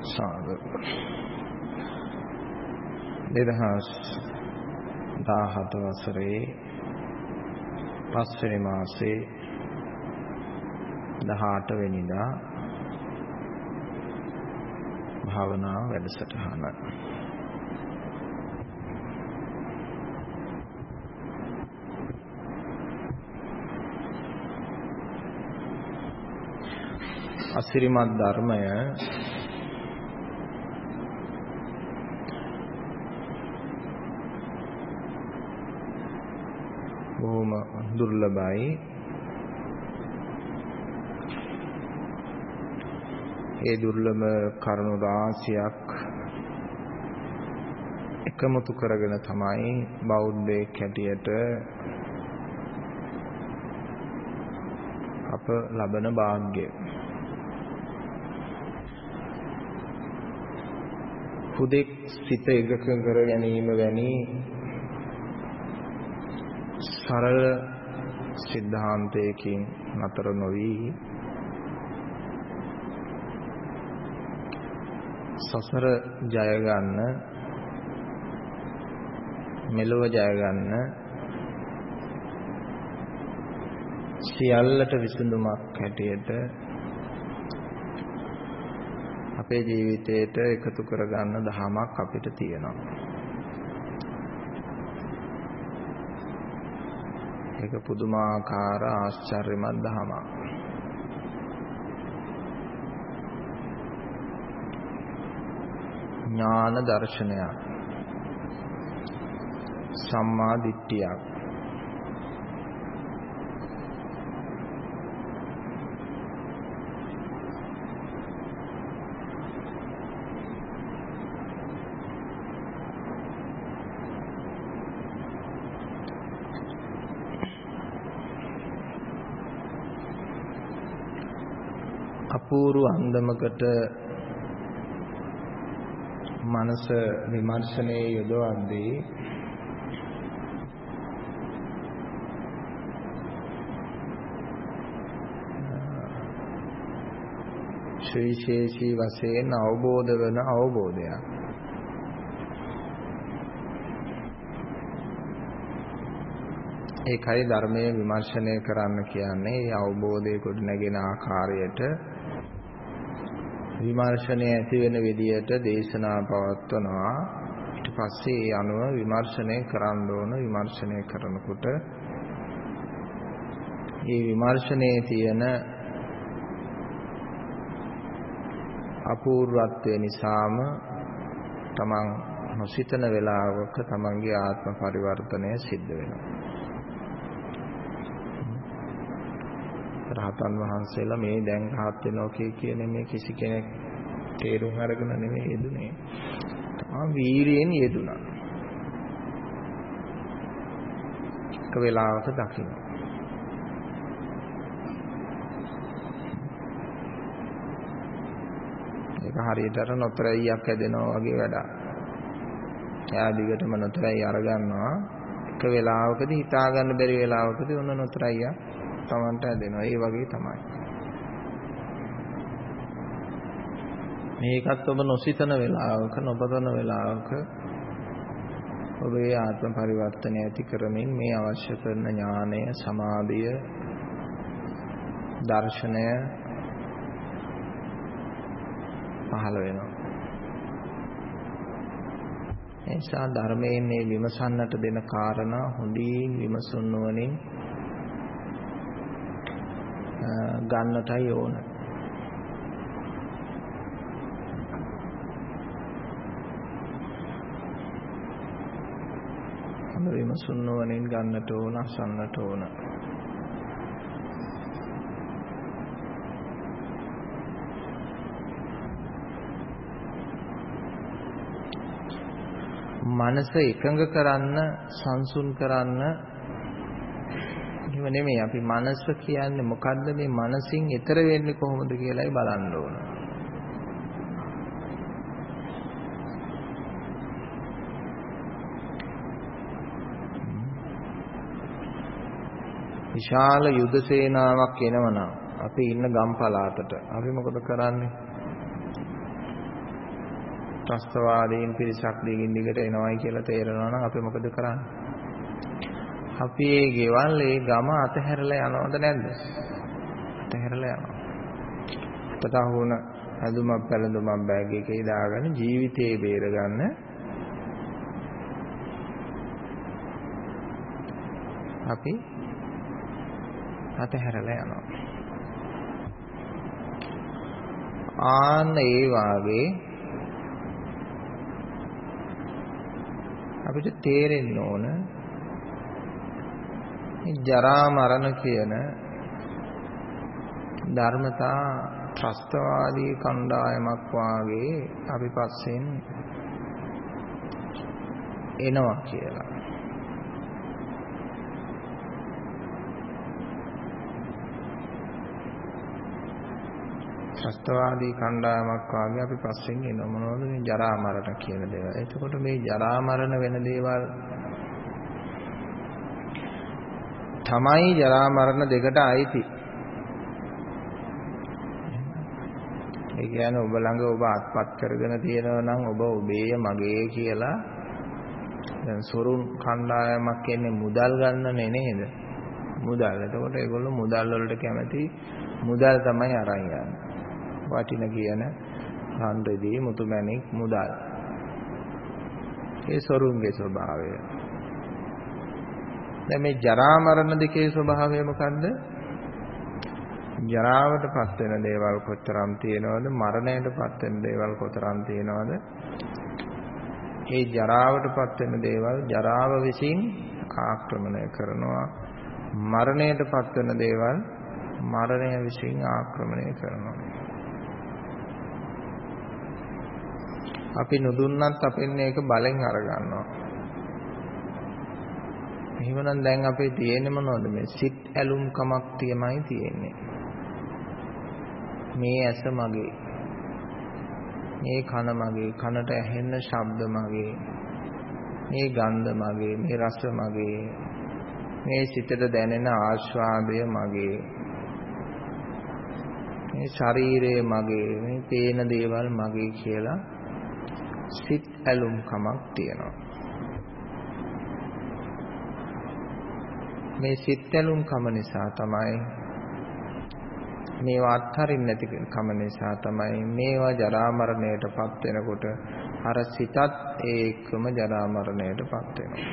සාදු 2017 වසරේ 5 වෙනි මාසේ 18 වෙනිදා භාවනා වැඩසටහන අසිරිමත් ධර්මය බොහොම දුර්ලභයි. ඒ දුර්ලභ කරුණු රාශියක් එකමුතු කරගෙන තමයි බෞද්ධයෙක් හැටියට අප ලබන වාග්ය. හුදෙක් සිත එකක කර ගැනීම වැනි සරල සිද්ධාන්තයකින් නතර නොවි සසර ජය ගන්න, මෙලොව ජය ගන්න, සියල්ලට විසඳුමක් හැටියට අපේ ජීවිතයට එකතු කරගන්න දහමක් අපිට තියෙනවා. ඒක පුදුමාකාර ආශ්චර්යමත් දහමක්. ඥාන දර්ශනයක්, සම්මා දිට්ඨියක්, අපූර්ව අන්දමකට මනස විමර්ශනයේ යොදවද්දී ශේෂී වශයෙන් අවබෝධ වන අවබෝධයක්. ඒකයි ධර්මයේ විමර්ශනය කරන්න කියන්නේ. ඒ අවබෝධය කොට නැගෙන ආකාරයට විමර්ශනය ඇති වෙන විදියට දේශනා පවත්වනවා. ඊට පස්සේ ඒ අනුව විමර්ශනය කරන්න ඕන. විමර්ශනය කරනකොට මේ විමර්ශනයේ තියෙන අපූර්වත්වය නිසාම තමන් නොසිතන වෙලාවක තමන්ගේ ආත්ම පරිවර්තනය සිද්ධ වෙනවා. රහතන් වහන්සේලා මේ දැන් රහත් වෙනවා කියන්නේ මේ කිසි කෙනෙක් තේරුම් අරගෙන නෙමෙයි යෙදුනේ. තමන් වීරියෙන් යෙදුණා. එක වෙලාවක දකින්න. ඒක හරියට අර නොතරයියක් ඇදෙනවා වගේ වැඩක්. එයා දිගටම නොතරයි අරගන්නවා. එක වෙලාවකදී හිතා ගන්න බැරි වෙලාවකදී ඔන්න නොතරයියක් තමන්ට ඇදෙනවා. ඒ වගේ තමයි. මේකත් ඔබ නොසිතන වෙලාවක, නොපතන වෙලාවක ඔබේ ආත්ම පරිවර්තනය ඇති කරමින් මේ අවශ්‍ය කරන ඥානය, සමාධිය, දර්ශනය පහළ වෙනවා. ඒ නිසා ධර්මයෙන් මේ විමසන්නට දෙන කාරණා හොඳින් විමසුන් නුවණින් ගන්නටයි ඕන. විමසුන් නුවණින් ගන්නට ඕන, අසන්නට ඕන. මනස එකඟ කරන්න, සංසුන් කරන්න එහෙම නෙමෙයි. අපි මනස කියන්නේ මොකද්ද? මේ මනසින් ඈතර වෙන්නේ කොහොමද කියලායි බලන්න ඕන. විශාල යුද සේනාවක් එනවනම් අපි ඉන්න ගම් පළාතට අපි මොකද කරන්නේ? ත්‍රස්තවාදීන් පිරිසක් දිගින් දිගට එනවයි කියලා තේරෙනවා නම් අපි මොකද කරන්නේ? අපි ඒ ගෙවල් ඒ ගම අතහැරලා යනවද නැද්ද? අතහැරලා යනවා. තතහුණ අඳුමක් පැළඳුමක් බෑග් එකේ දාගෙන ජීවිතේ බේරගන්න අපි අතහැරලා යනවා. ආන්න ඒ වාගේ අපිට තේරෙන්න ඕන මේ ජරා මරණ කියන ධර්මතා ත්‍රස්තවාදී කණ්ඩායමක් වාගේ අපි පස්සෙන් එනවා කියලා. ත්‍රස්තවාදී කණ්ඩායමක් වාගේ අපි පස්සෙන් එනවා. මොනවද මේ ජරා මරණ කියන දේවල්. එතකොට මේ ජරා මරණ වෙන දේවල් තමයි ජරා මරණ දෙකට අයිති. ඒ කියන්නේ ඔබ ළඟ ඔබ අත්පත් කරගෙන තියෙනවා නම් ඔබ ඔබේ මගේ කියලා දැන් සොරුන් කණ්ඩායමක් එන්නේ මුදල් ගන්නනේ නේද? මුදල්. එතකොට ඒගොල්ලෝ මුදල් වලට කැමති මුදල් තමයි අරන් යන්නේ. වටින කියන හන්දදී මුතුමැණික් මුදල්. ඒ සොරුන්ගේ ස්වභාවය. දැන් මේ ජරා මරණ දෙකේ ස්වභාවය මොකද්ද? ජරාවටපත් වෙන දේවල් කොතරම් තියෙනවද? මරණයටපත් වෙන දේවල් කොතරම් තියෙනවද? ඒ ජරාවටපත් වෙන දේවල් ජරාව විසින් ආක්‍රමණය කරනවා. මරණයටපත් වෙන දේවල් මරණය විසින් ආක්‍රමණය කරනවා. අපි නුදුන්නත් අපෙන් ඒක බලෙන් අර ගන්නවා. එහෙමනම් දැන් අපේ තියෙන්නේ මොනවද? මේ සිත් ඇලුම් කමක් තියමයි තියෙන්නේ. මේ ඇස මගේ, මේ කන මගේ, කනට ඇහෙන ශබ්ද මගේ, මේ ගන්ධ මගේ, මේ රස මගේ, මේ සිතට දැනෙන ආස්වාදය මගේ, මේ ශරීරය මගේ, මේ පේන දේවල් මගේ කියලා සිත් ඇලුම් කමක් තියෙනවා. මේ සිත් ඇලුම් කම නිසා තමයි මේවා අත්හරින්න නැති කම නිසා තමයි මේවා ජරා මරණයටපත් වෙනකොට අර සිතත් ඒකම ජරා මරණයටපත් වෙනවා.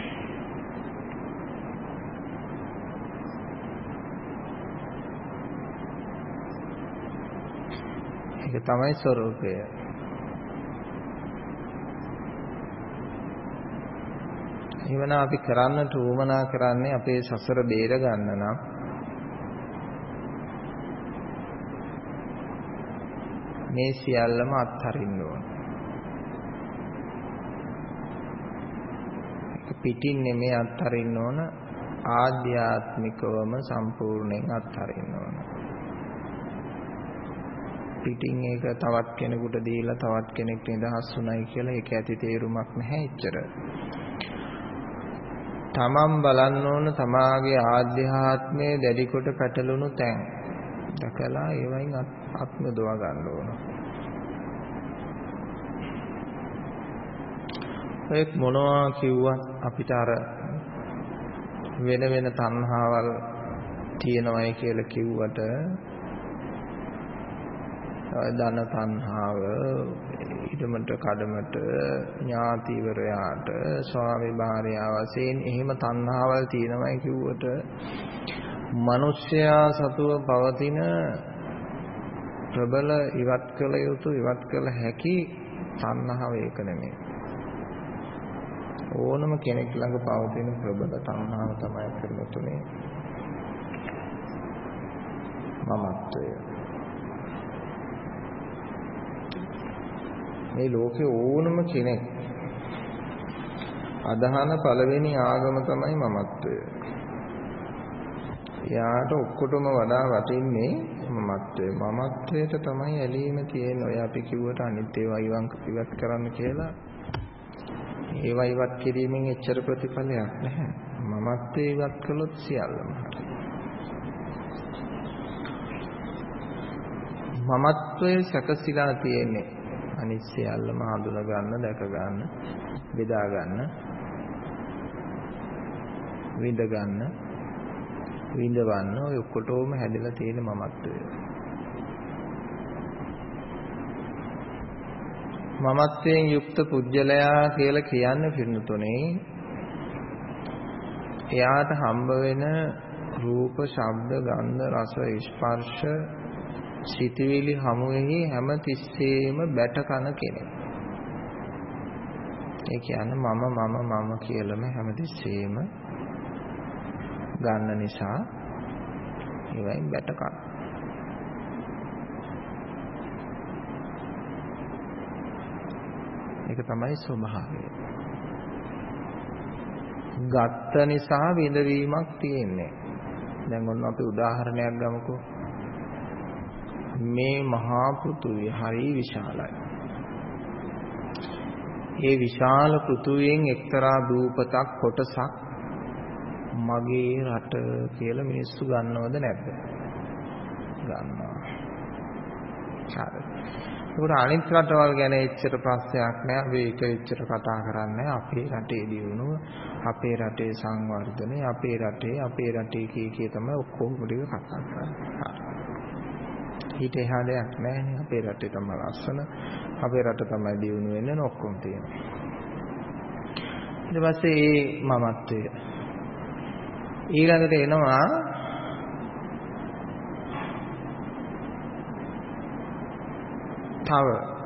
ඒක තමයි ස්වરૂපය. එවන අපි කරන්නට උවමනා කරන්නේ අපේ සසර බේර ගන්න නම් මේ සියල්ලම අත්හරින්න ඕන. පිටින් නෙමෙයි අත්හරින්න ඕන, ආධ්‍යාත්මිකවම සම්පූර්ණයෙන් අත්හරින්න ඕන. පිටින් ඒක තවත් කෙනෙකුට දීලා තවත් කෙනෙක් නිදහස් වුණයි කියලා ඒක ඇති තේරුමක් නැහැ එච්චර. තමන් බලන්න ඕන තමාගේ ආධ්‍යාත්මයේ දැඩි කොට පැටලුණු තැන්. දැකලා ඒවයින් ආත්ම දොව ගන්න ඕන. ඒත් මොනවා කිව්වත් අපිට අර වෙන වෙන තණ්හාවල් තියෙනවයි කියලා කිව්වට ධන තණ්හාව, ඉදමට කඩමට, ඥාතිවරයාට, ස්වාමි භාර්යාව වශයෙන් එහෙම තණ්හාවල් තියෙනවයි කිව්වට මිනිස්යා සතුව පවතින ප්‍රබල ඉවත් කළ යුතු ඉවත් කළ හැකි තණ්හාව ඒක නෙමෙයි. ඕනම කෙනෙක් ළඟ පවතින ප්‍රබල තණ්හාව තමයි කරමුතුනේ මමත්වය. මේ ලෝකේ ඕනම කෙනෙක් අදහන පළවෙනි ආගම තමයි මමත්වය. යාට ඔක්කොටම වඩා වටින්නේ මමත්වය. මමත්වයට තමයි ඇලීම තියෙන්නේ. ඔය අපි කිව්වට අනිත් ඒවා ඉවත් කරන්න කියලා. ඒවා ඉවත් කිරීමෙන් එච්චර ප්‍රතිඵලයක් නැහැ. මමත්වය ඉවත් කළොත් සියල්ලම හරි. මමත්වය සැකසීලා තියෙන්නේ අනිත් සියල්ලම හඳුනා ගන්න, දැක ගන්න, බෙදා ගන්න, විඳ ගන්න, විඳවන්න ඔය ඔක්කොටම හැදලා තියෙන මමත්වය. මමත්වයෙන් යුක්ත පුජ්‍යලයා කියලා කියන්නේ පිරිනුතුනේ එයාට හම්බ වෙන රූප, ශබ්ද, ගන්ධ, රස, ස්පර්ශ, සිතවිලි හමුවෙහි හැම තිස්සෙම බැට කන කෙනෙක්. ඒ කියන්නේ මම කියලාම හැම තිස්සෙම ගන්න නිසා ඒවයින් බැට කන. ඒක තමයි ස්වභාවය. ගත්ත නිසා විඳවීමක් තියෙන්නේ. දැන් ඔන්න අපි උදාහරණයක් ගමුකෝ. මේ මහා පෘථුවිය හරි විශාලයි. ඒ විශාල පෘථුවියෙන් එක්තරා දූපතක් කොටසක් මගේ රට කියලා මිනිස්සු ගන්නවද නැද්ද? ගන්නවා. හරි. ඒකට අනිත් රටවල් ගැන එච්චර ප්‍රශ්නයක් නෑ. අපි ඒක එච්චර කතා කරන්නේ අපේ රටේ දියුණුව, අපේ රටේ සංවර්ධනය, අපේ රටේ කී තමයි ඔක්කොම ටික කතා කරන්නේ. ඊට එහා දෙයක් නෑනේ. අපේ රටේ තමයි ලස්සන, අපේ රට තමයි දියුණු වෙන්නේ ඔක්කොම තියෙනවා. ඊට පස්සේ මේ මමත්වය ඊළඟට එනවා තව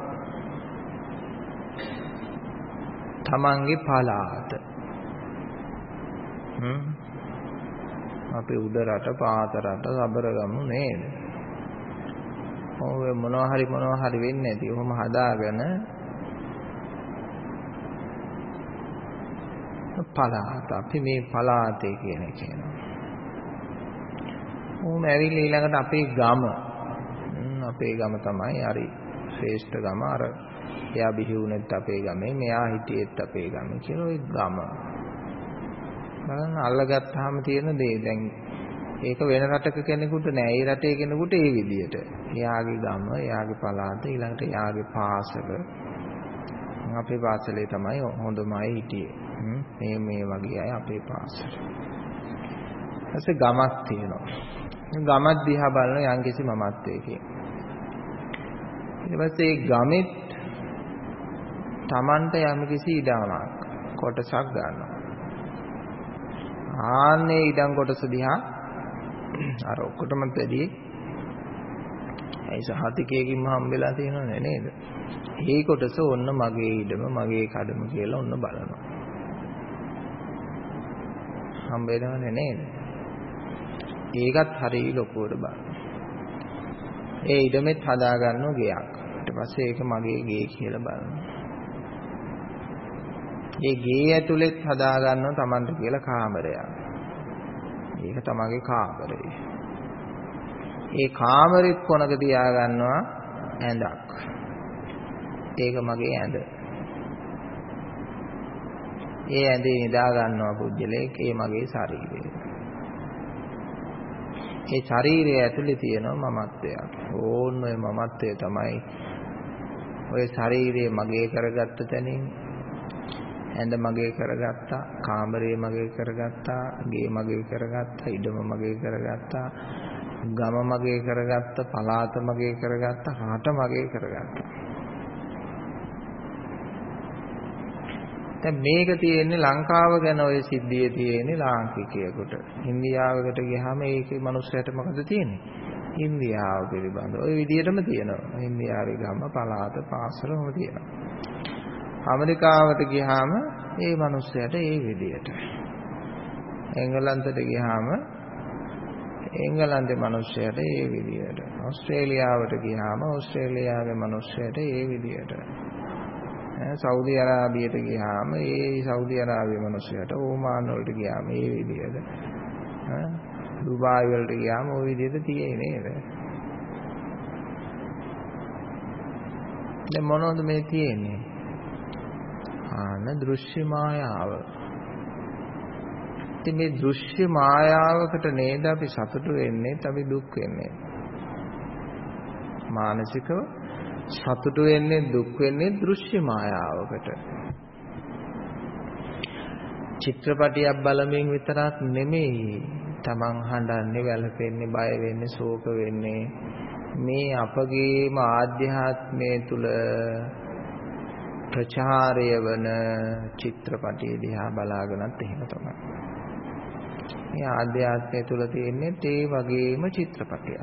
තමන්ගේ පළාත. අපේ උඩ රට, පාත රට, රබරගමු නේද? ඔය මොනවා හරි වෙන්නේ නැති. ඔහොම හදාගෙන පළාත. අපි මේ පළාතේ කියන කියනවා. ඔහොම ඇවිල්ලා ඊළඟට අපේ ගම. අපේ ගම තමයි හරි ශ්‍රේෂ්ඨ ගම. අර එයා බිහි වුණෙත් අපේ ගමේ, මෙයා හිටියෙත් අපේ ගමේ කියලා ওই ගම. බලන්න අල්ලගත්තාම තියෙන දේ දැන් ඒක වෙන රටක කෙනෙකුට නෑ. ඒ රටේ කෙනෙකුට ඒ විදියට. එයාගේ ගම, එයාගේ පළාත, ඊළඟට එයාගේ පාසල. අපේ පාසලේ තමයි හොඳමයි හිටියේ. මේ වගේ අය අපේ පාසල. ඊපස්සේ ගමක් තියෙනවා. ගමක් දිහා බලන යම්කිසි මමත්වයකින්. ඊට පස්සේ ගමෙත් Tamanta යම්කිසි ඉඩමක් කොටසක් ගන්නවා. ආන්නේ ඉඩම් කොටස දිහා අර ඔක්කොටම දෙදී ඒ සහතිකයකින්ම හම්බෙලා තියෙනවනේ නේද? මේ කොටස ඔන්න මගේ ඉඩම, මගේ කඩම කියලා ඔන්න බලනවා. හම්බෙනවනේ නේද? ඒකත් හරිය ලොකුවට බලන්න. ඒ ඉඩමෙත් හදා ගන්නව ගයක්. ඊට පස්සේ ඒක මගේ ගේ කියලා බලනවා. ඒ ගේ ඇතුළෙත් හදා ගන්නව Tamanට කියලා කාමරයක්. ඒක තමගේ කාමරය. ඒ කාමරෙත් කොනක තියා ගන්නවා ඇඳක්. ඒක මගේ ඇඳ. ඒ ඇඳේ නිදා ගන්නවා පුජ්‍යලෙක්. ඒ මගේ ශරීරය. ඒ ශරීරය ඇතුලේ තියෙනවා මමත්වයක්. ඕන්න ඔය මමත්වය තමයි ඔය ශරීරය මගේ කරගත්ත තැනින් ඇඳ මගේ කරගත්තා, කාමරය මගේ කරගත්තා, ගේ මගේ කරගත්තා, ඉඩම මගේ කරගත්තා, ගම මගේ කරගත්තා, පළාත මගේ කරගත්තා, රට මගේ කරගත්තා. දැන් මේක තියෙන්නේ ලංකාව ගැන ඔය සිද්ධියේ තියෙන්නේ ලාංකිකයෙකුට. ඉන්දියාවකට ගියාම ඒකේ මිනිස්සුන්ට මොකද තියෙන්නේ? ඉන්දියාව පිළිබඳ ඔය විදිහටම තියෙනවා. ඉන්දියාවේ ගම, පළාත, පාසල ඔහොම තියෙනවා. ඇමරිකාවට ගියාම ඒ මිනිස්සුන්ට ඒ විදිහට. එංගලන්තයට ගියාම එංගලන්තේ මිනිස්සුන්ට ඒ විදිහට. ඕස්ට්‍රේලියාවට ගියාම ඕස්ට්‍රේලියාවේ මිනිස්සුන්ට ඒ විදිහට. සෞදි අරාබියට ගියාම ඒ සෞදි අරාබියේ මිනිස්සුන්ට ඕමාන් වලට ගියාම ඒ විදිහට. දුබායි වලට ගියාම ওই විදිහට තියෙන්නේ නේද? දැන් මොනවද මේ තියෙන්නේ? දෘශ්‍ය මායාව. ඉතින් මේ දෘශ්‍ය මායාවකට නේද අපි සතුටු වෙන්නේ, අපි දුක් වෙන්නේ. මානසිකව සතුටු වෙන්නේ දුක් වෙන්නේ දෘශ්‍ය මායාවකට. චිත්‍රපටියක් බලමින් විතරක් නෙමෙයි තමන් හඬන්නේ, වැළපෙන්නේ, බය වෙන්නේ, ශෝක වෙන්නේ මේ අපගේම ආධ්‍යාත්මය තුල ප්‍රචාරය වන චිත්‍රපටිය දිහා බලාගෙනත් එහෙම තමයි. මේ ආධ්‍යාත්මය තුල තියෙන්නේ ඒ වගේම චිත්‍රපටියක්.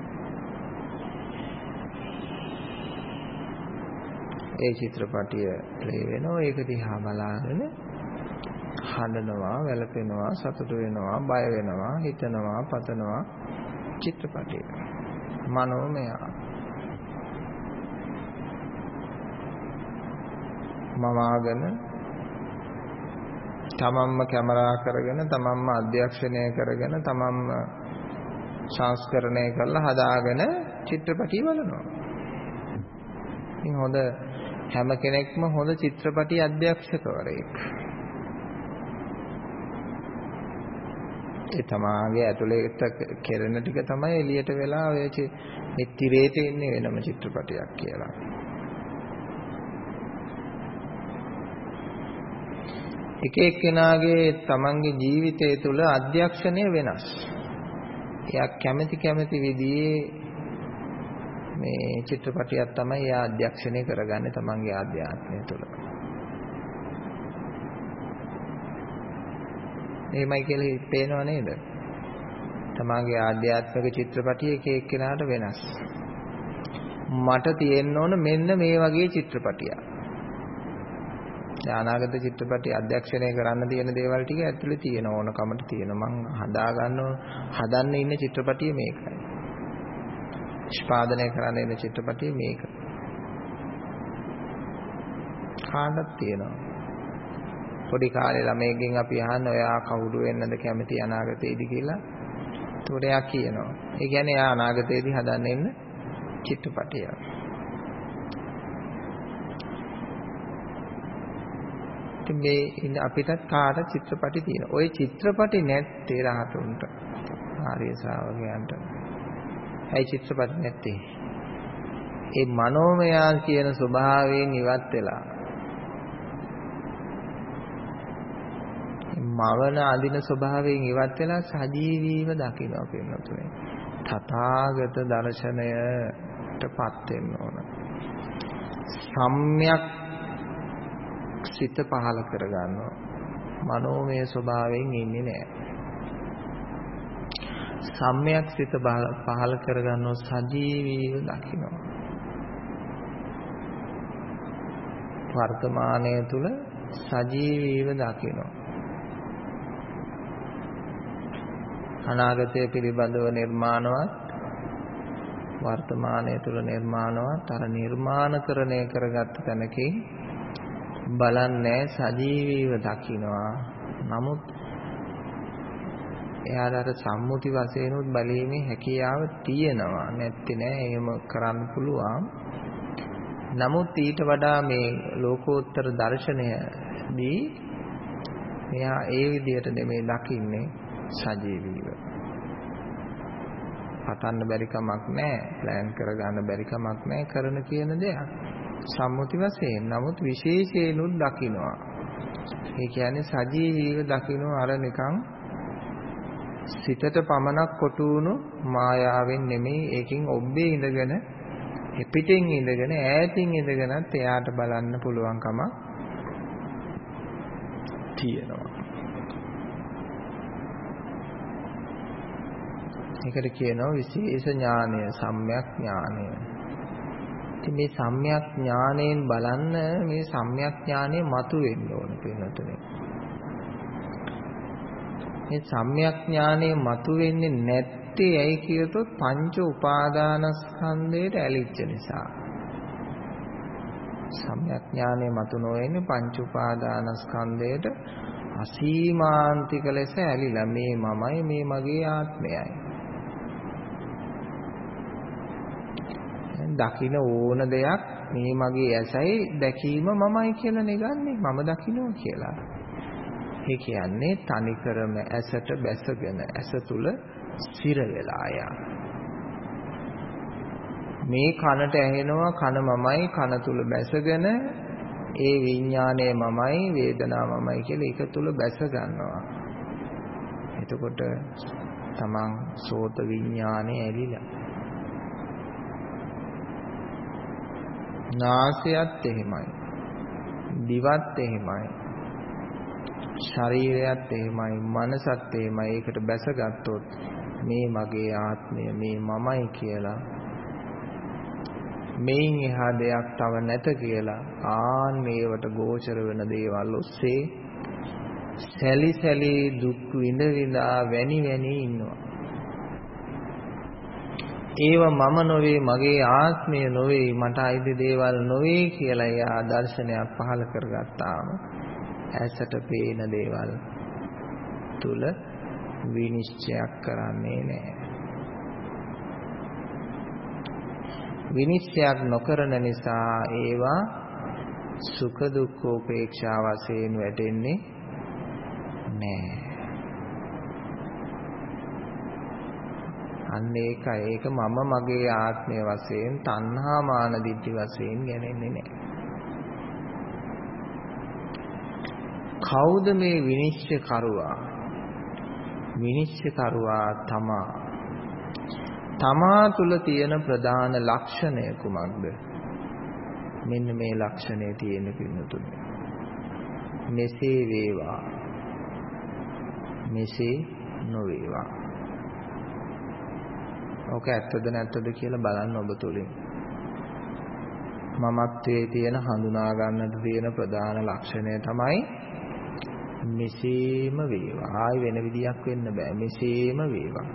ඒ චිත්‍රපටිය ප්ලේ වෙනවා, ඒක දිහා බලාගෙන හඬනවා, වැළපෙනවා, සතුටු වෙනවා, බය වෙනවා, හිතනවා, පතනවා. චිත්‍රපටිය මනෝමය. මවාගෙන තමන්ම කැමරා කරගෙන, තමන්ම අධ්‍යක්ෂණය කරගෙන, තමන්ම සංස්කරණය කරලා හදාගෙන චිත්‍රපටිය බලනවා. ඉතින් හොඳ හැම කෙනෙක්ම හොඳ චිත්‍රපටි අධ්‍යක්ෂකවරයෙක්. ඒ තමාගේ ඇතුළේ කෙරෙන ටික තමයි එළියට වෙලා ඔය තිරේට එන්නේ වෙනම චිත්‍රපටයක් කියලා. එක එක්කෙනාගේ තමන්ගේ ජීවිතය තුළ අධ්‍යක්ෂණය වෙනස්. එයා කැමති විදිහේ මේ චිත්‍රපටියක් තමයි එයා අධ්‍යක්ෂණය කරගන්නේ තමන්ගේ ආධ්‍යාත්මය තුළ. එහෙමයි කියලා පේනව නේද? තමන්ගේ ආධ්‍යාත්මික චිත්‍රපටිය එක එක්කෙනාට වෙනස්. මට තියෙන්න ඕන මෙන්න මේ වගේ චිත්‍රපටියක්. අනාගත චිත්‍රපටි අධ්‍යක්ෂණය කරන්න තියෙන දේවල් ටික ඇතුලේ තියෙන ඕනකමට තියෙන මං හදන්න ඉන්න චිත්‍රපටිය මේකයි. නිෂ්පාදනය කරන්න ඉන්න චිත්‍රපටිය මේක. කාණ්ඩක් තියෙනවා. පොඩි කාලේ ළමයෙක්ගෙන් අපි අහන්න ඔයා කවුරු වෙන්නද කැමති අනාගතයේදී කියලා. ඒකට එයා කියනවා. ඒ කියන්නේ එයා අනාගතයේදී හදන්න ඉන්න චිත්‍රපටිය. මේ අපිටත් කාට චිත්‍රපටි තියෙනවා. ওই චිත්‍රපටි නැත්තේ රහතුන්ට, ආර්ය ශ්‍රාවකයන්ට. ඇයි චිත්‍රපටි නැත්තේ? ඒ මනෝමය කියන ස්වභාවයෙන් ඉවත් වෙලා මවන අඳින ස්වභාවයෙන් ඉවත් වෙලා සජීවීව දකිනවා පින්නතුනේ. තථාගත දර්ශනයටපත් වෙන්න ඕන. සම්‍යක් සිත පහල කරගන්නවා. මනෝමය ස්වභාවයෙන් ඉන්නේ නැහැ. සම්‍යක් සිත පහල කරගන්නවා, සජීවීව දකිනවා. වර්තමානයේ තුල සජීවීව දකිනවා. අනාගතය පිළිබඳව නිර්මාණවත්, වර්තමානයේ තුල නිර්මාණවත්, අර නිර්මාණකරණය කරගත්ත තැනකින් බලන්නේ සජීවීව දකින්නවා. නමුත් එයාට අර සම්මුති වශයෙන් උත් බැලීමේ හැකියාව තියෙනවා. නැත්තේ නෑ, එහෙම කරන්න පුළුවන්. නමුත් ඊට වඩා මේ ලෝකෝත්තර දර්ශනයදී මෙයා ඒ විදිහට නෙමෙයි දකින්නේ, සජීවීව. පතන්න බැරි කමක් නෑ, ප්ලෑන් කරගන්න බැරි කමක් නෑ කරන කියන දෙයක්. සම්මුති වශයෙන් නමුත් විශේෂයෙන්ුත් දකින්නවා. ඒ කියන්නේ සජීවීව දකින්නවා, අර නිකන් සිතට පමණක් කොටු වුණු මායාවෙන් නෙමෙයි. ඒකෙන් ඔබ්බේ ඉඳගෙන, පිටින් ඉඳගෙන, ඈතින් ඉඳගෙනත් එයාට බලන්න පුළුවන්කම තියෙනවා. ඒකට කියනවා විශේෂ ඥානය, සම්‍යක් ඥානය. මේ සම්‍යක් ඥාණයෙන් බලන්න, මේ සම්‍යක් ඥානය මතුවෙන්න ඕන පින්නතුනේ. මේ සම්‍යක් ඥානය මතුවෙන්නේ නැත්තේ ඇයි කියතොත් පංච උපාදානස්කන්ධයට ඇලිච්ච නිසා. සම්‍යක් ඥානය මතු නොවෙන්නේ පංච උපාදානස්කන්ධයට අසීමාන්තික ලෙස ඇලිලා, මේ මමයි, මේ මගේ ආත්මයයි. දකින්න ඕන දෙයක් මේ මගේ ඇසයි, දැකීම මමයි කියලා නෙගන්නේ, මම දකින්නවා කියලා. ඒ කියන්නේ තනිකරම ඇසට බැසගෙන, ඇස තුල ස්ථිර වෙලා යා. මේ කනට ඇහෙනවා කන මමයි කන තුල බැසගෙන ඒ විඥානය මමයි වේදනාව මමයි කියලා ඒක තුල බැස ගන්නවා. එතකොට තමන් සෝත විඥානේ ඇලිලා. නාසයත් එහෙමයි. දිවත් එහෙමයි. ශරීරයත් එහෙමයි. මනසත් එහෙමයි. ඒකට බැසගත්තොත් මේ මගේ ආත්මය මේ මමයි කියලා මේන් එහා දෙයක් තව නැත කියලා ආන් මේවට ගෝචර වෙන දේවල් ඔස්සේ සැලි සැලි දුක් විඳ විඳා වැනි වැනි ඉන්නවා. ඒව මම නොවේ මගේ ආත්මය නොවේ මට අයිති දේවල් නොවේ කියලා යා දර්ශනයක් පහළ කරගත්තාම ඇසට පේන දේවල් තුල විනිශ්චයක් කරන්නේ නැහැ. විනිශ්චයක් නොකරන නිසා ඒවා සුඛ දුක්ඛ උපේක්ෂා වශයෙන් වැටෙන්නේ නැහැ. අන්න ඒකයි ඒක මම මගේ ආත්මය වශයෙන් තණ්හා මාන දිට්ඨි වශයෙන් ගන්නේ නැහැ. කවුද මේ විනිශ්චය කරුවා? විනිශ්චය කරුවා තමා තුල තියෙන ප්‍රධාන ලක්ෂණය කුමක්ද? මෙන්න මේ ලක්ෂණය තියෙන පින්නතුනේ. මෙසේ වේවා. මෙසේ නොවේවා. ඔක ඇත්තද නැත්තද කියලා බලන්න ඔබ තුලින්. මමත්වයේ තියෙන හඳුනා ගන්නට තියෙන ප්‍රධාන ලක්ෂණය තමයි මෙසේම වේවා. ආයි වෙන විදියක් වෙන්න බෑ. මෙසේම වේවා.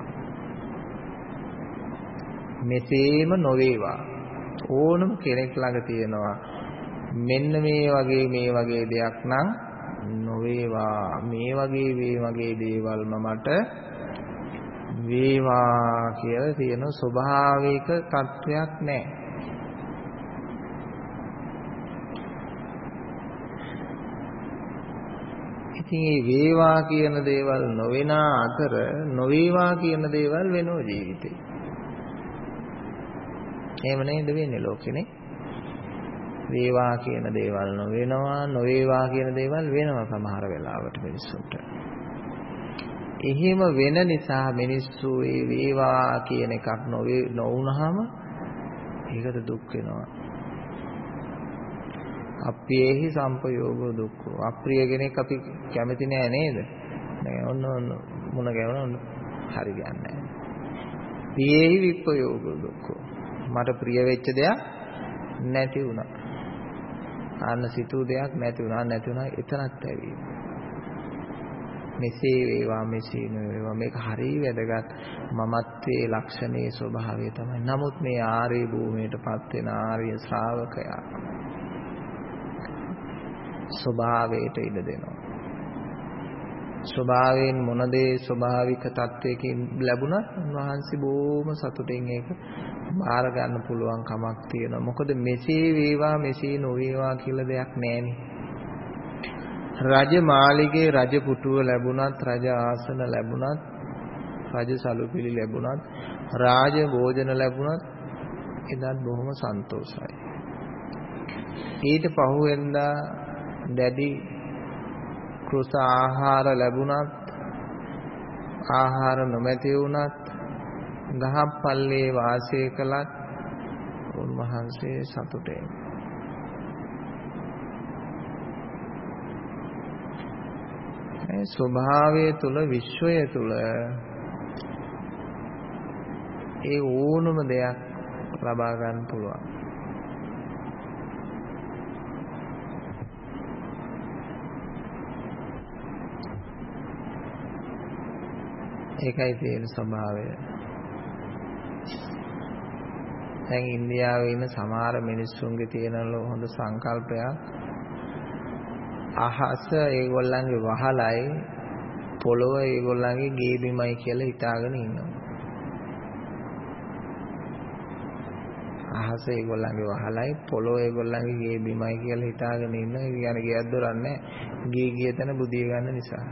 මෙසේම නොවේවා. ඕනම කෙනෙක් ළඟ තියෙනවා මෙන්න මේ වගේ දෙයක් නම් නොවේවා. මේ වගේ දේවල් මමට වේවා කියලා තියෙන ස්වභාවික තත්වයක් නැහැ. ඉතින් මේ වේවා කියන දේවල් නොවන අතර නොවේවා කියන දේවල් වෙනෝ ජීවිතේ. එහෙම නේද වෙන්නේ ලෝකෙනේ? වේවා කියන දේවල් නොවෙනවා නොවේවා කියන දේවල් වෙනවා සමහර වෙලාවට මිනිස්සුන්ට. එහෙම වෙන නිසා මිනිස්සු ඒ වේවා කියන එකක් නොවුනහම ඒකට දුක් වෙනවා. අප්‍රියෙහි සම්පයෝගෝ දුක්ඛෝ. අප්‍රිය කෙනෙක් අපි කැමති නෑ නේද? දැන් ඔන්න මුණ ගැවුණා හරි ගන්නෑ. ප්‍රියෙහි විප්පයෝගෝ දුක්ඛෝ. මට ප්‍රිය වෙච්ච දෙයක් නැති වුණා. අන්න සිතූ දෙයක් නැති වුණා එතනත් ඇවි. මෙසේ වේවා මෙසේ නොවේවා මේක හරිය වැදගත් මමත්වයේ ලක්ෂණයේ ස්වභාවය තමයි. නමුත් මේ ආර්ය භූමියටපත් වෙන ආර්ය ශ්‍රාවකයා ස්වභාවයට ඉඩ දෙනවා. ස්වභාවයෙන් මොන දේ ස්වභාවික තත්වයකින් ලැබුණත් උන්වහන්සේ බොහොම සතුටින් ඒක බාර ගන්න පුළුවන් කමක් තියෙනවා. මොකද මෙසේ වේවා මෙසේ නොවේවා කියලා දෙයක් නැහෙනේ. රජ මාලිගේ රජ පුටුව ලැබුණත් රජ ආසන ලැබුණත් රජ සලුපිලි ලැබුණත් රාජ භෝජන ලැබුණත් එදත් බොහොම සන්තෝෂයි. ඊට පහුවෙන්දා දැඩි කෘෂ ආහාර ලැබුණත් ආහාර නොමැති වුණත් ගහක් පල්ලේ වාසය කළත් උන්වහන්සේ සතුටෙන්. ඒ ස්වභාවය තුල විශ්වය තුල ඒ ඕනම දෙයක් ලබා ගන්න පුළුවන්. ඒකයි තියෙන ස්වභාවය. දැන් ඉන්දියාවේ ඉන්න සමහර මිනිස්සුන්ගේ තියෙන හොඳ සංකල්පයක් අහස ඒගොල්ලන්ගේ වහලයි පොළොව ඒගොල්ලන්ගේ ගේ බිමයි කියලා හිතාගෙන ඉන්නවා. අහස ඒගොල්ලන්ගේ වහලයි පොළොව ඒගොල්ලන්ගේ ගේ බිමයි කියලා හිතාගෙන ඉන්නවා. ඒ කියන්නේ ගියක් දොරන්නේ ගිය තැන බුදිය ගන්න නිසා.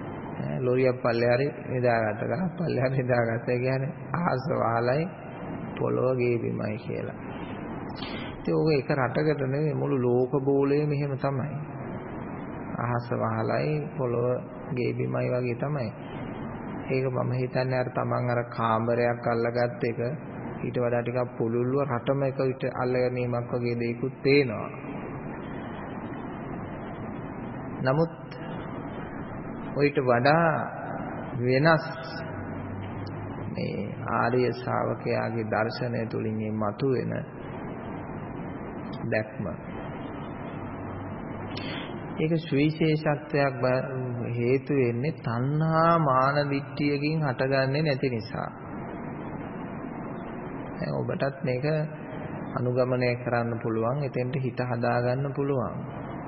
ලෝරියක් පල්ලේ හරි නිදාගත්ත ගහ පල්ලේ හරි නිදාගත්ත. ඒ කියන්නේ අහස වහලයි පොළොව ගේ බිමයි කියලා. ඉතින් ඕක එක රටකට නෙවෙයි මුළු ලෝක බෝලෙම එහෙම තමයි. අහස වහලයි පොළොව ගේ බිමයි වගේ තමයි. ඒක මම හිතන්නේ අර තමන් අර කාමරයක් අල්ලගත්ත එක ඊට වඩා ටිකක් පුළුල්ව රටම එක විට අල්ලගැනීමක් වගේ දෙයක්ත් පේනවා. නමුත් ඔයිට වඩා වෙනස් මේ ආර්ය ශ්‍රාවකයාගේ දර්ශනය තුලින් මේ මතුවෙන දැක්ම. ඒක සුවිශේෂත්වයක් හේතු වෙන්නේ තණ්හා මාන දිට්ඨියකින් හටගන්නේ නැති නිසා. දැන් ඔබටත් මේක අනුගමනය කරන්න පුළුවන්, එතෙන්ට හිත හදාගන්න පුළුවන්.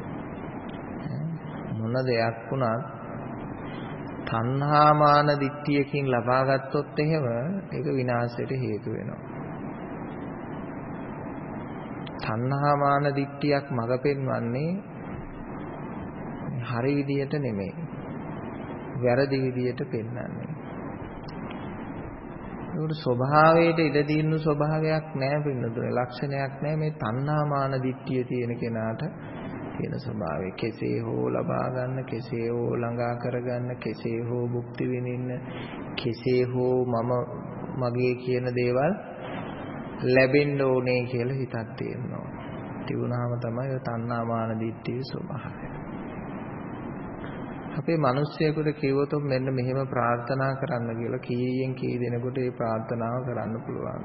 මොන දෙයක් වුණත් තණ්හා මාන දිට්ඨියකින් ලබා ගත්තොත් එහෙම ඒක විනාශයට හේතු වෙනවා. තණ්හා මාන දිට්ඨියක් මඟ පෙන්වන්නේ හරි විදියට නෙමෙයි, වැරදි විදියට පෙන්වන්නේ. ඒකට ස්වභාවයට ඉඩ දීන ස්වභාවයක් නැහැ පින්නතුනේ, ලක්ෂණයක් නැහැ මේ තණ්හා මාන දිට්ඨිය තියෙන කෙනාට තියෙන ස්වභාවය. කෙසේ හෝ ලබා ගන්න, කෙසේ හෝ ළඟා කරගන්න, කෙසේ හෝ භුක්ති විඳින්න, කෙසේ හෝ මම මගේ කියන දේවල් ලැබෙන්න ඕනේ කියලා හිතක් තියෙනවා. තිබුණාම තමයි ඔය තණ්හා මාන දිට්ඨියේ ස්වභාවය. අපේ මිනිස්සුයෙකුට කිව්වොත් මෙන්න මෙහෙම ප්‍රාර්ථනා කරන්න කියලා කීයෙන් කී දෙනෙකුට මේ ප්‍රාර්ථනාව කරන්න පුළුවන්.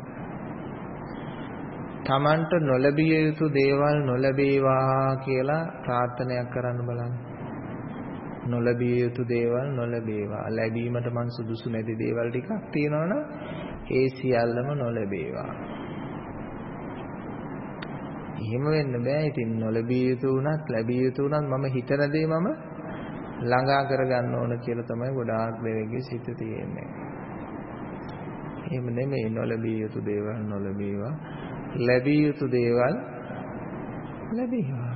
තමන්ට නොලැබිය යුතු දේවල් නොලැබේවා කියලා ප්‍රාර්ථනාවක් කරන්න බලන්න. නොලැබිය යුතු දේවල් නොලැබේවා. ලැබීමට මං සුදුසු නැති දේවල් ටිකක් තියෙනවනම් ඒ සියල්ලම නොලැබේවා. එහෙම වෙන්න බෑ. ඉතින් නොලැබිය යුතු උනත් ලැබිය යුතු උනත් මම හිතන දේ මම ළඟා කරගන්න ඕන කියලා තමයි ගොඩාක් දෙනෙක්ගේ සිත තියෙන්නේ. එහෙම නෙමෙයි, නොලැබිය යුතු දේවල් නොලැබේවා. ලැබිය යුතු දේවල් ලැබේවා.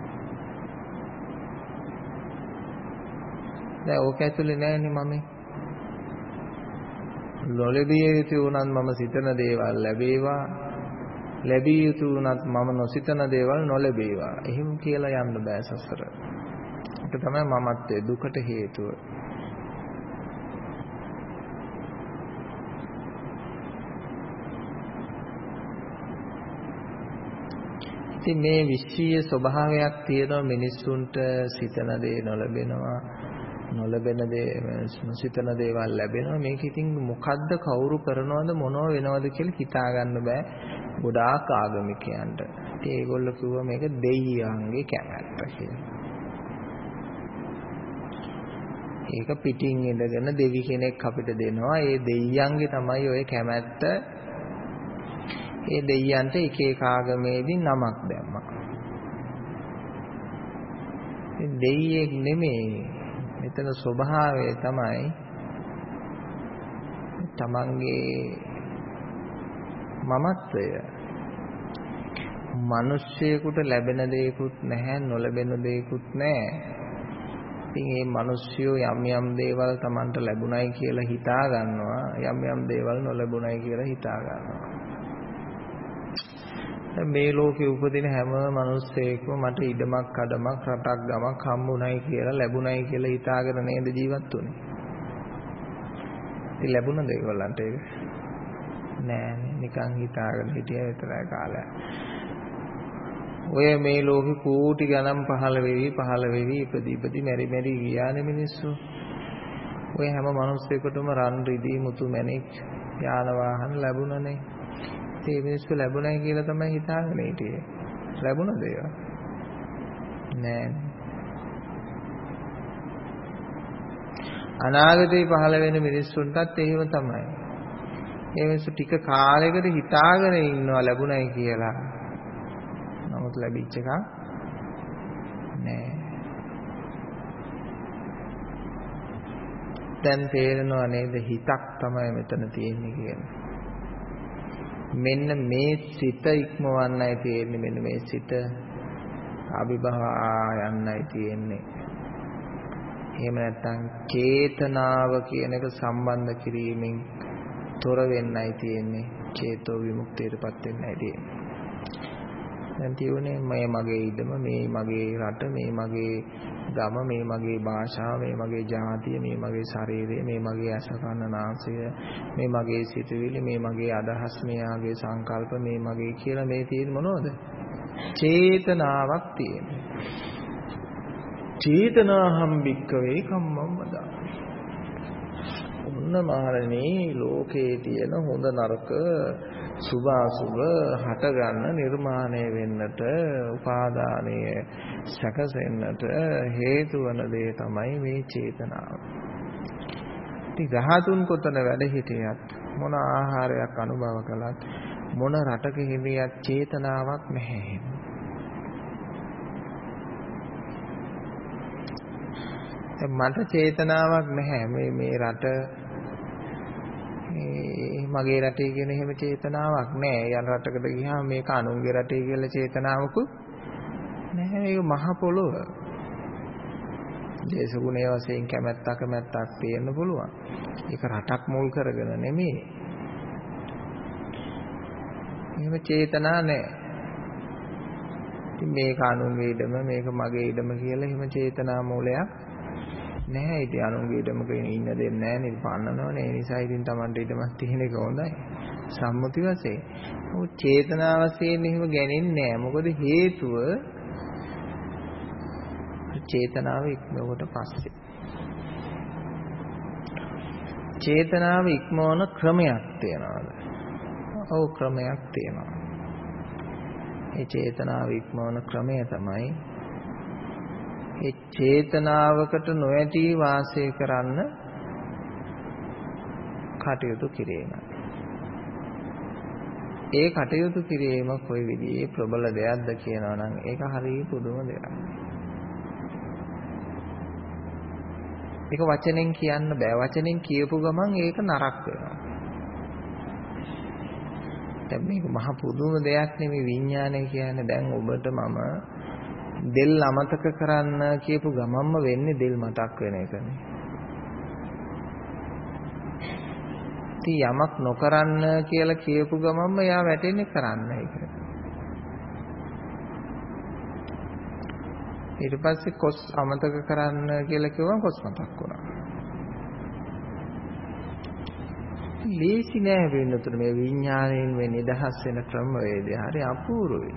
දැන් ඕක ඇතුලේ නෑනේ මම. නොලැබිය යුතු උනත් මම සිතන දේවල් ලැබේවා. ලැබිය යුතු උනත් මම නොසිතන දේවල් නොලැබේවා. එහෙම කියලා යන්න බෑ සසර. ඒක තමයි මමත්වයේ දුකට හේතුව. ඉතින් මේ විශ්වීය ස්වභාවයක් තියෙනවා, මිනිස්සුන්ට සිතන දේ නොලැබෙනවා, නොලැබෙන දේ නොසිතන දේවල් ලැබෙනවා. මේක ඉතින් මොකද්ද, කවුරු කරනවද, මොනව වෙනවද කියලා හිතා ගන්න බෑ ගොඩාක් ආගමිකයන්ට. ඉතින් ඒගොල්ලෝ කිව්වා මේක දෙයියන්ගේ කැමැත්ත කියලා. ඒක පිටින් ඉඳගෙන දෙවි කෙනෙක් අපිට දෙනවා. ඒ දෙයියන්ගේ තමයි ওই කැමැත්ත. ඒ දෙයියන්ට එක එක ආගමේදී නමක් දැම්මා. ඒ දෙයියෙක් නෙමෙයි. මෙතන ස්වභාවය තමයි තමන්ගේ මමත්වය. මිනිස්සෙකුට ලැබෙන දේකුත් නැහැ, නොලැබෙන දේකුත් නැහැ. ඉතින් මේ මිනිස්සුયો යම් යම් දේවල් තමන්ට ලැබුණයි කියලා හිතා ගන්නවා, යම් යම් දේවල් නොලැබුණයි කියලා හිතා ගන්නවා. මේ ලෝකේ උපදින හැම මිනිස්සෙක්ම මට ඉඩමක් කඩමක් රටක් ගමක් හම්බුණයි කියලා ලැබුණයි කියලා හිතාගෙන නේද ජීවත් වුනේ. ඉතින් ලැබුණද ඒගොල්ලන්ට ඒක? නෑනේ, නිකන් හිතාගෙන හිටියා විතරයි කාලයක්. ඔය මේ ලෝකේ කෝටි ගණන් පහළ වෙවි ඉපදි මෙරි ගියානේ මිනිස්සු. ඔය හැම මිනිස්සෙකුටම රන් රිදී මුතු මැණික් යාන වාහන ලැබුණනේ. ඒ මිනිස්සු ලැබුණයි කියලා තමයි හිතාගෙන හිටියේ. ලැබුණද ඒවා? නෑ. අනාගතේ පහළ වෙන මිනිස්සුන්ටත් එහෙම තමයි. ඒ මිනිස්සු ටික කාලයකට හිතාගෙන ඉන්නවා ලැබුණයි කියලා. නමුත් ලැබිච්ච එකක් නෑ. දැන් තේරෙනව නේද හිතක් තමයි මෙතන තියෙන්නේ කියලා. මෙන්න මේ සිත ඉක්මවන්නයි තියෙන්නේ. මෙන්න මේ සිත අභිභවා යන්නයි තියෙන්නේ. එහෙම නැත්නම් චේතනාව කියන එක සම්බන්ධ කිරීමෙන් තොර වෙන්නයි තියෙන්නේ. චේතෝ විමුක්තියටපත් වෙන්න ඇති. දැන් තියුනේ මේ මගේ ඉඩම, මේ මගේ රට, මේ මගේ ගම, මේ මගේ භාෂාව, මේ මගේ ජාතිය, මේ මගේ ශරීරය, මේ මගේ ඇස කන නාසය, මේ මගේ සිතුවිලි, මේ මගේ අදහස්, මේ ආගේ සංකල්ප, මේ මගේ කියලා මේ තියෙන මොනවද? චේතනාවක් තියෙනවා. චේතනාහම් භික්ඛවේ කම්මං වදාමි. ඔන්න මහණෙනි ලෝකේ තියෙන හොඳ නරක සුභ අසුභ හට ගන්න නිර්මාණය වෙන්නට උපාදානය සැකසෙන්නට හේතු වන දේ තමයි මේ චේතනාව. ඉතින් රහතුන් කොතන වැඩ හිටියත් මොන ආහාරයක් අනුභව කළත් මොන රටක හිටියත් චේතනාවක් නැහැ. මට චේතනාවක් නැහැ මේ රට මගේ රටේ කියන එහෙම චේතනාවක් නැහැ. යන රටකට ගියාම මේක අනුන්ගේ රටේ කියලා චේතනාවකුත් නැහැ. මේක මහ පොළොව. දේශගුණයේ වශයෙන් කැමැත්තක් තියෙන්න පුළුවන්. ඒක රටක් මුල් කරගෙන නෙමෙයි. එහෙම චේතනා නැහැ. ඉතින් මේක අනුන්ගේ ඉඩම මේක මගේ ඉඩම කියලා එහෙම චේතනා මූලයක් නැහැ. ඉතින් අනුන්ගේ ඉඩමක ඉන්න දෙන්නේ නැහැ නේද? පන්නනවනේ. ඒ නිසා ඉතින් Tamanට ඉඩමක් තියෙන එක හොඳයි. සම්මුති වශයෙන්. ඔය චේතනා වශයෙන් එහෙම ගන්නේ නැහැ. මොකද හේතුව චේතනාව ඉක්මවට පස්සේ. චේතනාව ඉක්මවන ක්‍රමයක් තියෙනවාද? ඔව් ක්‍රමයක් තියෙනවා. ඒ චේතනාව ඉක්මවන ක්‍රමය තමයි ඒ චේතනාවකට නොඇටි වාසය කරන්න කටයුතු කිරීම. ඒ කටයුතු කිරීම කොයි විදිහේ ප්‍රබල දෙයක්ද කියනවා නම් ඒක හරිය පුදුම දෙයක්. ඒක වචනෙන් කියන්න බෑ. වචනෙන් කියපු ගමන් ඒක නරක වෙනවා. දැන් මේක මහ පුදුම දෙයක් නෙමෙයි විඥානය කියන්නේ. දැන් ඔබට මම දෙල් අමතක කරන්න කියපු ගමන්ම වෙන්නේ දෙල් මතක් වෙන එකනේ. ඉතින් යමක් නොකරන්න කියලා කියපු ගමන්ම යා වැටෙන්නේ කරන්න ඒක. ඊට පස්සේ කොස් අමතක කරන්න කියලා කිව්වම කොස් මතක් වුණා. ලේසි නෑ වෙන්නතර මේ විඥාණයෙන් මේ නිදහස් වෙන ක්‍රමවේදය හරි අපූර්වයි.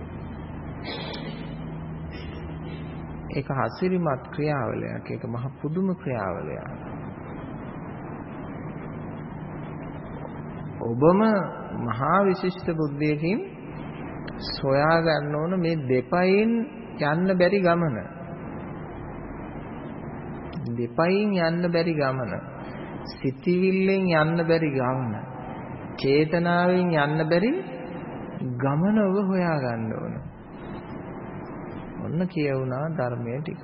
ඒක හසිරිමත් ක්‍රියාවලියක්. ඒක මහ පුදුම ක්‍රියාවලියක්. ඔබම මහා විශිෂ්ට බුද්ධියකින් සොයා ගන්න ඕන මේ දෙපයින් යන්න බැරි ගමන. දෙපයින් යන්න බැරි ගමන. සිතිවිල්ලෙන් යන්න බැරි ගමන. චේතනාවෙන් යන්න බැරි ගමන ඔබ හොයා ගන්න ඕන. ඔන්න කියවුණා ධර්මයේ ටික.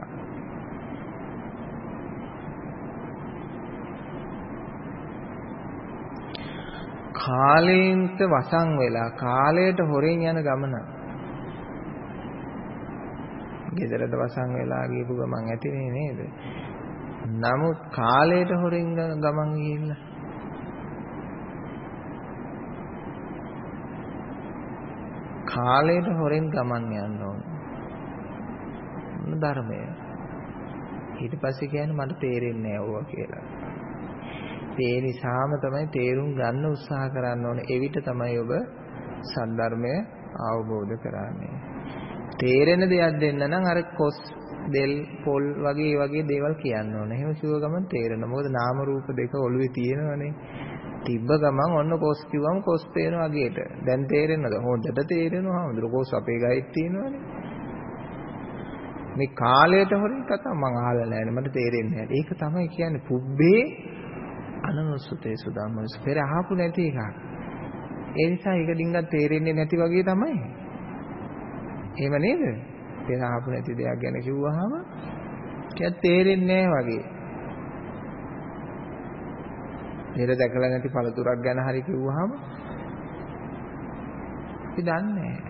කාලේන්ත වසන් වෙලා කාලයට හොරෙන් යන ගමන. ගෙදරට වසන් වෙලා ගියපු ගමන් ඇතිනේ නේද? නමුත් කාලයට හොරෙන් ගමන් ගිහිල්ලා කාලයට හොරෙන් ගමන් යන්න ඕන. ධර්මය. ඊට පස්සේ කියන්නේ මට තේරෙන්නේ නැහැ ඕවා කියලා. ඒ නිසාම තමයි තේරුම් ගන්න උත්සාහ කරන්න ඕනේ. එවිට තමයි ඔබ සද්ධර්මය අවබෝධ කරන්නේ. තේරෙන දෙයක් දෙන්න නම් අර කොස් දෙල් පොල් වගේ දේවල් කියන්න ඕනේ. එහෙම කිව්ව ගමන් තේරෙනවා. මොකද නාම රූප දෙක ඔළුවේ තියෙනවනේ. තිබ්බ ගමන් ඔන්න කොස් කිව්වම කොස් පේනවා අගේට. දැන් තේරෙනවද? හොඳට තේරෙනවා. හොඳට කොස් අපේ ගායෙත් තියෙනවනේ. මේ කාලයට හොරින් කතා මම අහලා නැහැ මට තේරෙන්නේ නැහැ. ඒක තමයි කියන්නේ පුබ්බේ අනනුසුතේසු ධම්මස් පෙර අහපු නැති එකක්. ඒ නිසා ඒක ඩිංගක් තේරෙන්නේ නැති වගේ තමයි. එහෙම නේද? පෙර අහපු නැති දෙයක් ගැන කිව්වහම ඒක තේරෙන්නේ නැහැ වගේ. පෙර දැකලා නැති පළතුරක් ගැන හරි කිව්වහම අපි දන්නේ නැහැ.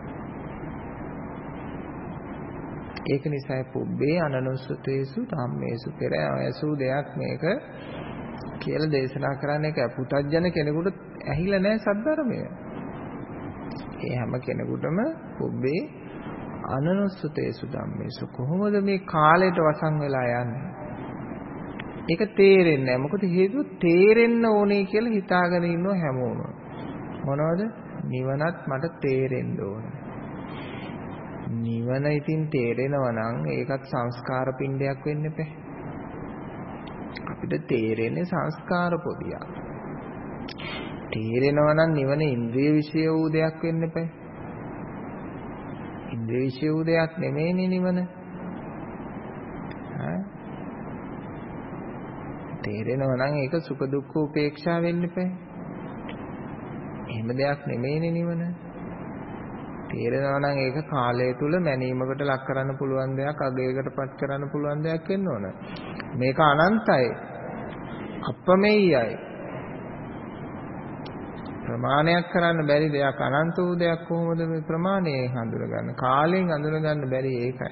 ඒක නිසා පුබ්බේ අනනුසුතේසු ධම්මේසු පෙර ඇසූ දෙයක් මේක කියලා දේශනා කරන්නේ ඒක පුතඥ කෙනෙකුට ඇහිලා නැහැ සද්ධර්මය. ඒ හැම කෙනෙකුටම ඔබේ අනනුස්සතේසු ධම්මේසු කොහොමද මේ කාලයට වසන් වෙලා යන්නේ? ඒක තේරෙන්නේ නැහැ. මොකද හේතුව තේරෙන්න ඕනේ කියලා හිතාගෙන ඉන්නව හැමෝම. මොනවද? නිවනත් මට තේරෙන්න ඕනේ. නිවන ඉතින් තේරෙනවා නම් ඒකත් සංස්කාර පින්ඩයක් වෙන්න එපා. අපිට තේරෙන්නේ සංස්කාර පොදියක්. තේරෙනවා නම් නිවන ඉන්ද්‍රිය විෂය වූ දෙයක් වෙන්න එපා. ඉන්ද්‍රිය විෂය වූ දෙයක් නෙමෙයිනේ නිවන. තේරෙනවා නම් ඒක සුඛ දුක්ඛ උපේක්ෂා වෙන්න එපා. එහෙම දෙයක් නෙමෙයිනේ නිවන. තේරෙනවා නම් ඒක කාලය තුල මැනීමකට ලක් කරන්න පුළුවන් දෙයක්, අගයකටපත් කරන්න පුළුවන් දෙයක් වෙන්න ඕන. මේක අනන්තයි. අපමෙයයි. ප්‍රමාණයක් කරන්න බැරි දෙයක්, අනන්ත වූ දෙයක් කොහොමද මේ ප්‍රමාණයෙන් හඳුනගන්නේ? කාලයෙන් හඳුනගන්න බැරි ඒකයි.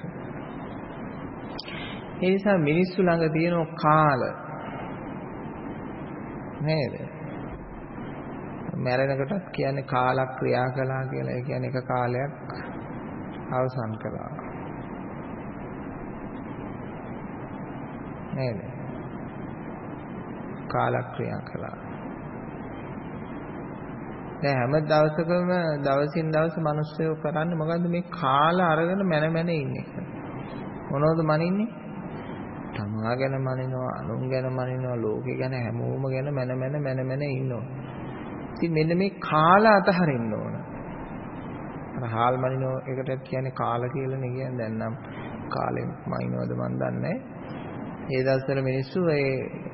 ඒ නිසා මිනිස්සු ළඟ තියෙන කාල නේද? මැරෙනකොටත් කියන්නේ කාලක් ක්‍රියා කළා කියලා. ඒ කියන්නේ එක කාලයක් අවසන් කළා. නේද? කාලක් ක්‍රියා කළා. දැන් හැම දවසකම දවසින් දවස මිනිස්සු කරන්නේ මොකද්ද? මේ කාල අරගෙන මැන ඉන්නේ. මොනවද මනින්නේ? තමා ගැන මනිනවා, අනුන් ගැන මනිනවා, ලෝකෙ ගැන හැමෝම ගැන මැන ඉන්නවා. ඉතින් මෙන්න මේ කාල අතහරින්න ඕන. අර හාල් මනිනෝ එකටත් කියන්නේ කාල කියලානේ කියන්නේ. දැන් නම් කාලෙම මනිනවද මන් දන්නේ නැහැ. ඒ දවස්වල මිනිස්සු ඒ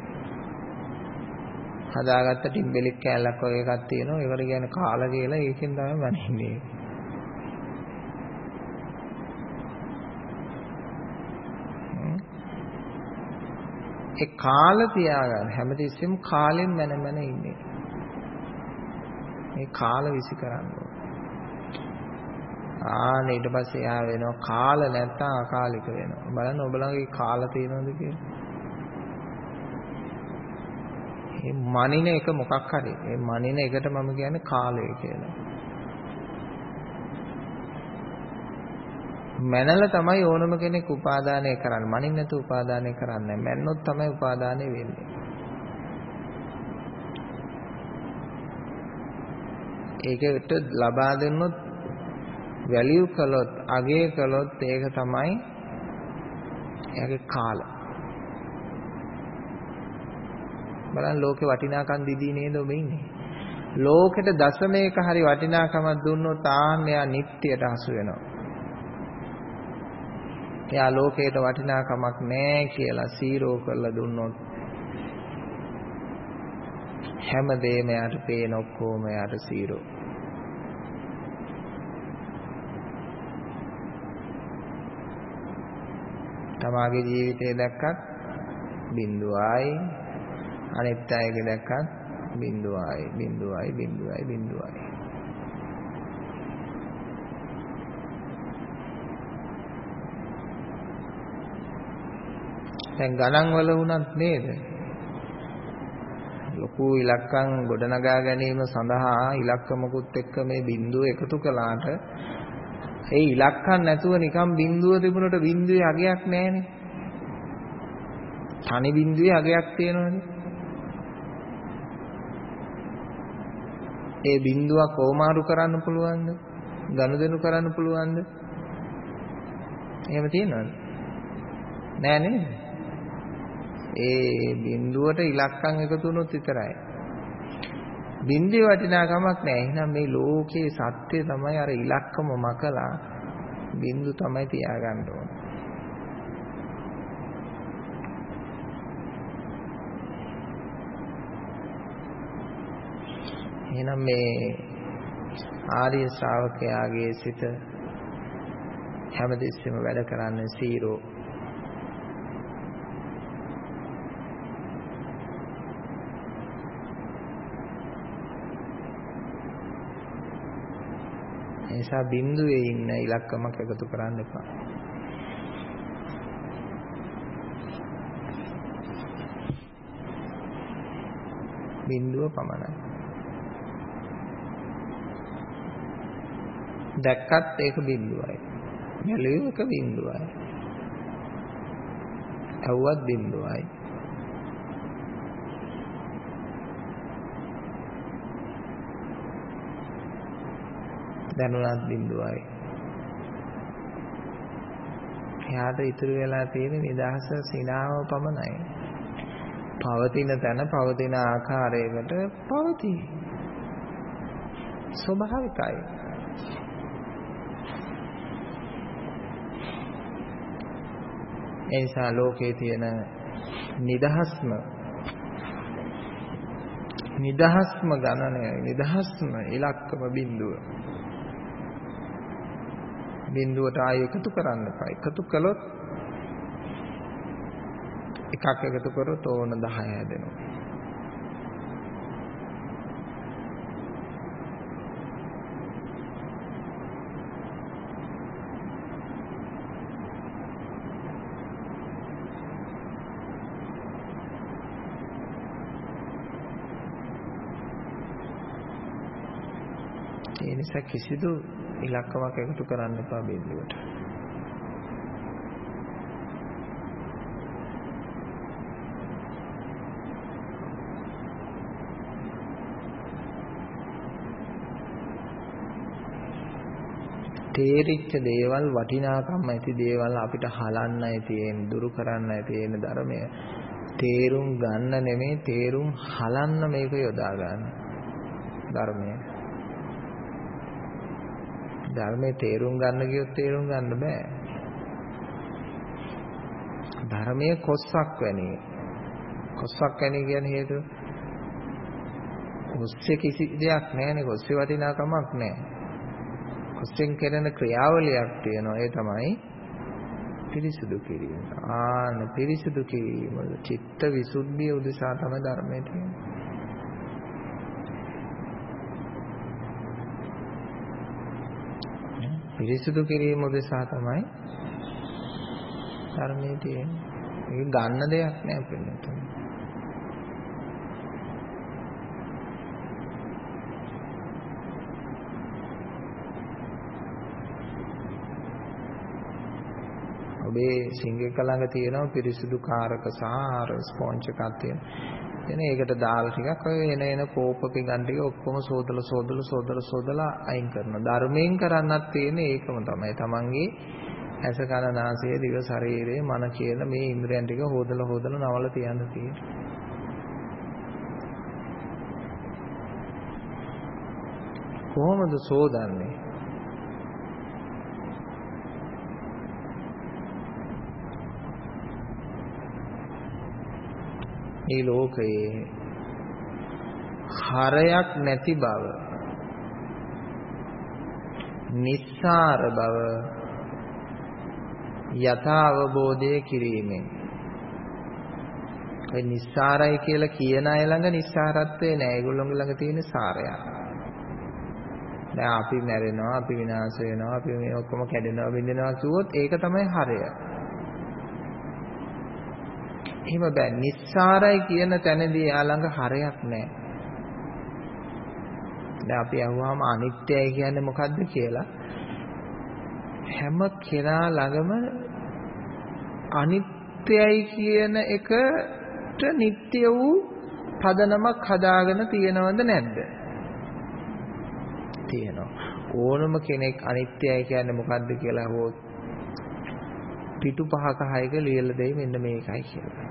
හදාගත්ත ටිම්බෙලික් කෑල්ලක් වගේ එකක් තියෙනවා. ඒකට කියන්නේ කාල කියලා. ඒකෙන් තමයි මනින්නේ. ඒ කාල තියාගන්න හැමතිස්සෙම කාලෙන් මැන ඉන්නේ. මේ කාල විසි කරන්න ඕන. ඊට පස්සේ යා වෙනවා කාල නැත්තම් අකාලික වෙනවා. බලන්න ඔබලගේ කාල තියෙනවද කියලා. මේ මනින එක මොකක් හරි. මේ මනින එකට මම කියන්නේ කාලය කියලා. මැනලා තමයි ඕනම කෙනෙක් උපාදානය කරන්නේ. මනින්න නැතුව උපාදානය කරන්නේ නැහැ. මැන්නොත් තමයි උපාදානය වෙන්නේ. ඒකට ලබා දෙන්නොත් වැලියු කළොත්, අගය කළොත් ඒක තමයි එයාගේ කාල. බලන්න ලෝකේ වටිනාකම් දිදී නේද ඔබ ඉන්නේ? ලෝකෙට දශමයක හරි වටිනාකමක් දුන්නොත් ආන්‍යයා නිට්ටියට හසු වෙනවා. එයා ලෝකයට වටිනාකමක් නැහැ කියලා සීරෝ කරලා දුන්නොත් හැමදේම යාට පේන ඔක්කොම යාට සීරෝ. තමාගේ ජීවිතේ දැක්කත් බිඳුවයි, අනිත් අයගේ දැක්කත් බිඳුවයි. දැන් ගණන් වල වුණත් නේද? ලොකු ඉලක්කම් ගොඩනගා ගැනීම සඳහා ඉලක්කමකුත් එක්ක මේ බිඳුව එකතු කළාට ඒ ඉලක්කම් නැතුව නිකන් බිඳුව තිබුණට බිඳුවේ අගයක් නැහැනේ. තනි බිඳුවේ අගයක් තියෙනවනේ. ඒ බිඳුවක් ඕමාරු කරන්න පුළුවන්ද? ගනුදෙනු කරන්න පුළුවන්ද? එහෙම තියෙනවද? නෑ නේද? ඒ බිඳුවට ඉලක්කම් එකතු වුණොත් විතරයි. බිඳුවේ වටිනාකමක් නැහැ. එහෙනම් මේ ලෝකයේ සත්‍ය තමයි අර ඉලක්කම මකලා බිඳු තමයි තියාගන්න ඕන. එහෙනම් මේ ආර්ය ශ්‍රාවකයාගේ සිත හැමදෙස්සෙම වැඩ කරන්නේ සීරෝ. නිසා බිඳුවේ ඉන්න ඉලක්කමක් එකතු කරන්න එපා. බිඳුව පමණයි. දැක්කත් ඒක බිඳුවයි. බැලුවේ එක බිඳුවයි. ඇහුවත් බිඳුවයි. දැනුණත් බිඳුවයි. එයාට ඉතුරු වෙලා තියෙන නිදහස සිනාව පමණයි. පවතින තැන පවතින ආකාරයකට පවතී. ස්වභාවිකයි. ඒ නිසා ලෝකයේ තියෙන නිදහස්ම ගණනය, නිදහස්ම ඉලක්කම බිඳුව. බිඳුවට ආයෙ එකතු කරන්න එපා. එකතු කළොත් එකක් එකතු කරොත් ඕන 10 හැදෙනවා. ඒ නිසා කිසිදු ඉලක්කමක් එකතු කරන්න එපා බිඳුවට. තේරිච්ච දේවල්, වටිනාකම් ඇති දේවල් අපිට හලන්නයි තියෙන්නේ, දුරු කරන්නයි තියෙන්නේ. ධර්මය තේරුම් ගන්න නෙමෙයි, තේරුම් හලන්න මේක යොදා ගන්න. ධර්මයේ තේරුම් ගන්න කියොත් තේරුම් ගන්න බෑ. ධර්මයේ කොස්සක් වැනි. කොස්සක් වැනි කියන්නේ හේතුව කොස්සේ කිසි දෙයක් නැහැනේ. කොස්සේ වටිනාකමක් නැහැ. කොස්සෙන් කරන ක්‍රියාවලියක් තියෙනවා. ඒ තමයි පිරිසුදු කිරීම. පිරිසුදු කිරීම, චිත්ත විසුද්ධිය උදෙසා තමයි ධර්මයේ තියෙන්නේ. පිරිසුදු කිරීම උදෙසා තමයි ධර්මයේ තියෙන්නේ. ඒක ගන්න දෙයක් නෑ පිළිතුර. ඔබේ සිංගේක ළඟ තියෙනවා පිරිසුදු කාරක සහ ස්පොන්ජ් එකක් තියෙනවා. එතන ඒකට දාලා ටිකක් ඔය එන කෝපක ගන්න ටික ඔක්කොම සෝදලා අයින් කරනවා. ධර්මයෙන් කරන්නත් තියෙන්නේ ඒකම තමයි. තමන්ගේ ඇස කන නාසය දිව ශරීරය මන කියන මේ ඉන්ද්‍රයන් ටික හොදලා නවල තියන්න තියෙන්නේ. කොහොමද සෝදන්නේ? මේ ලෝකයේ හරයක් නැති බව, නිස්සාර බව යථා අවබෝධය කිරීමෙන්. ඒ නිස්සාරයි කියලා කියන අය ළඟ නිස්සාරත්වේ නැහැ. ඒගොල්ලෝගේ ළඟ තියෙන සාරයක්. දැන් අපි මැරෙනවා, අපි විනාශ වෙනවා, අපි මේ ඔක්කොම කැඩෙනවා, බිඳෙනවා කිව්වොත් ඒක තමයි හරය. එහෙම බෑ. නිස්සාරයි කියන තැනදී යා ළඟ හරයක් නැහැ. දැන් අපි අහුවාම අනිත්‍යයි කියන්නේ මොකද්ද කියලා හැම කෙනා ළඟම අනිත්‍යයි කියන එකට නිට්ටය වූ පදනමක් හදාගෙන තියෙනවද නැද්ද? තියෙනවා. ඕනම කෙනෙක් අනිත්‍යයි කියන්නේ මොකද්ද කියලා අහුවොත් පිටු 5ක 6ක ලියලා දෙයි මෙන්න මේකයි කියලා.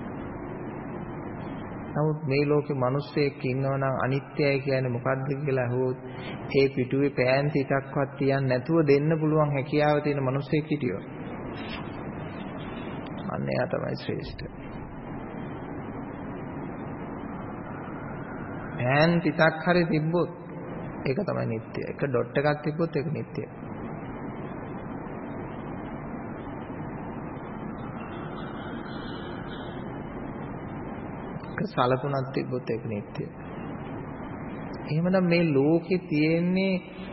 නමුත් මේ ලෝකේ මිනිස්සෙක් ඉන්නවා නම් අනිත්‍යයි කියන්නේ මොකද්ද කියලා අහුවොත් ඒ පිටුවේ පෑන් ටිකක්වත් තියන්නේ නැතුව දෙන්න පුළුවන් හැකියාව තියෙන මිනිස්සෙක් හිටියොත් අන්න එයා තමයි ශ්‍රේෂ්ඨ. පෑන් ටිකක් හරි තිබ්බොත් ඒක තමයි නිට්ටය. එක ඩොට් එකක් තිබ්බොත් ඒක නිට්ටයයි. සලකුණක් තිබ්බොත් ඒක නිට්ටයයි. එහෙමනම් මේ ලෝකේ තියෙන්නේ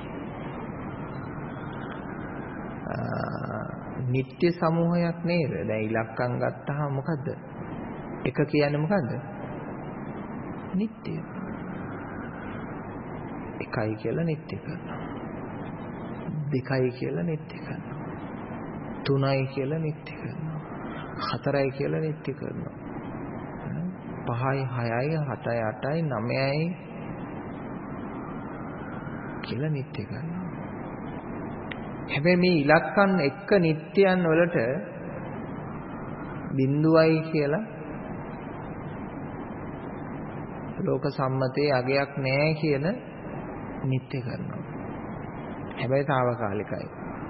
නිට්ටය සමූහයක් නේද? දැන් ඉලක්කම් ගත්තාම මොකද්ද? එක කියන්නේ මොකද්ද? නිට්ටය. එකයි කියලා නිට්ටය කරනවා. 2යි කියලා නිත්‍ය කරනවා. 3යි කියලා නිත්‍ය කරනවා. 4යි කියලා නිත්‍ය කරනවා. 5යි 6යි 7යි 8යි 9යි කියලා නිත්‍ය කරනවා. හැබැයි මේ ඉලක්කම් එක්ක නිත්‍යයන් වලට බිඳුවයි කියලා ලෝක සම්මතයේ අගයක් නැහැ කියන නිත්‍ය කරනවා. හැබැයි తాවකාලිකයි.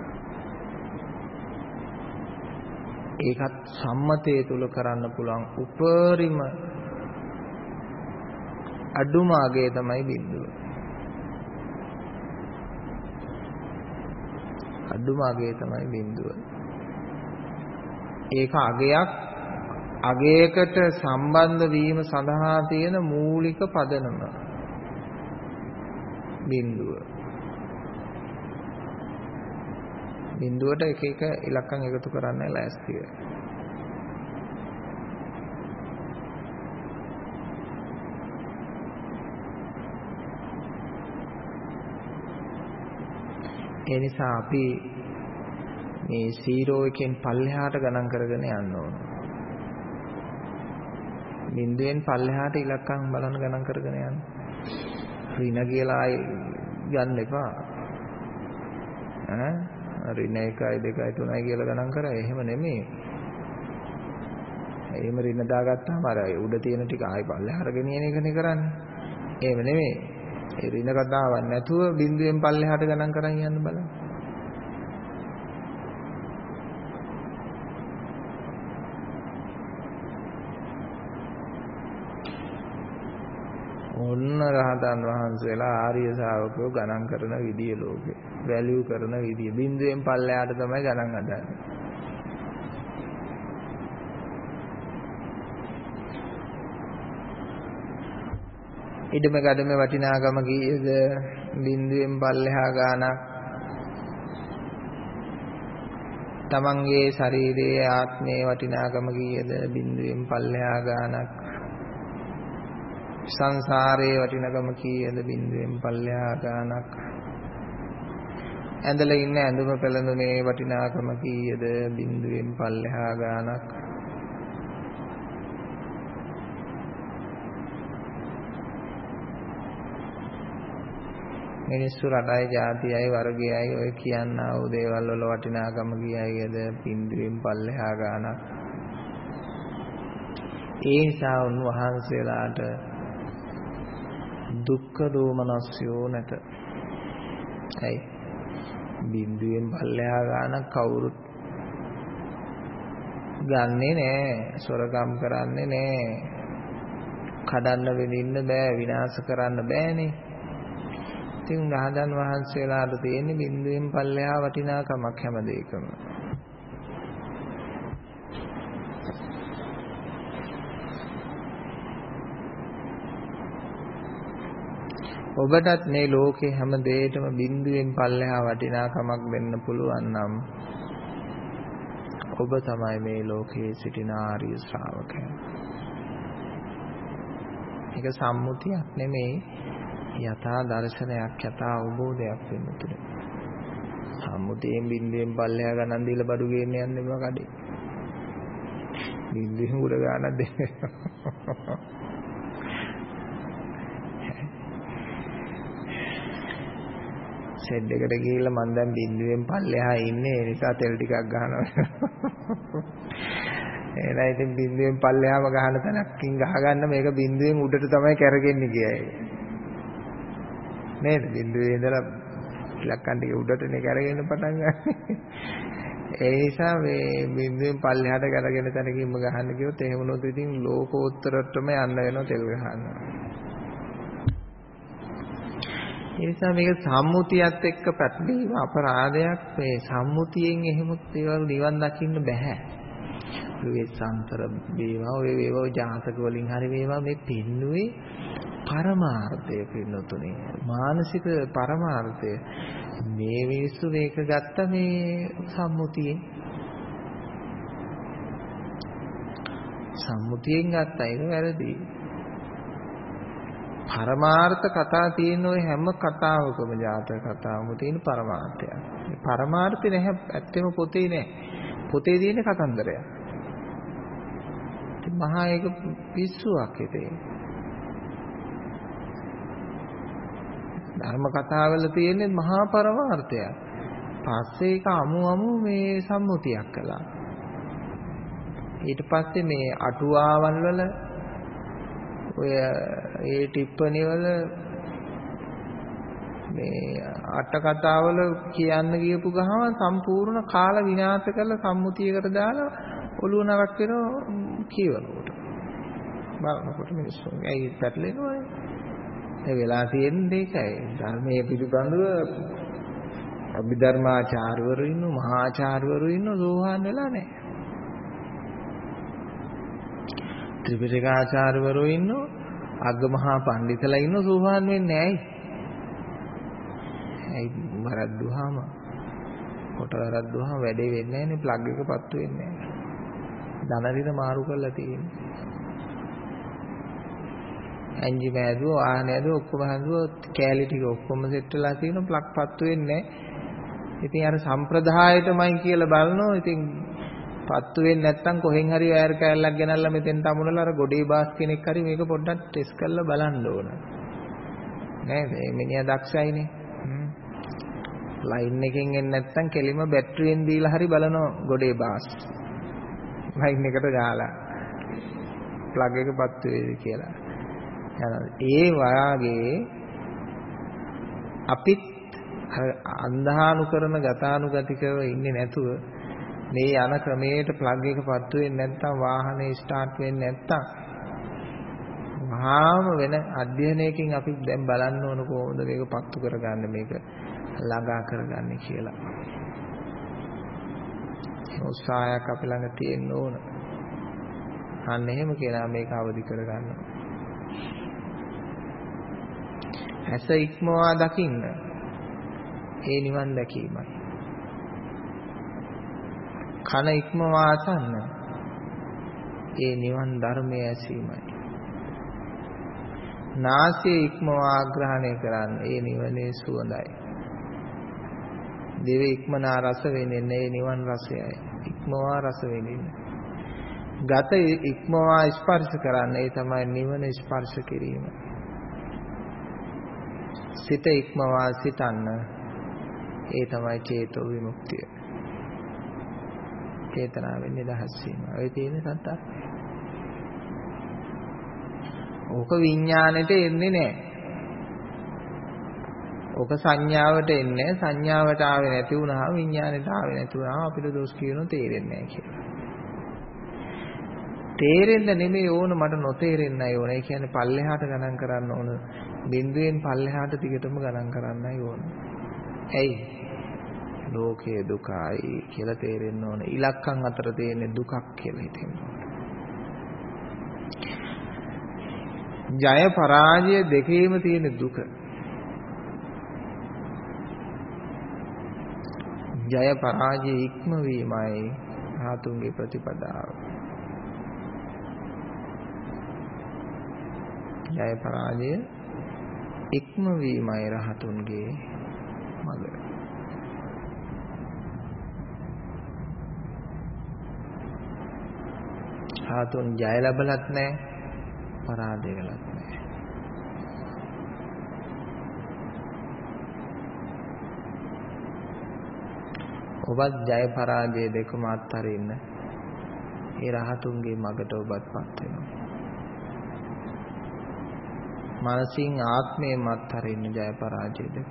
ඒකත් සම්මතයේ තුල කරන්න පුළුවන් උපරිම අඩුම අගය තමයි බිඳුව. අඩුම අගය තමයි බිඳුව. ඒක අගයකට සම්බන්ධ වීම සඳහා තියෙන මූලික පදනම බිඳුව. බිඳුවට එක එක ඉලක්කම් එකතු කරන්න ලෑස්තිය. ඒ නිසා අපි මේ 0 එකෙන් පල්ලෙහාට ගණන් කරගෙන යන්න ඕන. බිඳුවෙන් පල්ලෙහාට ඉලක්කම් බලන්න ගණන් කරගෙන යන්න. ඍණ කියලා ගන්න එපා. ඍණ 1යි 2යි 3යි කියලා ගණන් කරා. එහෙම නෙමෙයි. එහෙම ඍණ දාගත්තාම අර උඩ තියෙන ටික ආයි පල්ලෙහාට ගෙනියන එකනේ කරන්නේ. එහෙම නෙමෙයි. ඒ ඍණ කතාවක් නැතුව බිඳුවෙන් පල්ලෙහාට ගණන් කරන් යන්න බලන්න. ඔන්න රහතන් වහන්සේලා ආර්ය ශ්‍රාවකයෝ ගණන් කරන විදිය ලෝකේ වැලියු කරන විදිය බිඳුවෙන් පල්ලෙහාට තමයි ගණන් හදන්නේ. ඉදම ගඩම වටිනාකම කීයද? බිඳුවෙන් පල්ලෙහා ගානක්. තමන්ගේ ශරීරයේ ආත්මයේ වටිනාකම කීයද? බිඳුවෙන් පල්ලෙහා ගානක්. සංසාරයේ වටිනාකම කීයද? බිඳුවෙන් පල්ලෙහා ගානක්. ඇඳලා ඉන්න ඇඳුම පෙළඳුමේ වටිනාකම කීයද? බිඳුවෙන් පල්ලෙහා ගානක්. මිනිස්සු රටයි ජාතියයි වර්ගයයි ඔය කියන්නා වූ දේවල් වල වටිනාකම කීයද? බිඳුවෙන් පල්ලෙහා ගානක්. ඒ නිසා උන්වහන්සේලාට දුක්ඛ දෝමනස්යෝ නැත. ඇයි? බිඳුවෙන් පල්ලෙහා ගානක් කවුරුත් ගන්නෙ නෑ. සොරකම් කරන්නේ නෑ. කඩන්න වෙනින්න බෑ. විනාශ කරන්න බෑනේ. ඉතින් රහතන් වහන්සේලාට තියෙන්නේ බිඳුවෙන් පල්ලෙහා වටිනාකමක් හැම දෙයකම. ඔබටත් මේ ලෝකේ හැම දෙයකම බිඳුවෙන් පල්ලෙහා වටිනාකමක් දෙන්න පුළුවන් නම් ඔබ තමයි මේ ලෝකයේ සිටින ආර්ය ශ්‍රාවකයා. ඒක සම්මුතියක් නෙමෙයි. යථා දර්ශනයක් යථා අවබෝධයක් වෙන්න තුනේ. සම්මුතියෙන් බින්දුවෙන් පල්ලෙහා ගණන් දීලා බඩු ගේන්න යන්න එපා කඩේ. බින්දුවෙන් උඩ ගානක් දෙන්න. සෙඩ් එකට ගිහිල්ලා මම දැන් බින්දුවෙන් පල්ලෙහා ඉන්නේ ඒ නිසා තෙල් ටිකක් ගහනවා. එහෙනම් ඉතින් බින්දුවෙන් පල්ලෙහාම ගහන තැනකින් ගහගන්න මේක බින්දුවෙන් උඩට තමයි කරගෙන්නේ කියයි. නේද? බින්දුවේ ඉඳලා ඉලක්කම් ටික උඩටනේ කරගෙන පටන් ගන්න. ඒ නිසා මේ බින්දුවෙන් පල්ලෙහාට කරගෙන තැනකින්ම ගහන්න කිව්වොත් එහෙම වුණොත් ඉතින් ලෝකෝත්තරටම යන්න වෙනවා තෙල් ගහන්න. ඒ නිසා මේක සම්මුතියත් එක්ක පැටලීම අපරාධයක්. මේ සම්මුතියෙන් එහෙම ඒවල් නිවන් දකින්න බෑ. ඔය සංතර වේවා ඔය වේවා ජාතක වලින් හරි වේවා මේ පින්නුවේ පරමාර්ථය පින්නතුනේ. මානසික පරමාර්ථය. මේ මිනිස්සු මේක ගත්ත මේ සම්මුතියෙන්. සම්මුතියෙන් ගත්ත ඒක වැරදි. පරමාර්ථ කතා තියෙන ඔය හැම කතාවකම ජාතක කතාවම තියෙන පරමාර්ථය. මේ පරමාර්ථය නැහැ ඇත්තම පොතේ නෑ. පොතේ තියෙන කතන්දරයක්. ඉතින් මහා ඒක පිස්සුවක් හිතේ. ධර්ම කතාවල තියෙන මහා පරමාර්ථය. පස්සේ ඒක අමු මේ සම්මුතියක් කළා. ඊට පස්සේ මේ අටුවාවල් වල ඔය ඒ ටිප්පණි වල මේ අට කතාවල කියන්න ගියපු ගහම සම්පූර්ණ කාල විනාශ කරලා සම්මුතියකට දාලා ඔළුව නරක් වෙනවා කියවනකොට. බලනකොට මිනිස්සු ඇයි පැටලෙනවනේ. ඒ වෙලා තියෙන්නේ ඒකයි. ධර්මයේ පිළිබඳව අභිධර්මාචාර්යවරු ඉන්නු මහාචාර්යවරු ඉන්නු සෝහන් වෙලා නැහැ. ත්‍රිපිටකාචාර්යවරු ඉන්නු අග්ගමහා පඬිතුලා ඉන්නු සෝහන් වෙන්නේ ඇයි? ඇයි වරද්දුවාම කොට වරද්දුවාම වැඩේ වෙන්නේ නැහැනේ ප්ලග් එක පත්තු වෙන්නේ නැහැ. ධනරින මාරු කරලා තියෙන්නේ. එන්ජි මෑදුව ආහන ඇදුව ඔක්කොම හැදුව කෑලි ටික ඔක්කොම සෙට් වෙලා තියෙන ප්ලග් පත්තු වෙන්නේ නැහැ. ඉතින් අර සම්ප්‍රදායයටමයි කියලා බලනවා. ඉතින් පත්තු වෙන්නේ නැත්තම් කොහෙන් හරි වයර් කෑල්ලක් ගෙනල්ලා මෙතෙන්ට අමුණලා අර ගොඩේ බාස් කෙනෙක් හරි මේක පොඩ්ඩක් ටෙස්ට් කරලා බලන්න ඕන. නේද? මේ මිනිහා දක්ෂයිනේ. ලයින් එකෙන් එන්නේ නැත්තම් කෙලිම බැටරියෙන් දීලා හරි බලනවා ගොඩේ බාස්. ලයින් එකට ගාලා ප්ලග් එක පත්තු වේද කියලා. ඒ වාගේ අපිත් අන්ධානුකරණ ගතානුගතිකව ඉන්නේ නැතුව මේ යන ක්‍රමයට ප්ලග් එක පත්තු වෙන්නේ නැත්තම් වාහනේ ස්ටාර්ට් වෙන්නේ නැත්තම් වහාම වෙන අධ්‍යයනයකින් අපි දැන් බලන්න ඕන කොහොමද මේක පත්තු කරගන්න මේක ළඟා කරගන්නේ කියලා. උත්සාහයක් අපි ළඟ තියෙන්න ඕන. අන්න එහෙම කියලා මේක අවදි කරගන්න. ඇස ඉක්මවා දකින්න. ඒ නිවන් දැකීමයි. කන ඉක්මවා අසන්න. ඒ නිවන් ධර්මය ඇසීමයි. නාසය ඉක්මවා ආග්‍රහණය කරන්න. ඒ නිවනේ සුවඳයි. දිව ඉක්මනා රස විඳින්න. ඒ නිවන් රසයයි. ඉක්මවා රස විඳින්න. ගත ඉක්මවා ස්පර්ශ කරන්න. ඒ තමයි නිවන ස්පර්ශ කිරීම. සිත ඉක්මවා සිතන්න. ඒ තමයි චේතෝ විමුක්තිය. චේතනාවෙන් නිදහස් වීම. ඔය තියෙන සත්‍ය. ඕක විඥාණයට එන්නේ නැහැ. ඕක සංඥාවට එන්නේ නැහැ. සංඥාවට ආවේ නැති වුණාම විඥාණයට ආවේ නැති වුණාම අපිට දොස් කියනෝ තේරෙන්නේ නැහැ කියලා. තේරෙන්න නෙමෙයි ඕන මට නොතේරෙන්නයි ඕන. ඒ කියන්නේ පල්ලෙහාට ගණන් කරන්න ඕන. බිඳුවෙන් පල්ලෙහාට දිගටම ගණන් කරන්නයි ඕන. ඇයි? ලෝකයේ දුකයි කියලා තේරෙන්න ඕන. ඉලක්කම් අතර තියෙන දුකක් කියලා හිතෙන්න ඕන. ජය පරාජය දෙකේම තියෙන දුක. ජය පරාජය ඉක්මවීමයි ධාතුන්ගේ ප්‍රතිපදාව. ජය පරාජය ඉක්මවීමයි රහතුන්ගේ මඟ. රහතුන් ජය ලැබලත් නැහැ, පරාජය කළත් නැහැ. ඔබත් ජය පරාජය දෙකම අත්හරින්න ඒ රහතුන්ගේ මඟට ඔබත්පත් වෙනවා. මානසින් ආත්මයෙන් අත්හරින්න ජය පරාජය දෙක.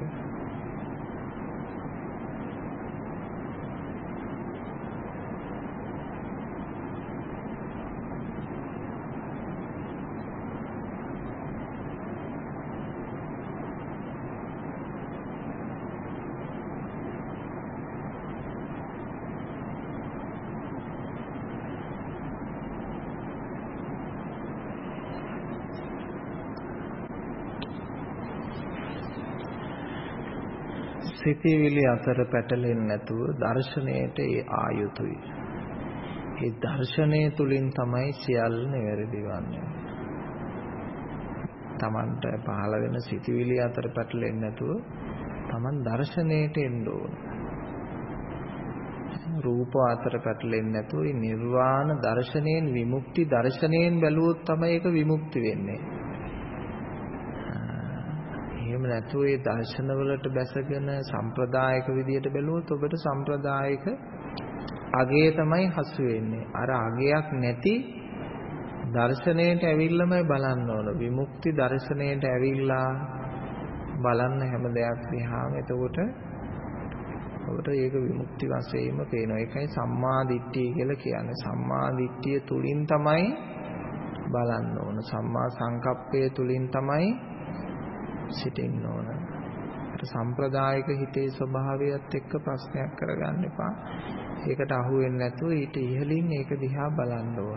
සිතවිලි අතර පැටලෙන්නේ නැතුව දර්ශනයට ඒ ආයුතුයි. ඒ දර්ශනය තුලින් තමයි සියල්ල නිවැරදි වන්නේ. තමන්ට පහළ වෙන සිතුවිලි අතර පැටලෙන්නේ නැතුව තමන් දර්ශනයට එන්න ඕන. රූප අතර පැටලෙන්නේ නැතුව මේ නිර්වාණ දර්ශනයෙන් විමුක්ති දර්ශනයෙන් බැලුවොත් තමයි ඒක විමුක්ති වෙන්නේ. එහෙම නැතුව ඒ දර්ශනවලට බැසගෙන සම්ප්‍රදායික විදියට බැලුවොත් ඔබට සම්ප්‍රදායික අගය තමයි හසු වෙන්නේ. අර අගයක් නැති දර්ශනයට ඇවිල්ලාමයි බලන්න ඕන. විමුක්ති දර්ශනයට ඇවිල්ලා බලන්න හැම දෙයක් දිහාම. එතකොට ඔබට ඒක විමුක්ති වශයෙන්ම පේනවා. ඒකයි සම්මා දිට්ඨිය කියලා කියන්නේ. සම්මා දිට්ඨිය තුලින් තමයි බලන්න ඕන. සම්මා සංකප්පය තුලින් තමයි සිටින්න ඕන. අර සම්ප්‍රදායික හිතේ ස්වභාවයත් එක්ක ප්‍රශ්නයක් කරගන්න එපා. ඒකට අහු වෙන්නේ නැතුව ඊට ඉහළින් ඒක දිහා බලන්න ඕන.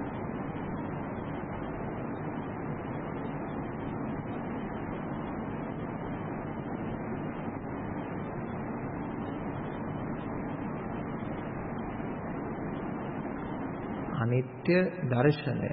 අනිත්‍ය දර්ශනය.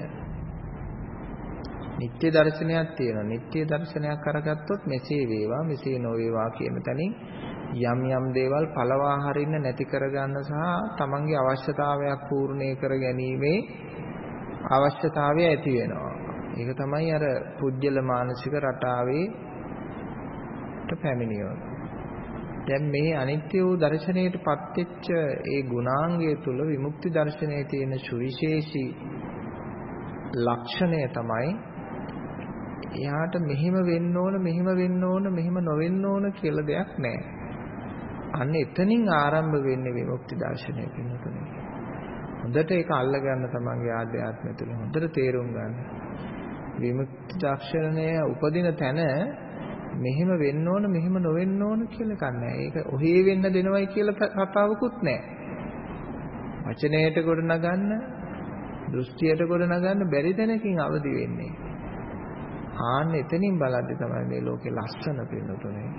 නිත්‍ය දර්ශනයක් තියෙනවා. නිත්‍ය දර්ශනයක් කරගත්තොත් මෙසේ වේවා මෙසේ නොවේවා කියන තැනින් යම් යම් දේවල් පළවා හරින්න නැති කරගන්න සහ තමන්ගේ අවශ්‍යතාවයක් පූර්ණේ කර ගැනීමේ අවශ්‍යතාවය ඇති වෙනවා. ඒක තමයි අර පුජ්‍යල මානසික රටාවේ පැමිණියොත්. දැන් මේ අනිත්‍ය වූ දර්ශනයටපත් වෙච්ච ඒ ගුණාංගය තුල විමුක්ති දර්ශනයේ තියෙන සුවිශේෂී ලක්ෂණය තමයි එයාට මෙහිම වෙන්න ඕන මෙහිම වෙන්න ඕන මෙහිම නොවෙන්න ඕන කියලා දෙයක් නැහැ. අන්න එතනින් ආරම්භ වෙන්නේ විමුක්ති දර්ශනය පින්නතුනේ. හොඳට ඒක අල්ලගන්න තමන්ගේ ආධ්‍යාත්මය තුළ හොඳට තේරුම් ගන්න. විමුක්ති දර්ශනය උපදින තැන මෙහෙම වෙන්න ඕන මෙහෙම නොවෙන්න ඕන කියලා එකක් නැහැ. ඒක ඔහේ වෙන්න දෙනවයි කියලා කතාවකුත් නැහැ. වචනයට ගොඩ නගන්න, දෘෂ්ටියට ගොඩ නගන්න බැරි තැනකින් අවදි වෙන්නේ. ආන්න එතනින් බලද්දි තමයි මේ ලෝකේ ලස්සන පින්නතුනේ.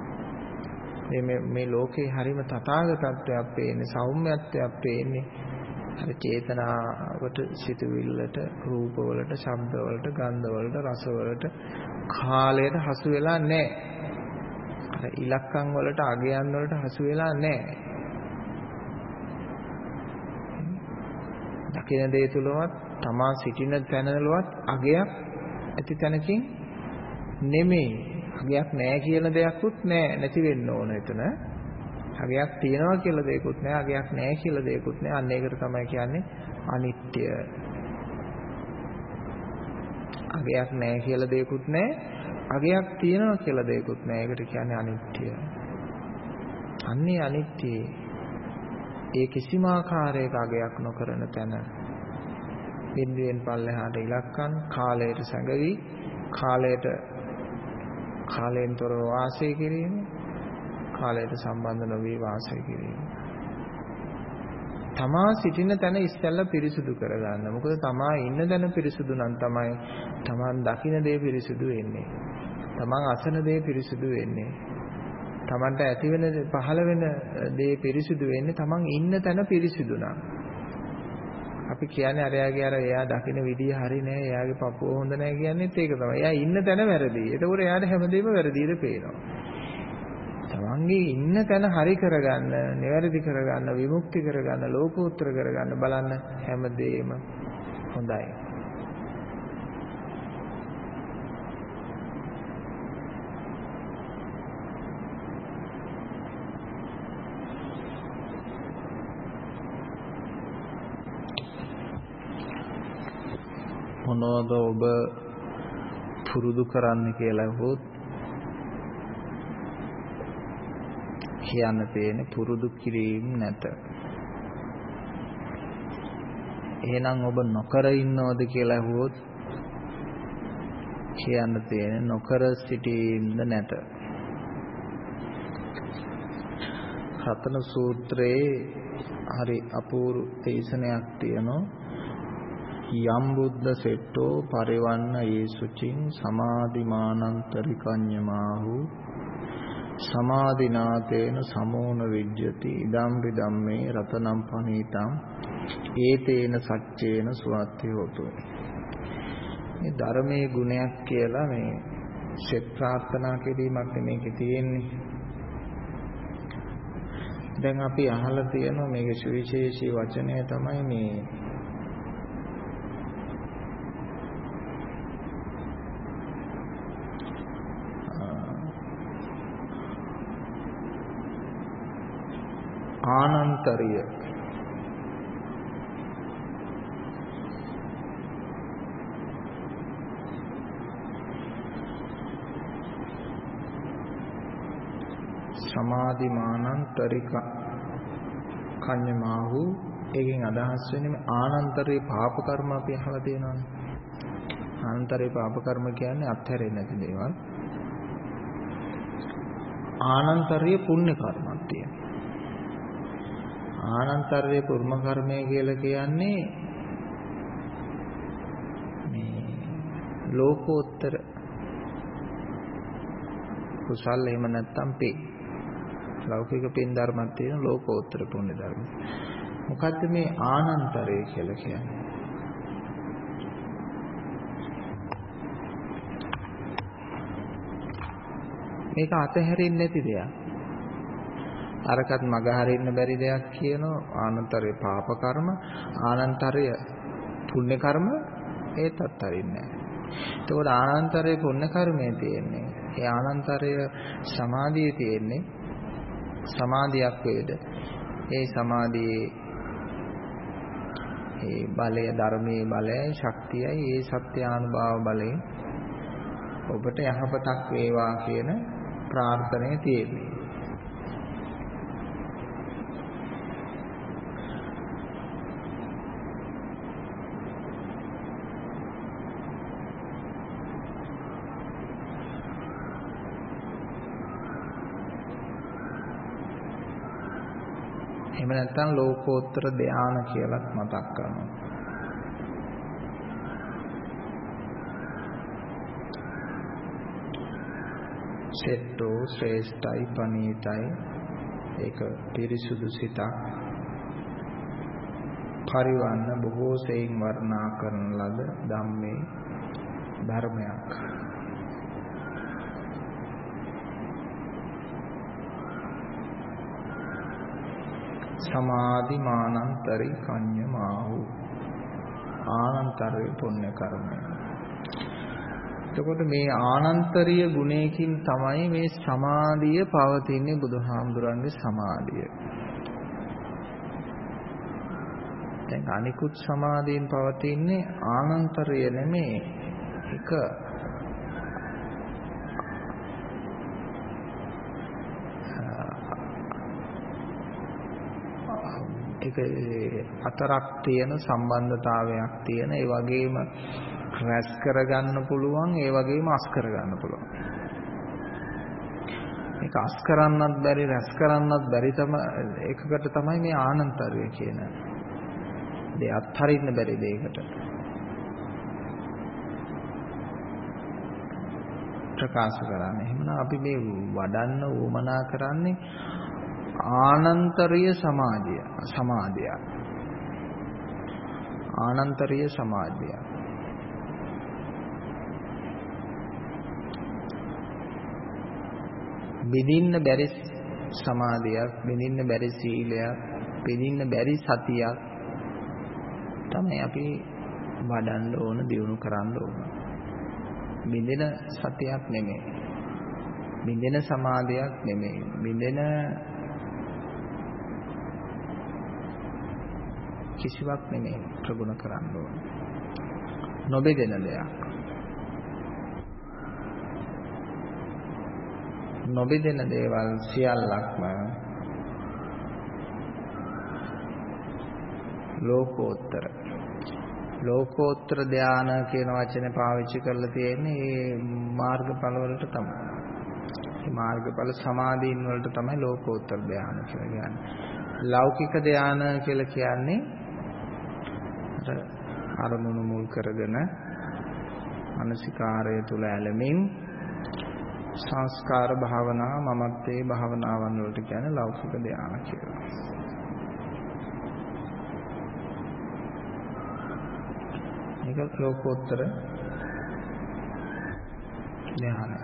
මේ ලෝකේ හරීම තථාගතත්වයක් පේන්නේ, සෞම්‍යත්වයක් පේන්නේ. අර චේතනාවට, සිතුවිල්ලට, රූපවලට, ශබ්දවලට, ගන්ධවලට, රසවලට, කාලයට හසු වෙලා නැහැ. අර ඉලක්කම් වලට, අගයන් වලට හසු වෙලා නැහැ. දකින දේ තුලවත්, තමා සිටින තැනවලවත් අගයක් ඇති තැනකින් නෙමෙයි. අගයක් නැහැ කියන දෙයක්වත් නැහැ, නැති වෙන්න ඕන එතන. අගයක් තියෙනවා කියලා දෙයක්වත් නැහැ, අගයක් නැහැ කියලා දෙයක්වත් නැහැ. අන්න ඒකට තමයි කියන්නේ අනිත්‍ය. අගයක් නැහැ කියලා දෙයක්වත් නැහැ, අගයක් තියෙනවා කියලා දෙයක්වත් නැහැ. ඒකට කියන්නේ අනිත්‍ය. අන්නේ අනිත්‍යයි. ඒ කිසිම ආකාරයක අගයක් නොකරන තැන බිඳුවෙන් පල්ලෙහාට ඉලක්කම්, කාලයට සැඟවි, කාලයෙන් තොරව වාසය කිරීම, කාලයට සම්බන්ධ නොවී වාසය කිරීම. තමා සිටින තැන ඉස්සෙල්ලා පිරිසුදු කරගන්න. මොකද තමා ඉන්න තැන පිරිසුදු නම් තමයි තමන් දකින දේ පිරිසුදු වෙන්නේ. තමන් අසන දේ පිරිසුදු වෙන්නේ. තමන්ට ඇති වෙන පහළ වෙන දේ පිරිසුදු වෙන්නේ තමන් ඉන්න තැන පිරිසුදු නම්. අපි කියන්නේ අරයාගේ අර එයා දකින විදිය හරි නෑ, එයාගේ පපුව හොඳ නෑ කියන්නේත් ඒක තමයි. එයා ඉන්න තැන වැරදි. ඒකෝර එයාට හැමදේම වැරදිද පේනවා. තමන්ගේ ඉන්න තැන හරි කරගන්න, නිවැරදි කරගන්න, විමුක්ති කරගන්න, ලෝකෝත්තර කරගන්න බලන්න හැමදේම හොඳයි. මොනවද ඔබ පුරුදු කරන්න කියලා හොත් කියන්න තියෙන පුරුදු කිරීම නැත. එහෙනම් ඔබ නොකර ඉන්නවද කියලා හොත් කියන්න තියෙන නොකර සිටීමද නැත. රතන සූත්‍රයේ හරි අපූර්ව දේශනයක් තියෙනවා. යම් බුද්ධ සෙට්ටෝ පරිවන්න යේසුචින් සමාධිමානන්තරිකඤ්ඤමාහු සමාධිනාතේන සමෝන විජ්ජති ඉදම්පි ධම්මේ රතනම් පනීතං ඒතේන සච්චේන සුවත්ති හොතු. මේ ධර්මයේ ගුණයක් කියලා මේ සෙත් ප්‍රාර්ථනා කිරීමක් මේකේ තියෙන්නේ. දැන් අපි අහලා තියෙනවා මේකේ සුවිශේෂී වචනය තමයි මේ ආනන්තරිය. සමාධිමානන්තරික කඤ්ඤමාහු. ඒකෙන් අදහස් වෙන්නේ මේ ආනන්තරේ පාප කර්ම අපි අහලා තියෙනවානේ. ආනන්තරේ පාප කර්ම කියන්නේ අත්හැරෙන්නේ නැති දේවල්. ආනන්තරිය පුණ්‍ය කර්මක් තියෙනවා. ආනන්තරේ පුර්ම කර්මය කියලා කියන්නේ මේ ලෝකෝත්තර කුසල් එහෙම නැත්නම් පේ. ලෞකික පින් ධර්මයක් තියෙන ලෝකෝත්තර පුණ්‍ය ධර්ම. මොකද්ද මේ ආනන්තරය කියලා කියන්නේ? මේක අතහැරෙන්නේ නැති දෙයක්. අරකට මග හරින්න බැරි දෙයක් කියනවා ආනන්තරේ පාප කර්ම, ආනන්තරය පුණ්‍ය කර්ම ඒත් අත්හරින්නේ නැහැ. එතකොට ආනන්තරේ පුණ්‍ය කර්මයේ තියෙන්නේ. ඒ ආනන්තරය සමාධියේ තියෙන්නේ. සමාධියක් වේද. ඒ සමාධියේ ඒ බලය ධර්මයේ බලයයි ශක්තියයි ඒ සත්‍යානුභව බලයෙන් ඔබට යහපතක් වේවා කියන ප්‍රාර්ථනාව තියෙන්නේ. එහෙම නැත්නම් ලෝකෝත්තර ධාන කියලාත් මතක් කරනවා. සෙට්ටෝ ශ්‍රේෂ්ඨයි පනීතයි ඒක පිරිසුදු සිතක් පරිවන්න බොහෝ සෙයින් වර්ණනා කරන ලද ධම්මේ ධර්මයක්. සමාධිමානන්තරි කඤ්ඤමාහු ආනන්තරේ පුණ්‍ය කර්මය. එතකොට මේ ආනන්තරීය ගුණයකින් තමයි මේ සමාධිය පවතින්නේ බුදුහාමුදුරන්ගේ සමාධිය. දැන් අනිකුත් සමාධියෙන් පවතින්නේ ආනන්තරීය නෙමේ. ඒක අතරක් තියෙන සම්බන්ධතාවයක් තියෙන ඒ වගේම රැස් කරගන්න පුළුවන් ඒ වගේම අස් කරගන්න පුළුවන්. මේක අස් කරන්නත් බැරි රැස් කරන්නත් බැරි එකකට තමයි මේ ආනන්තරය කියන දේ අත්හරින්න බැරි දෙයකට ප්‍රකාශ කරන්නේ. එහෙනම් අපි මේ වඩන්න උවමනා කරන්නේ ආනන්තරීය සමාධිය. ආනන්තරීය සමාධිය. බිඳින්න බැරි සමාධියක්, බිඳින්න බැරි සීලයක්, බිඳින්න බැරි සතියක් තමයි අපි වඩන්න ඕන, දියුණු කරන්න ඕන. බිඳින සතියක් නෙමෙයි. බිඳින සමාධියක් නෙමෙයි. බිඳින කිසිවක් නෙමෙයි ප්‍රගුණ කරන්න ඕන. නොබෙදෙන දෙයක්. නොබෙදෙන දේවල් සියල්ලක්ම ලෝකෝත්තර. ලෝකෝත්තර ධානය කියන වචනේ පාවිච්චි කරලා තියෙන්නේ මේ මාර්ගඵල වලට තමයි. මේ මාර්ගඵල සමාධීන් වලට තමයි ලෝකෝත්තර ධානය කියලා කියන්නේ. ලෞකික ධානය කියලා කියන්නේ අරමුණු මුල් කරගෙන මානසිකාරය තුල ඇලෙමින් සංස්කාර භාවනා මමත්වේ භාවනාවන් වලට කියන්නේ ලෞකික ධානය කියලා. මේක ලෝකෝත්තර ධ්‍යානය.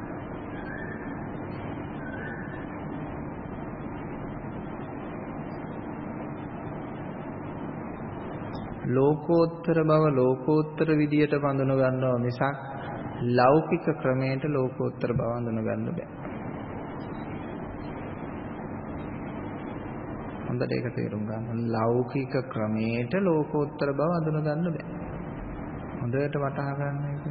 ලෝකෝත්තර බව ලෝකෝත්තර විදියට වඳුන ගන්නවා මිසක් ලෞකික ක්‍රමයට ලෝකෝත්තර බව වඳුන ගන්න බෑ. හොඳට ඒක තේරුම් ගන්න. ලෞකික ක්‍රමයට ලෝකෝත්තර බව වඳුන ගන්න බෑ. හොඳට වටහා ගන්න එක.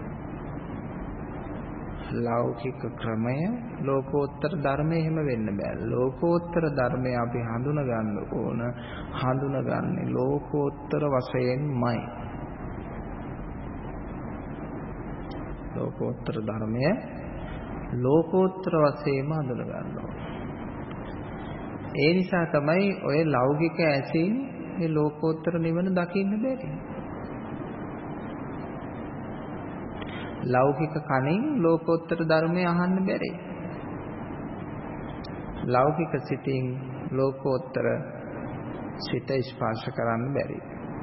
ලෞකික ක්‍රමය ලෝකෝත්තර ධර්මයේ එහෙම වෙන්න බෑ. ලෝකෝත්තර ධර්මය අපි හඳුන ගන්න ඕන. හඳුනගන්නේ ලෝකෝත්තර වශයෙන්මයි. ලෝකෝත්තර ධර්මය ලෝකෝත්තර වශයෙන්ම හඳුන ගන්න ඕන. ඒ නිසා තමයි ඔය ලෞකික ඇසින් මේ ලෝකෝත්තර නිවන දකින්න බැරි. ලෞකික කණින් ලෝකෝත්තර ධර්මය අහන්න බැරි. ලෞකික සිතින් ලෝකෝත්තර සිත ස්පර්ශ කරන්න බැරි.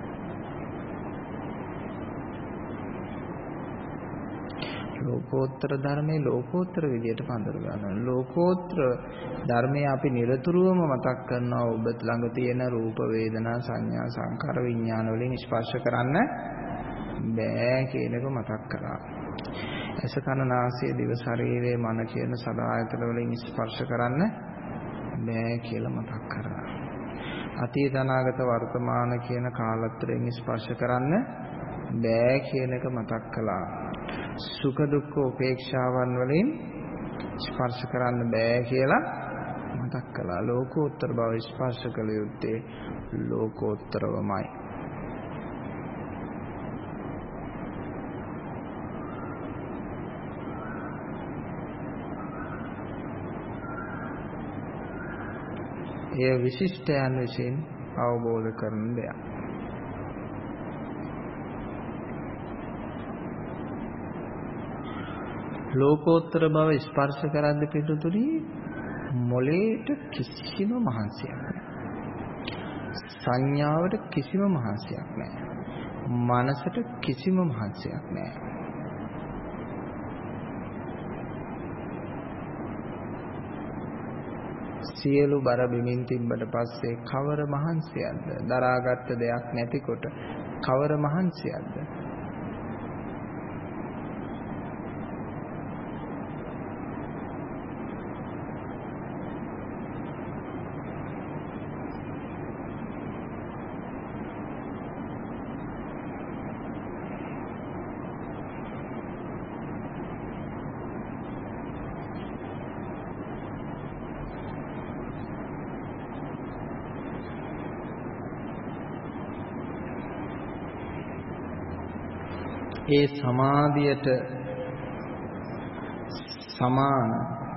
ලෝකෝත්තර ධර්මයේ ලෝකෝත්තර විදියට පඳුර ගන්න. ලෝකෝත්තර ධර්මයේ අපි නිරතුරුවම මතක් කරනවා ඔබ ළඟ තියෙන රූප වේදනා සංඥා සංකාර විඥාන වලින් ස්පර්ශ කරන්න බෑ කියන එක මතක් කරා. ඇස කන නාසය දිව ශරීරය මන කියන සලආයතන වලින් ස්පර්ශ කරන්න බෑ කියලා මතක් කරා. අතීත අනාගත වර්තමාන කියන කාලත්‍රයෙන් ස්පර්ශ කරන්න බෑ කියන එක මතක් කළා. සුඛ දුක්ඛ උපේක්ෂාවන් වලින් ස්පර්ශ කරන්න බෑ කියලා මතක් කළා. ලෝකෝත්තර බව ස්පර්ශ කළ යුත්තේ ලෝකෝත්තරවමයි. එය විශිෂ්ටයන් විසින් අවබෝධ කරන දෙයක්. ලෝකෝත්තර බව ස්පර්ශ කරද්දී පිටුතුනි මොලේට කිසිම මහන්සියක් නැහැ. සංඥාවට කිසිම මහන්සියක් නැහැ. මනසට කිසිම මහන්සියක් නැහැ. සියලු බර බිමින් තිබ්බට පස්සේ කවර මහන්සියක්ද? දරාගත් දෙයක් නැතිකොට කවර මහන්සියක්ද? ඒ සමාධියට සමාන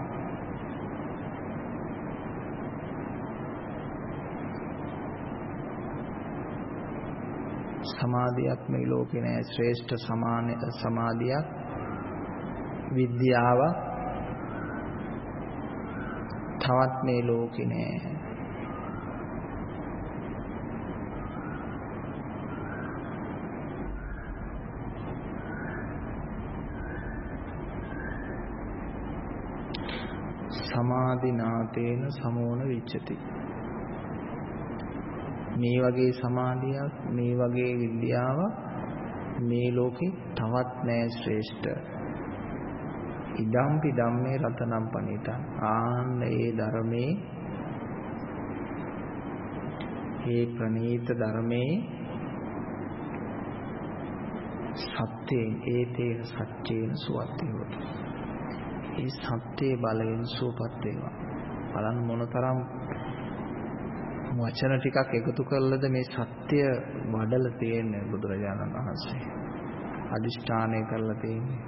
සමාධියක් මේ ලෝකේ නෑ. ශ්‍රේෂ්ඨ සමාධියක් විද්‍යාව තවත් මේ ලෝකේ නෑ. සමාධිනාතේන සමෝන විච්ඡති. මේ වගේ සමාධියක් මේ වගේ විද්‍යාවක් මේ ලෝකේ තවත් නෑ ශ්‍රේෂ්ඨ. ඉදම්පි ධම්මේ රතනම් පනිතං. ආන්න ඒ ධර්මයේ ඒ ප්‍රණීත ධර්මයේ සත්‍යයෙන් ඒතේන සත්‍යයෙන් සුවත්ති හොති. ඒ සත්‍යයේ බලයෙන් සුවපත් වේවා. බලන්න මොනතරම් වචන ටිකක් එකතු කරලාද මේ සත්‍ය වඩලා තියෙන්නේ බුදුරජාණන් වහන්සේ. අදිෂ්ඨානය කරලා තියෙන්නේ.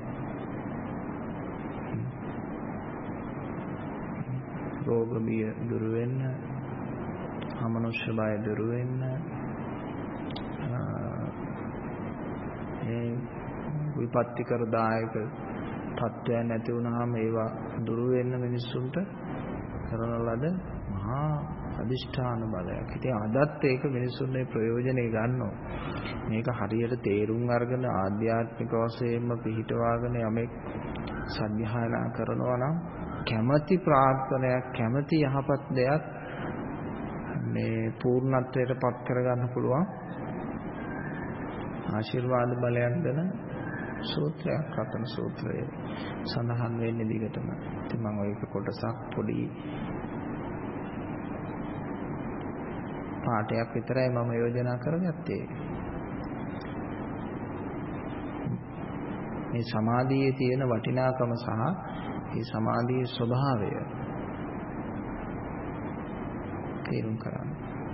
රෝග බිය දුරු වෙන්න, අමනුෂ්‍ය බය දුරු වෙන්න, ඒ විපත්තිකර දායක තත්ත්වයන් නැති වුණාම ඒවා දුරු වෙන්න මිනිස්සුන්ට කරන ලද මහා අදිෂ්ඨාන බලයක්. ඉතින් අදත් ඒක මිනිස්සුන්ගේ ප්‍රයෝජනෙ ගන්නවා. මේක හරියට තේරුම් අරගෙන ආධ්‍යාත්මික වශයෙන්ම පිහිටවාගෙන යමෙක් සත්‍යයනා කරනවා නම් කැමැති ප්‍රාර්ථනයක් කැමැති යහපත් දෙයක් මේ පූර්ණත්වයට පත් කරගන්න පුළුවන් ආශිර්වාද බලයක් දෙන සූත්‍රයක් රතන සූත්‍රයේ සඳහන් වෙන්නේ දිගටම. ඉතින් මම ඔයක කොටසක් පොඩි පාඩයක් විතරයි මම යෝජනා කරගත්තේ. මේ සමාධියේ තියෙන වටිනාකම සහ මේ සමාධියේ ස්වභාවය තේරුම් කරගන්න.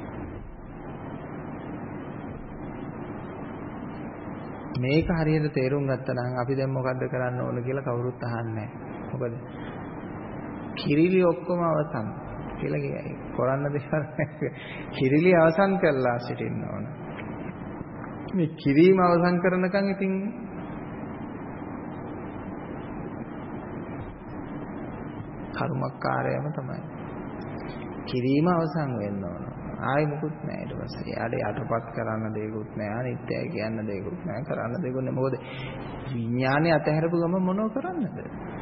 මේක හරියට තේරුම් ගත්තා නම් අපි දැන් මොකද්ද කරන්න ඕන කියලා කවුරුත් අහන්නේ නැහැ. මොකද කිරිලි ඔක්කොම අවසන් කියලා කියයි. කරන්න දෙයක් නැහැ. කිරිලි අවසන් කරලා සිටින්න ඕන. මේ කිරීම අවසන් කරනකන් ඉතින් කර්මකාරයම තමයි. කිරීම අවසන් වෙන්න ඕන. ආයි මුකුත් නැහැ ඊට පස්සේ. යාට යටපත් කරන්න දෙයක්වත් නැහැ. අනිත්‍යයි කියන්න දෙයක්වත් නැහැ. කරන්න දෙයක්වත් නැහැ. මොකද විඥානේ අතහැරපු ගම මොනව කරන්නද?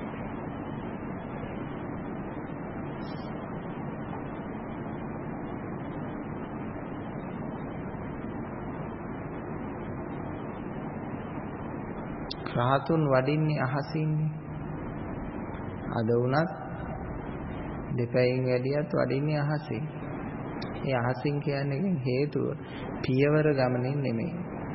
රාතුන් වඩින්නේ අහසින්නේ. අද වුණත් දෙපැයින් වැඩියත් වඩින්නේ අහසින්. ඒ අහසින් කියන්නේ හේතුව පියවර ගමනින් නෙමෙයි.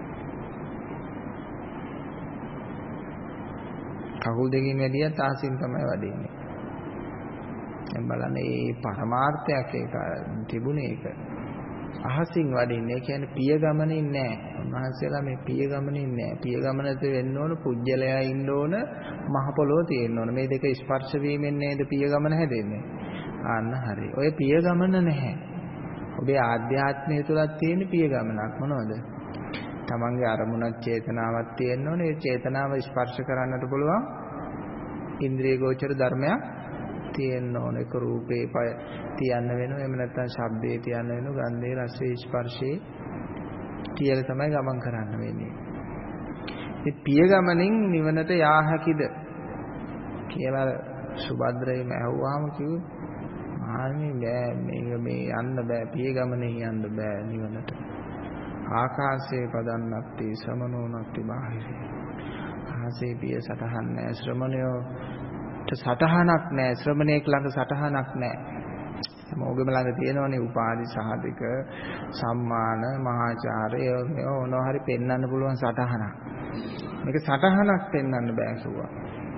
කකුල් දෙකින් වැඩියත් අහසින් තමයි වඩින්නේ. දැන් බලන්න මේ පරමාර්ථයක් ඒක තිබුණේ ඒක. අහසින් වඩින්නේ කියන්නේ පිය ගමනින් නෑ. උන්වහන්සේලා මේ පිය ගමනින් නෑ. පිය ගමනට වෙන්න ඕන පුජ්‍යලයා ඉන්න ඕන මහ පොළොව තියෙන්න ඕන. මේ දෙක ස්පර්ශ වීමෙන් නේද පිය ගමන හැදෙන්නේ. අන්න හරි. ඔය පිය ගමන නැහැ. ඔබේ ආධ්‍යාත්මය තුලක් තියෙන පිය ගමනක් මොනවද? තමන්ගේ අරමුණක් චේතනාවක් තියෙන්න ඕනේ. ඒ චේතනාව ස්පර්ශ කරන්නට පුළුවන් ඉන්ද්‍රිය ගෝචර ධර්මයක් තියෙන්න ඕනේ. ඒක රූපේ තියන්න වෙනවා. එහෙම නැත්නම් ශබ්දේ තියන්න වෙනවා. ගන්ධේ රසේ ස්පර්ශේ කියලා තමයි ගමන් කරන්න වෙන්නේ. මේ පිය ගමනින් නිවනට යා හැකිද කියලා සුභද්‍රයම ඇහුවාම කිව්වේ ආන්නේ බෑ මේ යන්න බෑ පිය ගමනේ යන්න බෑ නිවනට. ආකාශයේ පදන්නක්ති සමනෝනක්ති බාහිරේ. ආසේ පිය සටහන් නැහැ ශ්‍රමණයෝට සටහනක් නැහැ ශ්‍රමණේක ළඟ සටහනක් නැහැ. මොගම ළඟ තියෙනවනේ උපාධි සහතික සම්මාන මහාචාර්ය මොනවා හරි පෙන්වන්න පුළුවන් සටහනක්. මේක සටහනක් පෙන්වන්න බෑ කිව්වා.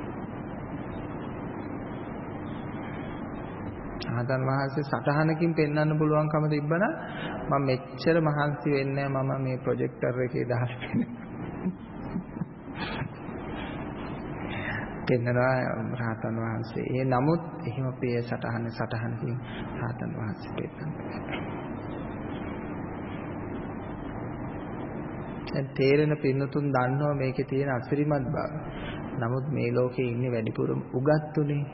ආතන් වහන්සේ සටහනකින් පෙන්වන්න පුළුවන්කම තිබ්බනම් මම මෙච්චර මහන්සි වෙන්නේ නැහැ මම මේ ප්‍රොජෙක්ටර් එකේ දාලා පෙන්වනවා රහතන් වහන්සේ. ඒ නමුත් එහෙම පිය සටහනකින් රහතන් වහන්සේ පෙන්වනවා. දැන් තේරෙන පින්නතුන් දන්නවා මේකේ තියෙන අසිරිමත් බව. නමුත් මේ ලෝකේ ඉන්නේ වැඩිපුරම උගත්තුනේ.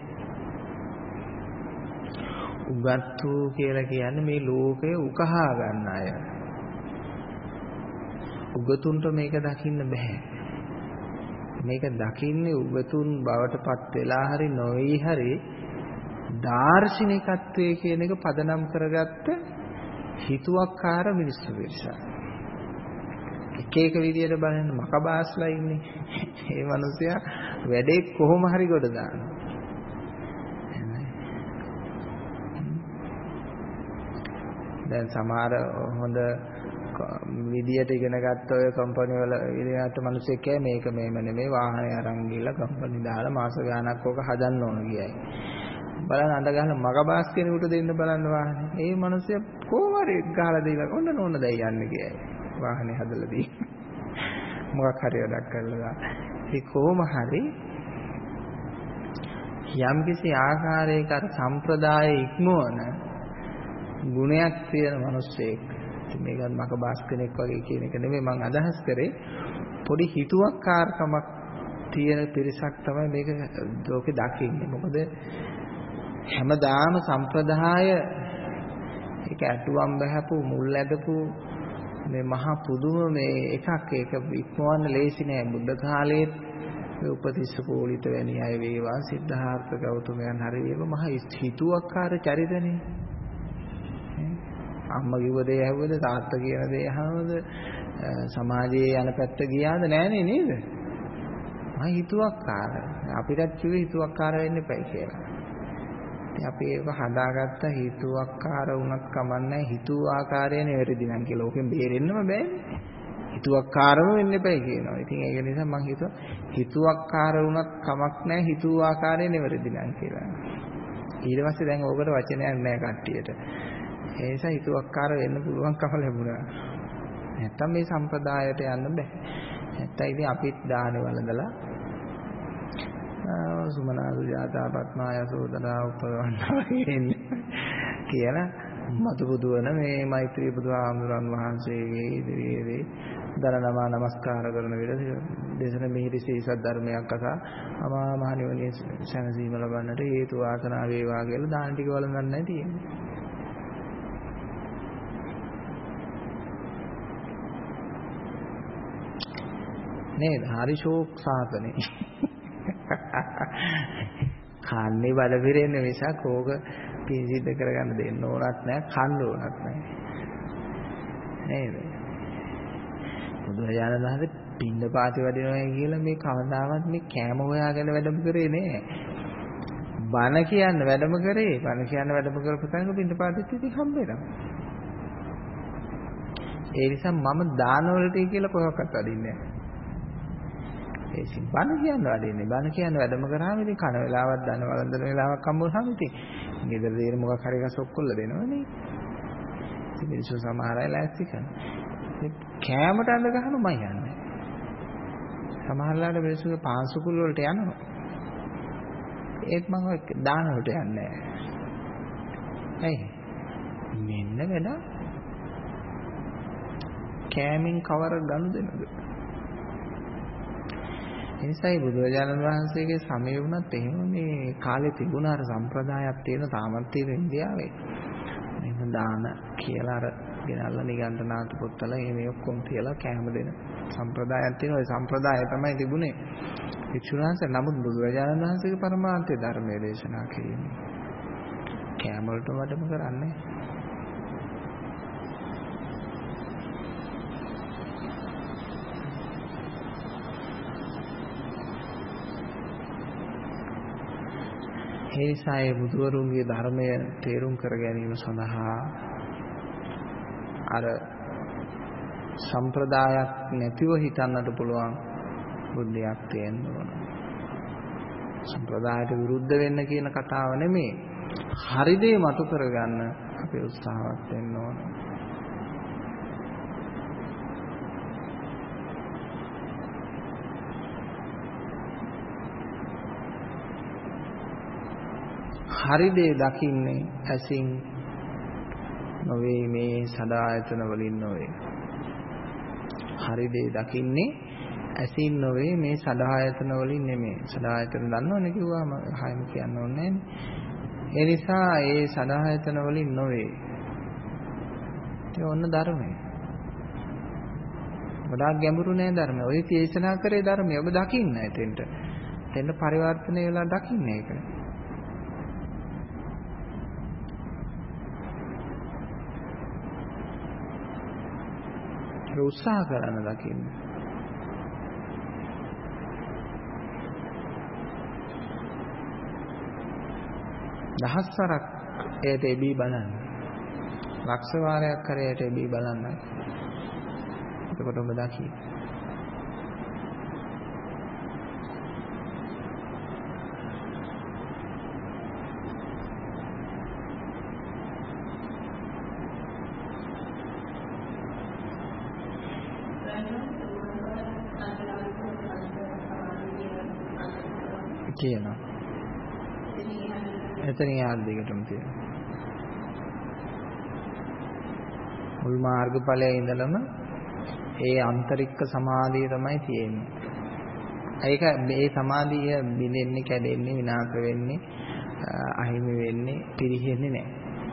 උගත්තු කියලා කියන්නේ මේ ලෝකය උකහා ගන්න අය. උගතුන්ට මේක දකින්න බෑ. මේක දකින්නේ උගතුන් බවට පත් වෙලා හරි නොවි හරි දාර්ශනිකත්වයේ කියන එක පදනම් කරගත්ත හිතුවක්කාර මිනිස්සු පිරිසක්. එක එක විදියට බලන්න මකබාස්ලා ඉන්නේ. මේ මිනිස්සයා වැඩේ කොහොම හරි ගොඩ දානවා. දැන් සමහර හොඳ විදියට ඉගෙන ගත්ත ඔය කම්පැනි වල ඉරියාට මිනිස්සෙක් කියයි මේක මේම නෙමෙයි වාහනේ අරන් ගිහලා කම්පැනි දාලා මාස ගාණක් ඕක හදන්න ඕන කියයි. බලන්න අඬ ගහලා මගබාස් කෙනෙකුට දෙන්න බලන්න වාහනේ. ඒ මිනිස්සයා කොහොම හරි ගහලා දීලා ඔන්න නෝන දැන් යන්නේ කියයි. වාහනේ හදලා දී. මොකක් හරි වැඩක් කරලා. ඒ කොහොම හරි යම්කිසි ආකාරයක අර සම්ප්‍රදාය ඉක්මවන ගුණයක් තියෙන මිනිස්සෙක්. මේකත් මක බාස් කෙනෙක් වගේ කියන එක නෙමෙයි මම අදහස් කරේ. පොඩි හිතුවක්කාරකමක් තියෙන පිරිසක් තමයි මේක ලෝකේ දකින්නේ. මොකද හැමදාම සම්ප්‍රදාය ඒක ඇටුවම් බහපු මුල් ඇදපු මේ මහා පුදුම මේ එකක් ඒක ඉක්මවන්න ලේසි නෑ. බුද්ධ කාලයේ මේ උපතිස්ස පොලිත වැනි අය වේවා සිද්ධාර්ථ ගෞතමයන් හරි වේවා මහ හිතුවක්කාර චරිතනේ. අම්මා කිව්ව දේ ඇහුවද තාත්තා කියන දේ අහනවද සමාජයේ යන පැත්ත ගියාද නෑනේ නේද? මම හිතුවක්කාර. අපිටත් කිව්වේ හිතුවක්කාර වෙන්න එපයි කියලා. ඉතින් අපි ඒක හදාගත්ත හිතුවක්කාර වුණත් කමන්නේ හිතුව ආකාරය නෙවෙරිදි නම් කියලා. ඕකෙන් බේරෙන්නම බෑනේ. හිතුවක්කාරම වෙන්න එපයි කියනවා. ඉතින් ඒක නිසා මම හිතුවා හිතුවක්කාර වුණත් කමක් නැහැ හිතුව ආකාරය නෙවෙරිදි නම් කියලා. ඊට පස්සේ දැන් ඕකට වචනයක් නැහැ කට්ටියට. ඒ නිසා හිතුවක්කාර වෙන්න පුළුවන්කම ලැබුණා. නැත්තම් මේ සම්ප්‍රදායට යන්න බෑ. නැත්තම් ඉතින් අපිත් දානේ වළඳලා සුමනා සුජාතා පත්මා යසෝදරා උපවන්නා කියලා මතු බුදුවන මේ මෛත්‍රී බුදුහාමුදුරන් වහන්සේගේ ඉදිරියේදී දරණමා නමස්කාර කරන විට දේශන මිහිරි ශීසත් ධර්මයක් අසා අමා මහ නිවනේ සැනසීම ලබන්නට හේතු වාසනා වේවා කියලා දාන ටික වළඳන්නයි තියෙන්නේ. නේද? හරි ෂෝක් සාසනේ. කන්නේ බඩ පිරෙන්නේ මිසක් ඕක පිසිද්ධ කරගන්න දෙන්න ඕනත් නැහැ, කන්න ඕනත් නැහැ. නේද? බුදුරජාණන් වහන්සේ පින්න පාති වදිනවා කියලා මේ කවදාවත් මේ කෑම හොයාගෙන වැඩම කරේ නෑ. බණ කියන්න වැඩම කරේ. බණ කියන්න වැඩම කරපු තැනක පින්න පාතිත් ඉතින් හම්බ වෙනවා. ඒ නිසා මම දාන වලට කියලා කොහොක්වත් වදින්නේ නැහැ. ඒසි බණ කියන්න වදින්නේ. බණ කියන්න වැඩම කරාම ඉතින් කන වෙලාවක් දන වළඳන වෙලාවක් හම්බුනහම ඉතින් ගෙදර දේන මොකක් හරි එකක් ඔක්කොල්ල දෙනවනේ. ඉතින් මිනිස්සු සමහර අය ලෑස්ති කරනවා. කෑමට අඳ ගහනවා මම යන්නේ. සමහරලාට මිනිස්සුගේ පාංශුකුල් වලට යනවා. ඒත් මම දාන වලට යන්නේ නැහැ. ඇයි? මෙන්න වෙන කෑමින් කවර ගනුදෙනුද? එනිසායි බුදුරජාණන් වහන්සේගේ සමය වුණත් එහෙම මේ කාලේ තිබුණ අර සම්ප්‍රදායක් තියෙන තාමත් තියෙන ඉන්දියාවේ. එහෙනම් දාන කියලා අර ගෙනල්ලා නිගණ්ඨනාථ පොත්වල මේ ඔක්කොම තියලා කැම දෙන සම්ප්‍රදායක් තියෙනවා. ඒ සම්ප්‍රදාය තමයි තිබුණේ. වික්ෂුණාංශ නමුත් බුදුරජාණන් වහන්සේගේ පරමාර්ථය ධර්මයේ දේශනා කිරීමේ. කැම වලට වැඩම කරන්නේ. ඒ නිසා ඒ බුදුවරුන්ගේ ධර්මය තේරුම් කර ගැනීම සඳහා අර සම්ප්‍රදායක් නැතිව හිතන්නට පුළුවන් බුද්ධියක් තියෙන්න ඕන. සම්ප්‍රදායට විරුද්ධ වෙන්න කියන කතාව නෙමෙයි. හරි දේ මතු කරගන්න අපි උත්සාහවත් වෙන්න ඕන. හරි දේ දකින්නේ ඇසින් නොවේ මේ සදායතන වලින් නොවේ. හරි දේ දකින්නේ ඇසින් නොවේ මේ සදායතන වලින් නෙමෙයි. සදායතන දන්නවනේ කිව්වම හයම කියන්න ඕනේ නෑනේ. ඒ නිසා ඒ සදායතන වලින් නොවේ. ඒ ඔන්න ධර්මය. වඩා ගැඹුරු නෑ ධර්මය. ඔය දේශනා කරේ ධර්මය ඔබ දකින්න එතෙන්ට. එතෙන්ට පරිවර්තනය වෙලා දකින්න ඒක. උත්සාහ කරන දකින්න. දහස්වරක් ඒට එබී බලන්න. ලක්ෂ වාරයක් කරේට එබී බලන්න. එතකොට ඔබ දකින්න. කියනවා. එතනින් ආල් දෙකටම තියෙනවා. මුල් මාර්ගඵලයේ ඉඳලම ඒ ආන්තරික සමාධිය තමයි තියෙන්නේ. ඒක මේ සමාධිය බිඳෙන්නේ, කැඩෙන්නේ, විනාශ වෙන්නේ, අහිමි වෙන්නේ, පිරිහෙන්නේ නැහැ.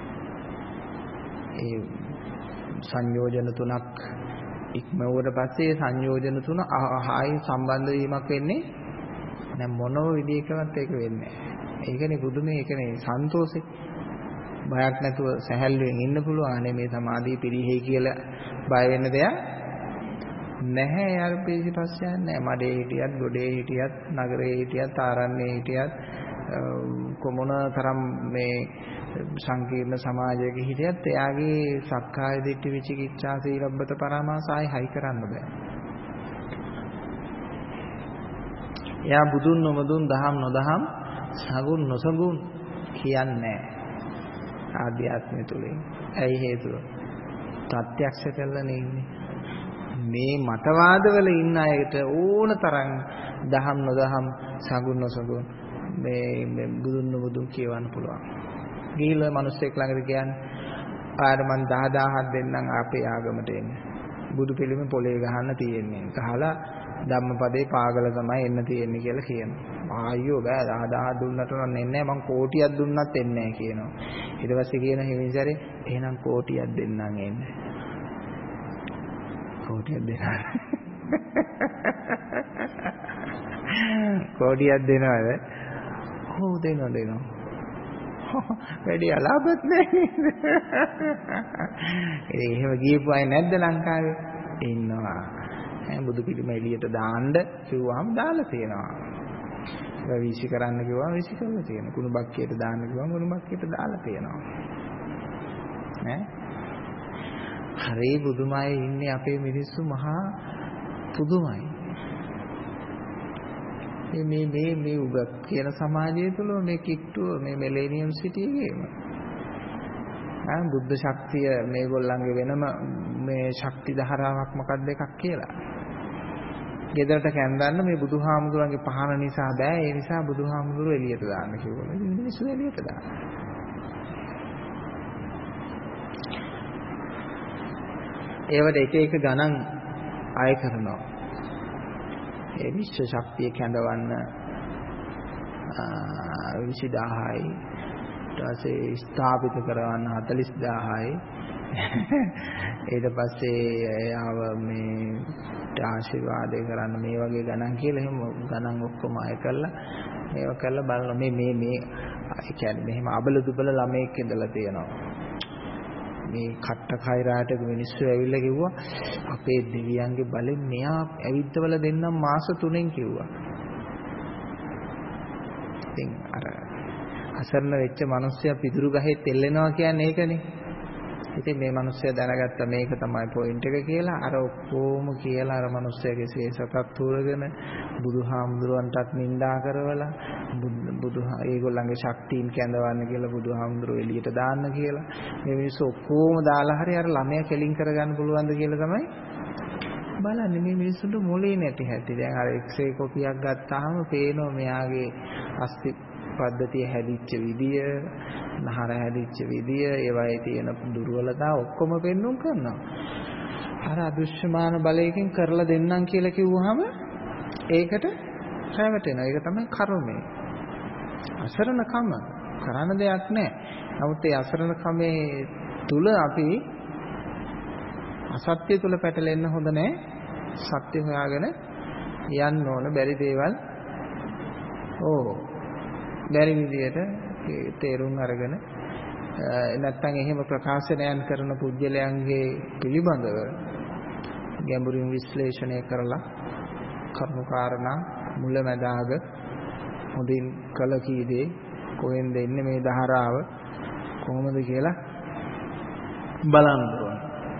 ඒ සංයෝජන තුනක් ඉක්මවුවට පස්සේ සංයෝජන තුන ආයි සම්බන්ධ වීමක් වෙන්නේ දැන් මොනෝ විදිහකවත් ඒක වෙන්නේ නැහැ. ඒකනේ පුදුමේ, ඒකනේ සන්තෝෂේ. බයක් නැතුව සැහැල්ලුවෙන් ඉන්න පුළුවන්. අනේ මේ සමාධිය පිරිහෙයි කියලා බය වෙන්න දෙයක් නැහැ. යාර පිටිපස්සේ යන්නේ නැහැ. මඩේ හිටියත්, ගොඩේ හිටියත්, නගරේ හිටියත්, ආරණ්‍යයේ හිටියත්, කොමුණ තරම් මේ සංකීර්ණ සමාජයක හිටියත් එයාගේ සක්කාය දිට්ඨි විචිකිච්ඡා සීලබ්බත පරාමාස ආයි හයි කරන්න බෑ. එයා බුදුන් නොබුදුන් දහම් නොදහම් සගුන් නොසගුන් කියන්නේ ආධ්‍යාත්මය තුලින්. ඇයි හේතුව? ප්‍රත්‍යක්ෂ කරලා නෙන්නේ. මේ මතවාදවල ඉන්න අයට ඕන තරම් දහම් නොදහම් සගුන් නොසගුන් මේ බුදුන් නොබුදුන් කියවන්න පුළුවන්. ගිහිල්ලා මිනිස්සෙක් ළඟට කියන්නේ ආර මං 10000ක් දෙන්නම් අපේ ආගමට එන්න. බුදු පිළිමේ පොලේ ගහන්න තියෙන්නේ. ගහලා ධම්මපදේ පාගල තමයි එන්න තියෙන්නේ කියලා කියනවා. ආයෝ බෑ 10000 දුන්නට නම් එන්නේ නැහැ. මං කෝටියක් දුන්නත් එන්නේ නැහැ කියනවා. ඊට පස්සේ කියන හිමිසරේ එහෙනම් කෝටියක් දෙන්නම් එන්නේ. කෝටියක් දෙනවා. කෝටියක් දෙනවද? කොහොම දෙනවද? වැඩි අලාභත් නැහැ. එහෙම ගියපු අය නැද්ද ලංකාවේ? ඉන්නවා. බුදු පිළිම එළියට දාන්න කිව්වම දාලා තියෙනවා. ඒක වීසි කරන්න කිව්වම වීසි කරලා තියෙනවා. කුණු බක්කියට දාන්න කිව්වම කුණු බක්කියට දාලා තියෙනවා. ඈ හරි බුදුමයි ඉන්නේ අපේ මිනිස්සු මහා පුදුමයි. මේ උගත් කියන සමාජය තුළ මේ කිට්ටුව මේ මිලේනියම් සිටියේම බුද්ධ ශක්තිය මේගොල්ලන්ගේ වෙනම මේ ශක්ති ධාරාවක් මොකක්ද එකක් කියලා. ගෙදරට කැන්දන්න මේ බුදුහාමුදුරන්ගේ පහන නිසා බෑ. ඒ නිසා බුදුහාමුදුරුව එළියට දාන්න කිව්වල. මිනිස්සු එළියට දාන්න. ඒවට එක එක ගණන් අය කරනවා. ඒ විශ්ව ශක්තිය කැඳවන්න 20000යි ඊට පස්සේ ස්ථාපිත කරවන්න 40000යි ඊට පස්සේ ආව මේ ආශිර්වාදේ කරන්න මේ වගේ ගණන් කියලා එහෙම ගණන් ඔක්කොම අය කරලා මේව කරලා බලන මේ කියන්නේ මෙහෙම අබල දුබල ළමෙක් ඉඳලා තියෙනවා. මේ කට්ට කෛරාට මිනිස්සු ඇවිල්ලා කිව්වා අපේ දෙවියන්ගේ බලෙන් මෙයා ඇවිද්දවල දෙන්නම් මාස 3න් කිව්වා. ඉතින් අර අසරණ වෙච්ච මිනිස්සයා පිදුරු ගහේ තෙල්ලෙනවා කියන්නේ ඒකනේ. ඉතින් මේ මිනිස්සයා දැනගත්ත මේක තමයි පොයින්ට් එක කියලා අර ඔක්කොම කියලා අර මිනිස්සයාගේ ශේෂකත් උරගෙන බුදුහාමුදුරන්ටත් නිඳා කරවලා ඒගොල්ලන්ගේ ශක්තියින් කැඳවන්න කියලා බුදුහාමුදුරුවෝ එළියට දාන්න කියලා මේ මිනිස්සු ඔක්කොම දාලා හරි අර ළමයා කෙලින් කරගන්න පුළුවන්ද කියලා තමයි බලන්නේ. මේ මිනිස්සුන්ට මොලේ නැති හැටි. දැන් අර එක්ස්රේ කොපියක් ගත්තාම පේනවා මෙයාගේ අස්ති පද්ධතිය හැදිච්ච විදිය, නහර හැදිච්ච විදිය, ඒවායේ තියෙන දුර්වලතා ඔක්කොම පෙන්වුම් කරනවා. අර අදෘශ්‍යමාන බලයකින් කරලා දෙන්නම් කියලා කිව්වහම ඒකට රැවටෙනවා. ඒක තමයි කර්මය. අසරණකම කරන්න දෙයක් නැහැ. නමුත් ඒ අසරණකමේ තුල අපි අසත්‍ය තුල පැටලෙන්න හොඳ නැහැ. සත්‍ය හොයාගෙන යන්න ඕන. බැරි දේවල් බැරි විදියට තේරුම් අරගෙන නැත්තම් එහෙම ප්‍රකාශනයන් කරන පුජ්‍යලයන්ගේ පිළිබඳව ගැඹුරින් විශ්ලේෂණය කරලා කරුණු කාරණා මුලැමැදාග හොඳින් කළ කීදේ කොහෙන්ද එන්නේ මේ ධාරාව කොහොමද කියලා බලන්න ඕන.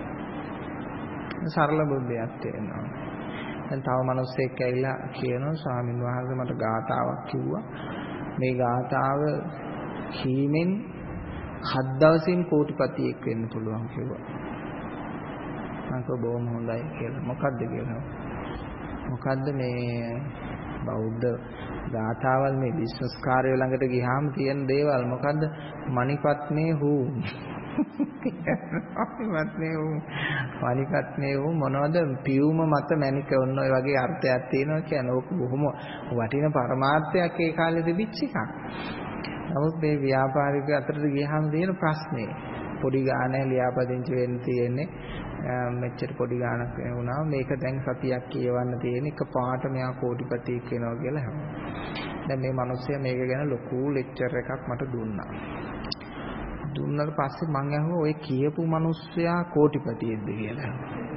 සරල බුද්ධියක් තියෙනවා. දැන් තව මිනිස්සෙක් ඇවිල්ලා කියනවා ස්වාමීන් වහන්සේ මට ගාථාවක් කිව්වා. මේ ගාථාව කීමෙන් 7 දවසින් කෝටිපතියෙක් වෙන්න පුළුවන් කිව්වා. මම බොහොම හොඳයි කියලා. මොකද්ද කියලා. මොකද්ද මේ බෞද්ධ ගාථාවල් මේ බිස්නස් කාර්යය ළඟට ගියාම තියෙන දේවල් මොකද්ද? මණිපත්නේ හූ. මණිපත්නේ හූ මොනවද? පියුම මත මණික ඔන්න ඔය වගේ අර්ථයක් තියෙනවා කියන්නේ. ඕක බොහොම වටින පරමාර්ථයක් ඒ කාලේ තිබිච්ච එකක්. නමුත් මේ ව්‍යාපාරික අතරට ගියාම තියෙන ප්‍රශ්නේ පොඩි ගානේ ලියාපදිංචි වෙන්න තියෙන්නේ මෙච්චර පොඩි ගාණක් වුණා මේක දැන් සතියක් කියවන්න තියෙන එක පාට මෙයා කෝටිපතියෙක් වෙනවා කියලා හැමෝම. දැන් මේ මිනිස්සයා මේක ගැන ලොකු ලෙක්චර් එකක් මට දුන්නා. දුන්නාට පස්සේ මං අහුවා ඔය කියපු මිනිස්සයා කෝටිපතියෙක්ද කියලා.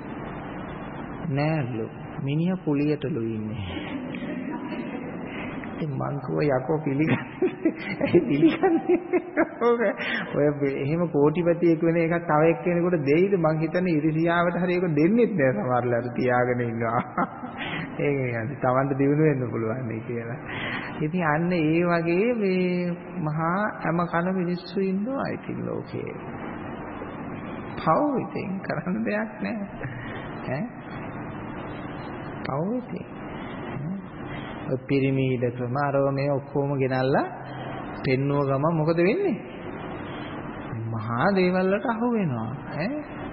නෑලු මිනිහා පුලියටලු ඉන්නේ. ඉතින් මං කිව්වා යකෝ පිළිගන්නේ. ඔය එහෙම කෝටිපතියෙක් වෙන එකක් තව එක්කෙනෙකුට දෙයිද මං හිතන්නේ ඉරිසියාවට හරි ඒක දෙන්නෙත් නෑ සමහරලාට තියාගෙන ඉන්නවා. ඒක කියන්නේ Tamanට දිනු වෙන්න පුළුවන් නේ කියලා. ඉතින් අන්න ඒ වගේ මේ මහා හැම කන මිනිස්සු ඉන්නවා ඉතින් ලෝකේ. පව් ඉතින් කරන්න දෙයක් නෑ. ඈ පව් ඉතින් පිරිමීඩ ක්‍රම අරව මේ ඔක්කොම ගෙනල්ලා පෙන්නුව ගමන් මොකද වෙන්නේ? මහා දේවල් වලට අහු වෙනවා ඈ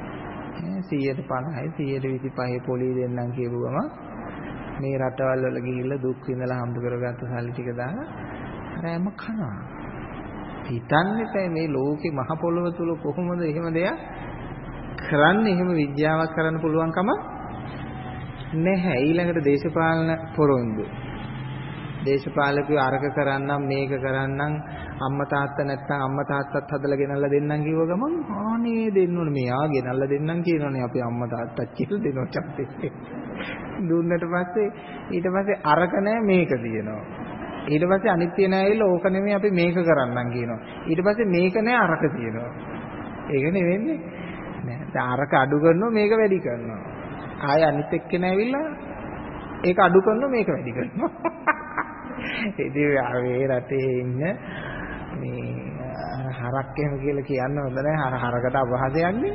150යි 125 පොලි දෙන්නම් කියපු ගමන් මේ රටවල් වල ගිහිල්ලා දුක් විඳලා හම්බ කරගත්ත සල්ලි ටික දාලා රෑම කනවා. හිතන්නේ තේ මේ ලෝකේ මහ පොළොව තුල කොහොමද එහෙම දෙයක් කරන්නේ? එහෙම විද්‍යාවක් කරන්න පුළුවන්කම නැහැ. ඊළඟට දේශපාලන පොරොන්දු. දේශපාලකයෝ අරක කරන්නම් මේක කරන්නම් අම්මා තාත්තා නැත්තම් අම්මා තාත්තත් හදලා ගෙනල්ලා දෙන්නම් කිව්ව ගමන් ආනේ දෙන්න ඕනේ මෙයා ගෙනල්ලා දෙන්නම් කියනෝනේ අපි අම්මා තාත්තත් කියලා දෙනවා චක්කේ. දුන්නට පස්සේ ඊට පස්සේ අරක නැහැ මේක තියෙනවා. ඊට පස්සේ අනිත්‍ය නැහැ ඇවිල්ලා ඕක නෙමෙයි අපි මේක කරන්නම් කියනවා. ඊට පස්සේ මේක නැහැ අරක තියෙනවා. ඒක නෙවෙන්නේ. නෑ. දැන් අරක අඩු කරනවා මේක වැඩි කරනවා. ආය අනිත් එක්කෙනා ඇවිල්ලා ඒක අඩු කරනවා මේක වැඩි කරනවා. ඉතින් මේ රටේ ඉන්න මේ හරක් එහෙම කියලා කියන්න හොඳ නැහැ. හරකට අපහාසයක් නේ.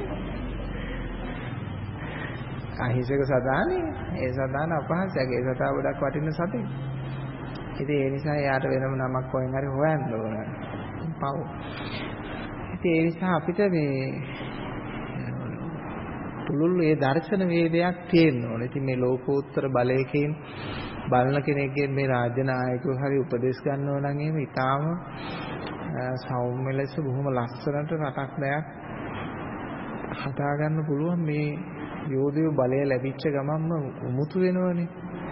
අහිංසක සතානේ. ඒ සතාන අපහාසයක්. ඒ සතා ගොඩක් වටින සතෙක්. ඉතින් ඒ නිසා යාට වෙනම නමක් කොහෙන් හරි හොයන්න ඕන. පව්. ඉතින් ඒ නිසා අපිට මේ පුළුල් මේ දර්ශන වේදයක් තියෙන්න ඕනේ. ඉතින් මේ ලෝකෝත්තර බලයකින් බලන කෙනෙක්ගෙන් මේ රාජ්‍ය නායකයෝ හරි උපදෙස් ගන්නව නම් එහෙම ඊටාම සෞම්‍ය ලෙස බොහොම ලස්සනට රටක් දෙයක් හදා ගන්න පුළුවන්. මේ යෝධයෝ බලය ලැබිච්ච ගමන්ම උමුතු වෙනවනේ.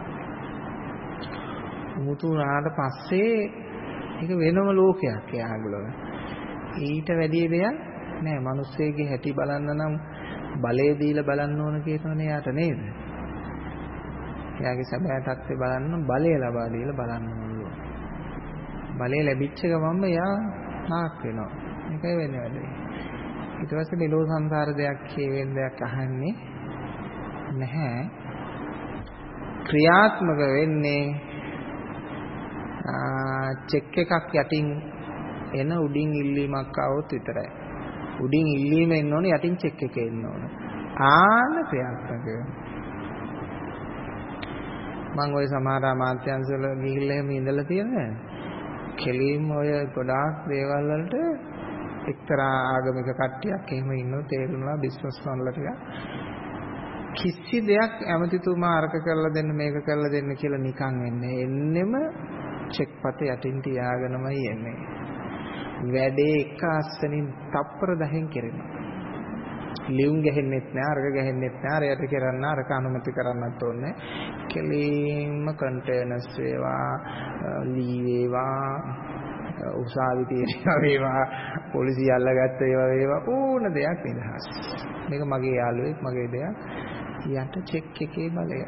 උමුතු වුණාට පස්සේ ඒක වෙනම ලෝකයක් එයාගලව. ඊට වැඩි දෙයක් නෑ. මිනිස්සෙගේ හැටි බලන්න නම් බලය දීලා බලන්න ඕන කියනවනේ යාට නේද? එයාගේ සැබෑ තත්ත්වය බලන්න බලය ලබා දීලා බලන්න ඕන. බලය ලැබිච්ච ගමන්ම එයා නාක් වෙනවා. මේකයි වෙන්නේ වැඩේ. ඊට පස්සේ මෙලෝ සංසාර දෙයක් කියවෙන දෙයක් අහන්නේ නැහැ. ක්‍රියාත්මක වෙන්නේ චෙක් එකක් යටින් එන උඩින් ඉල්ලීමක් આવොත් විතරයි. උඩින් ඉල්ලීම එන්න ඕනේ යටින් චෙක් එක එන්න ඕනේ. ආන ක්‍රියාත්මක මම ওই සමහර අමාත්‍යාංශ වල ගිහිල්ලා එහෙම ඉඳලා තියෙනවා. කෙලින්ම ඔය ගොඩාක් දේවල් වලට එක්තරා ආගමික කට්ටියක් එහෙම ඉන්නෝ තේරුණා බිස්නස් වල ටික. කිසි දෙයක් ඇමතිතුමා අරක කරලා දෙන්න මේක කරලා දෙන්න කියලා නිකන් වෙන්නේ. එන්නෙම චෙක් පත යටින් තියාගෙනමයි එන්නේ. වැඩේ එක අස්සනින් තප්පර 10න් කෙරෙනවා. ලියුම් ගහන්නෙත් නෑ අරක ගහන්නෙත් නෑ අරයට කරන්න අරක අනුමැති කරන්නත් ඕනේ. කෙලින්ම කන්ටේනර්ස් වේවා ලී වේවා උසාවි තියෙනවා වේවා පොලිසිය අල්ලගත්ත ඒවා වේවා ඕන දෙයක් නිදහස්. මේක මගේ යාළුවෙක් මගේ දෙයක් යට චෙක් එකේ බලය.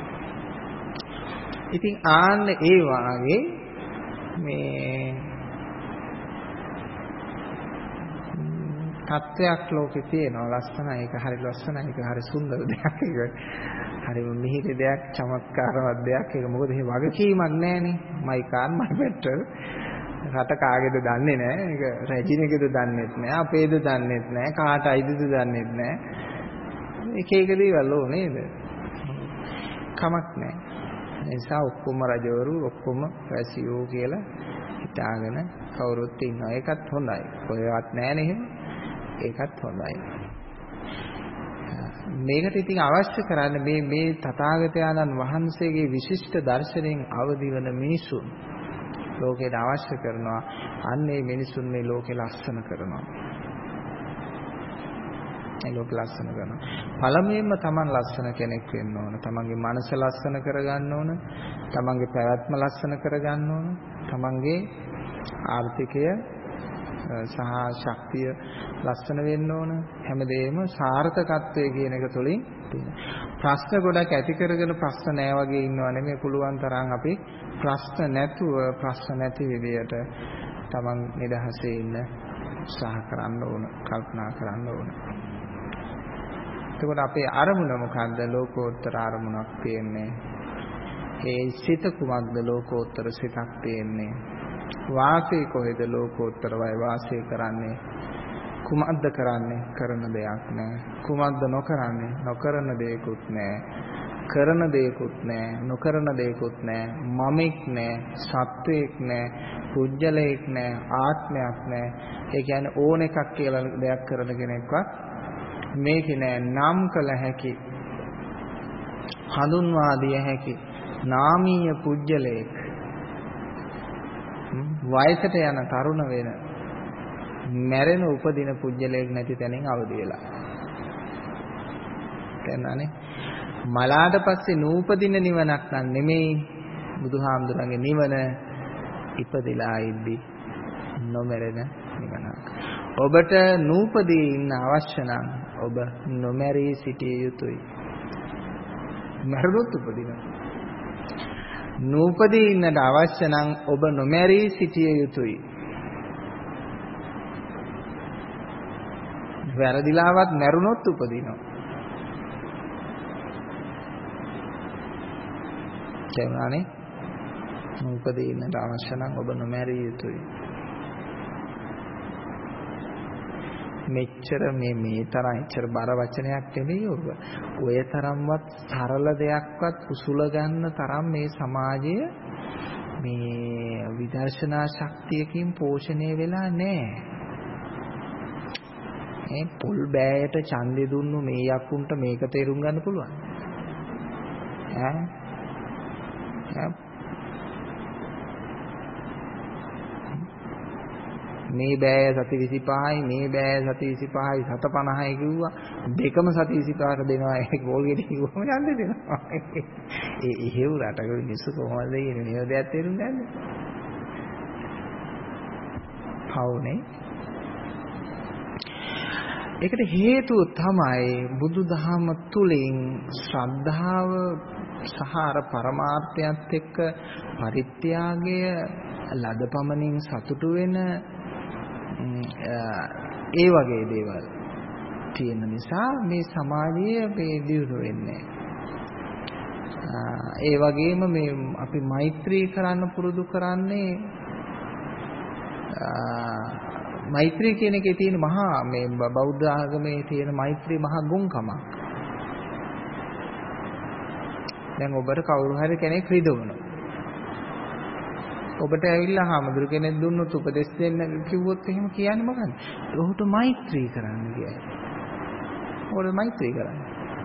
ඉතින් ආන්න ඒ වාගේ මේ තත්ත්වයක් ලෝකේ තියෙනවා. ලස්සනයි. ඒක හරි ලස්සනයි. ඒක හරි සුන්දර දෙයක්. ඒක හරි මිහිරි දෙයක්, චමත්කාරවත් දෙයක්. ඒක මොකද මේ වගකීමක් නැහනේ. මයි කාර් මයි පෙට්‍රල්. රට කාගේද දන්නේ නැහැ. ඒක රැජිනේකේද දන්නේත් නැහැ. අපේද දන්නේත් නැහැ. කාට අයිතිද දන්නේත් නැහැ. එක එක දේවල් ඕ නේද? කමක් නැහැ. ඒ නිසා ඔක්කොම රජවරු ඔක්කොම රැසියෝ කියලා හිතාගෙන කවුරුත් ඉන්නවා. ඒකත් හොඳයි. කොහෙවත් නැහැ නේ. ඒකත් හොඳයි. මේකට ඉතින් අවශ්‍ය කරන්නේ මේ තථාගතයන්න් වහන්සේගේ විශිෂ්ට දර්ශනයෙන් අවදි වන මිනිසුන් ලෝකයට අවශ්‍ය කරනවා. අන්න ඒ මිනිසුන් මේ ලෝකෙ ලස්සන කරනවා. ඒ ලෝක ලස්සන කරනවා. පළමුවෙන්ම Taman ලස්සන කෙනෙක් වෙන්න ඕන. Tamanගේ මනස ලස්සන කරගන්න ඕන. Tamanගේ පැවැත්ම ලස්සන කරගන්න ඕන. Tamanගේ ආර්ථිකය සහ ශක්තිය ලස්සන වෙන්න ඕන. හැමදේම සාර්ථකත්වයේ කියන එක තුළින් තියෙනවා. ප්‍රශ්න ගොඩක් ඇති කරගෙන ප්‍රශ්න නැහැ වගේ ඉන්නව නෙමෙයි. පුළුවන් තරම් අපි ප්‍රශ්න නැතුව ප්‍රශ්න නැති විදියට Taman නිදහසේ ඉන්න උත්සාහ කරන්න ඕන. කල්පනා කරන්න ඕන. එතකොට අපේ අරමුණ මොකක්ද? ලෝකෝත්තර අරමුණක් තියෙන්නේ. ඒ සිත කුමක්ද? ලෝකෝත්තර සිතක් තියෙන්නේ. වාසය කොහෙද? ලෝකෝත්තර වය වාසය කරන්නේ. කුමක්ද කරන්නේ? කරන දෙයක් නෑ. කුමක්ද නොකරන්නේ? නොකරන දෙයක්වත් නෑ. කරන දෙයක්වත් නෑ. නොකරන දෙයක්වත් නෑ. මමෙක් නෑ. සත්වයක් නෑ. පුජ්‍යලයක් නෑ. ආත්මයක් නෑ. ඒ කියන්නේ ඕන එකක් කියලා දෙයක් කරන කෙනෙක්වත් මේකේ නෑ. නම් කළ හැකි, හඳුන්වා දිය හැකි නාමීය පුජ්‍යලයක්, වයසට යන තරුණ වෙන මැරෙන උපදින පුජ්‍යලයක් නැති තැනින් අවදි වෙලා. තේරුණානේ? මලාට පස්සේ නූපදින නිවනක් නම් නෙමෙයි බුදුහාමුදුරන්ගේ නිවන. ඉපදිලා ඉද්දි නොමැරෙන නිවනක්. ඔබට නූපදී ඉන්න අවශ්‍ය නම් ඔබ නොමැරී සිටිය යුතුයි. මරුණොත් උපදිනවා. නූපදී ඉන්නට අවශ්‍ය නම් ඔබ නොමැරී සිටිය යුතුයි. වැරදිලාවත් මරුණොත් උපදිනවා. කියනවානේ නූපදී ඉන්නට අවශ්‍ය නම් ඔබ නොමැරිය යුතුයි. මෙච්චර මේ තරම් එච්චර බර වචනයක් නෙමෙයි ඔබ. ඔය තරම්වත් සරල දෙයක්වත් උසුල ගන්න තරම් මේ සමාජය මේ විදර්ශනා ශක්තියකින් පෝෂණය වෙලා නැහැ. මේ පොල් බෑයට ඡන්දෙ දුන්නු මේ යක්කුන්ට මේක තේරුම් ගන්න පුළුවන්. මේ බෑය සති 25යි මේ බෑය සති 25යි 750යි කිව්වා දෙකම සති 25ට දෙනවා ඒක ගෝල්ගෙට කිව්වම යන්නේ දෙනවා ඒ එහෙව් රටක මිනිස්සු කොහොමද කියන්නේ මේ දෙයක් තේරුම් ගන්න පවුනේ ඒකට හේතුව තමයි බුදුදහම තුලින් ශ්‍රද්ධාව සහ අර පරමාර්ථයත් එක්ක පරිත්‍යාගය ලදපමණින් සතුටු වෙන ඒ වගේ දේවල් තියෙන නිසා මේ සමාජයේ මේ දියුණු වෙන්නේ. ඒ වගේම මේ අපි මෛත්‍රී කරන්න පුරුදු කරන්නේ මෛත්‍රී කියන එකේ තියෙන මහා මේ බෞද්ධ ආගමේ තියෙන මෛත්‍රී මහා ගුණකමක්. දැන් ඔබට කවුරු හරි කෙනෙක් රිදවනවා. ඔබට ඇවිල්ලා හාමුදුරු කෙනෙක් දුන්නොත් උපදෙස් දෙන්න කිව්වොත් එහෙම කියන්නේ මොකක්ද? ඔහුට මෛත්‍රී කරන්න කියයි. ඔහුට මෛත්‍රී කරන්න.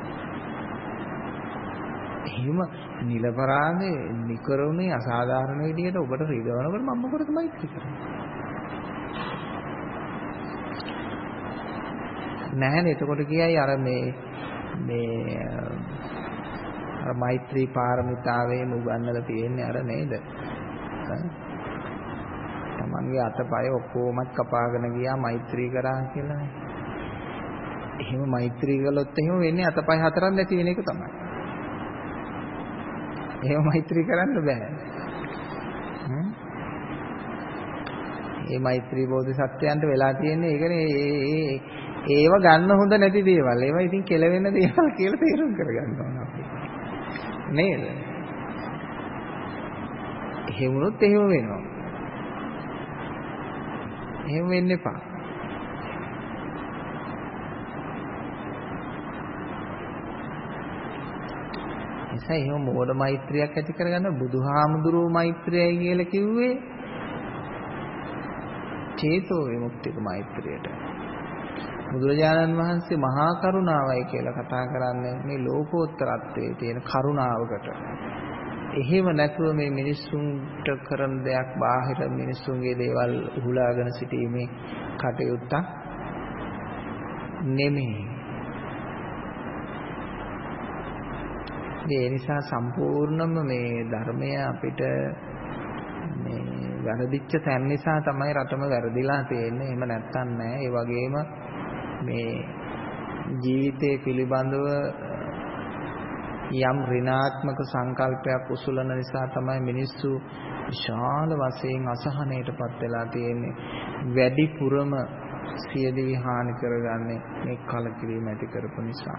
එහෙම නිලපරාදේ නිකරුණේ අසාධාරණ විදිහට ඔබට රිදවනකොට මම මොකටද මෛත්‍රී කරන්නේ? නැහැනේ. එතකොට කියයි අර මේ අර මෛත්‍රී පාරමිතාවේම උගන්වලා තියෙන්නේ අර නේද? තමන්ගේ අතපය ඔක්කොමත් කපාගෙන ගියා මෛත්‍රී කරා කියලා. එහෙම මෛත්‍රී කළොත් එහෙම වෙන්නේ අතපය හතරක් නැති වෙන එක තමයි. එහෙම මෛත්‍රී කරන්න බෑ. මේ මෛත්‍රී බෝධිසත්වයන්ට වෙලා තියෙන්නේ ඒකනේ ඒව ගන්න හොඳ නැති දේවල්. ඒවා ඉතින් කෙලවෙන දේවල් කියලා තේරුම් කරගන්න ඕන අපි. නේද? එහෙම වුණොත් එහෙම වෙනවා. එහෙම වෙන්න එපා. එසේ එහෙම මොඩ මෛත්‍රියක් ඇති කරගන්න බුදුහාමුදුරුවෝ මෛත්‍රියයි කියලා කිව්වේ චේතෝ විමුක්තික මෛත්‍රියට. බුදුරජාණන් වහන්සේ මහා කරුණාවයි කියලා කතා කරන්නේ මේ ලෝකෝත්තරත්වයේ තියෙන කරුණාවකට. එහෙම නැතුව මේ මිනිස්සුන්ට කරන දෙයක් බාහිර මිනිස්සුන්ගේ දේවල් උහුලාගෙන සිටීමේ කටයුත්තක් නෙමෙයි. ඒ නිසා සම්පූර්ණම මේ ධර්මය අපිට මේ වැරදිච්ච තැන් නිසා තමයි රටම වැරදිලා තියෙන්නේ. එහෙම නැත්තම් නෑ. ඒ වගේම මේ ජීවිතය පිළිබඳව යම් ඍණාත්මක සංකල්පයක් උසුලන නිසා තමයි මිනිස්සු විශාල වශයෙන් අසහනයටපත් වෙලා තියෙන්නේ. වැඩිපුරම සියදිවි හානි කරගන්නේ මේ කලකිරීම ඇති කරපු නිසා.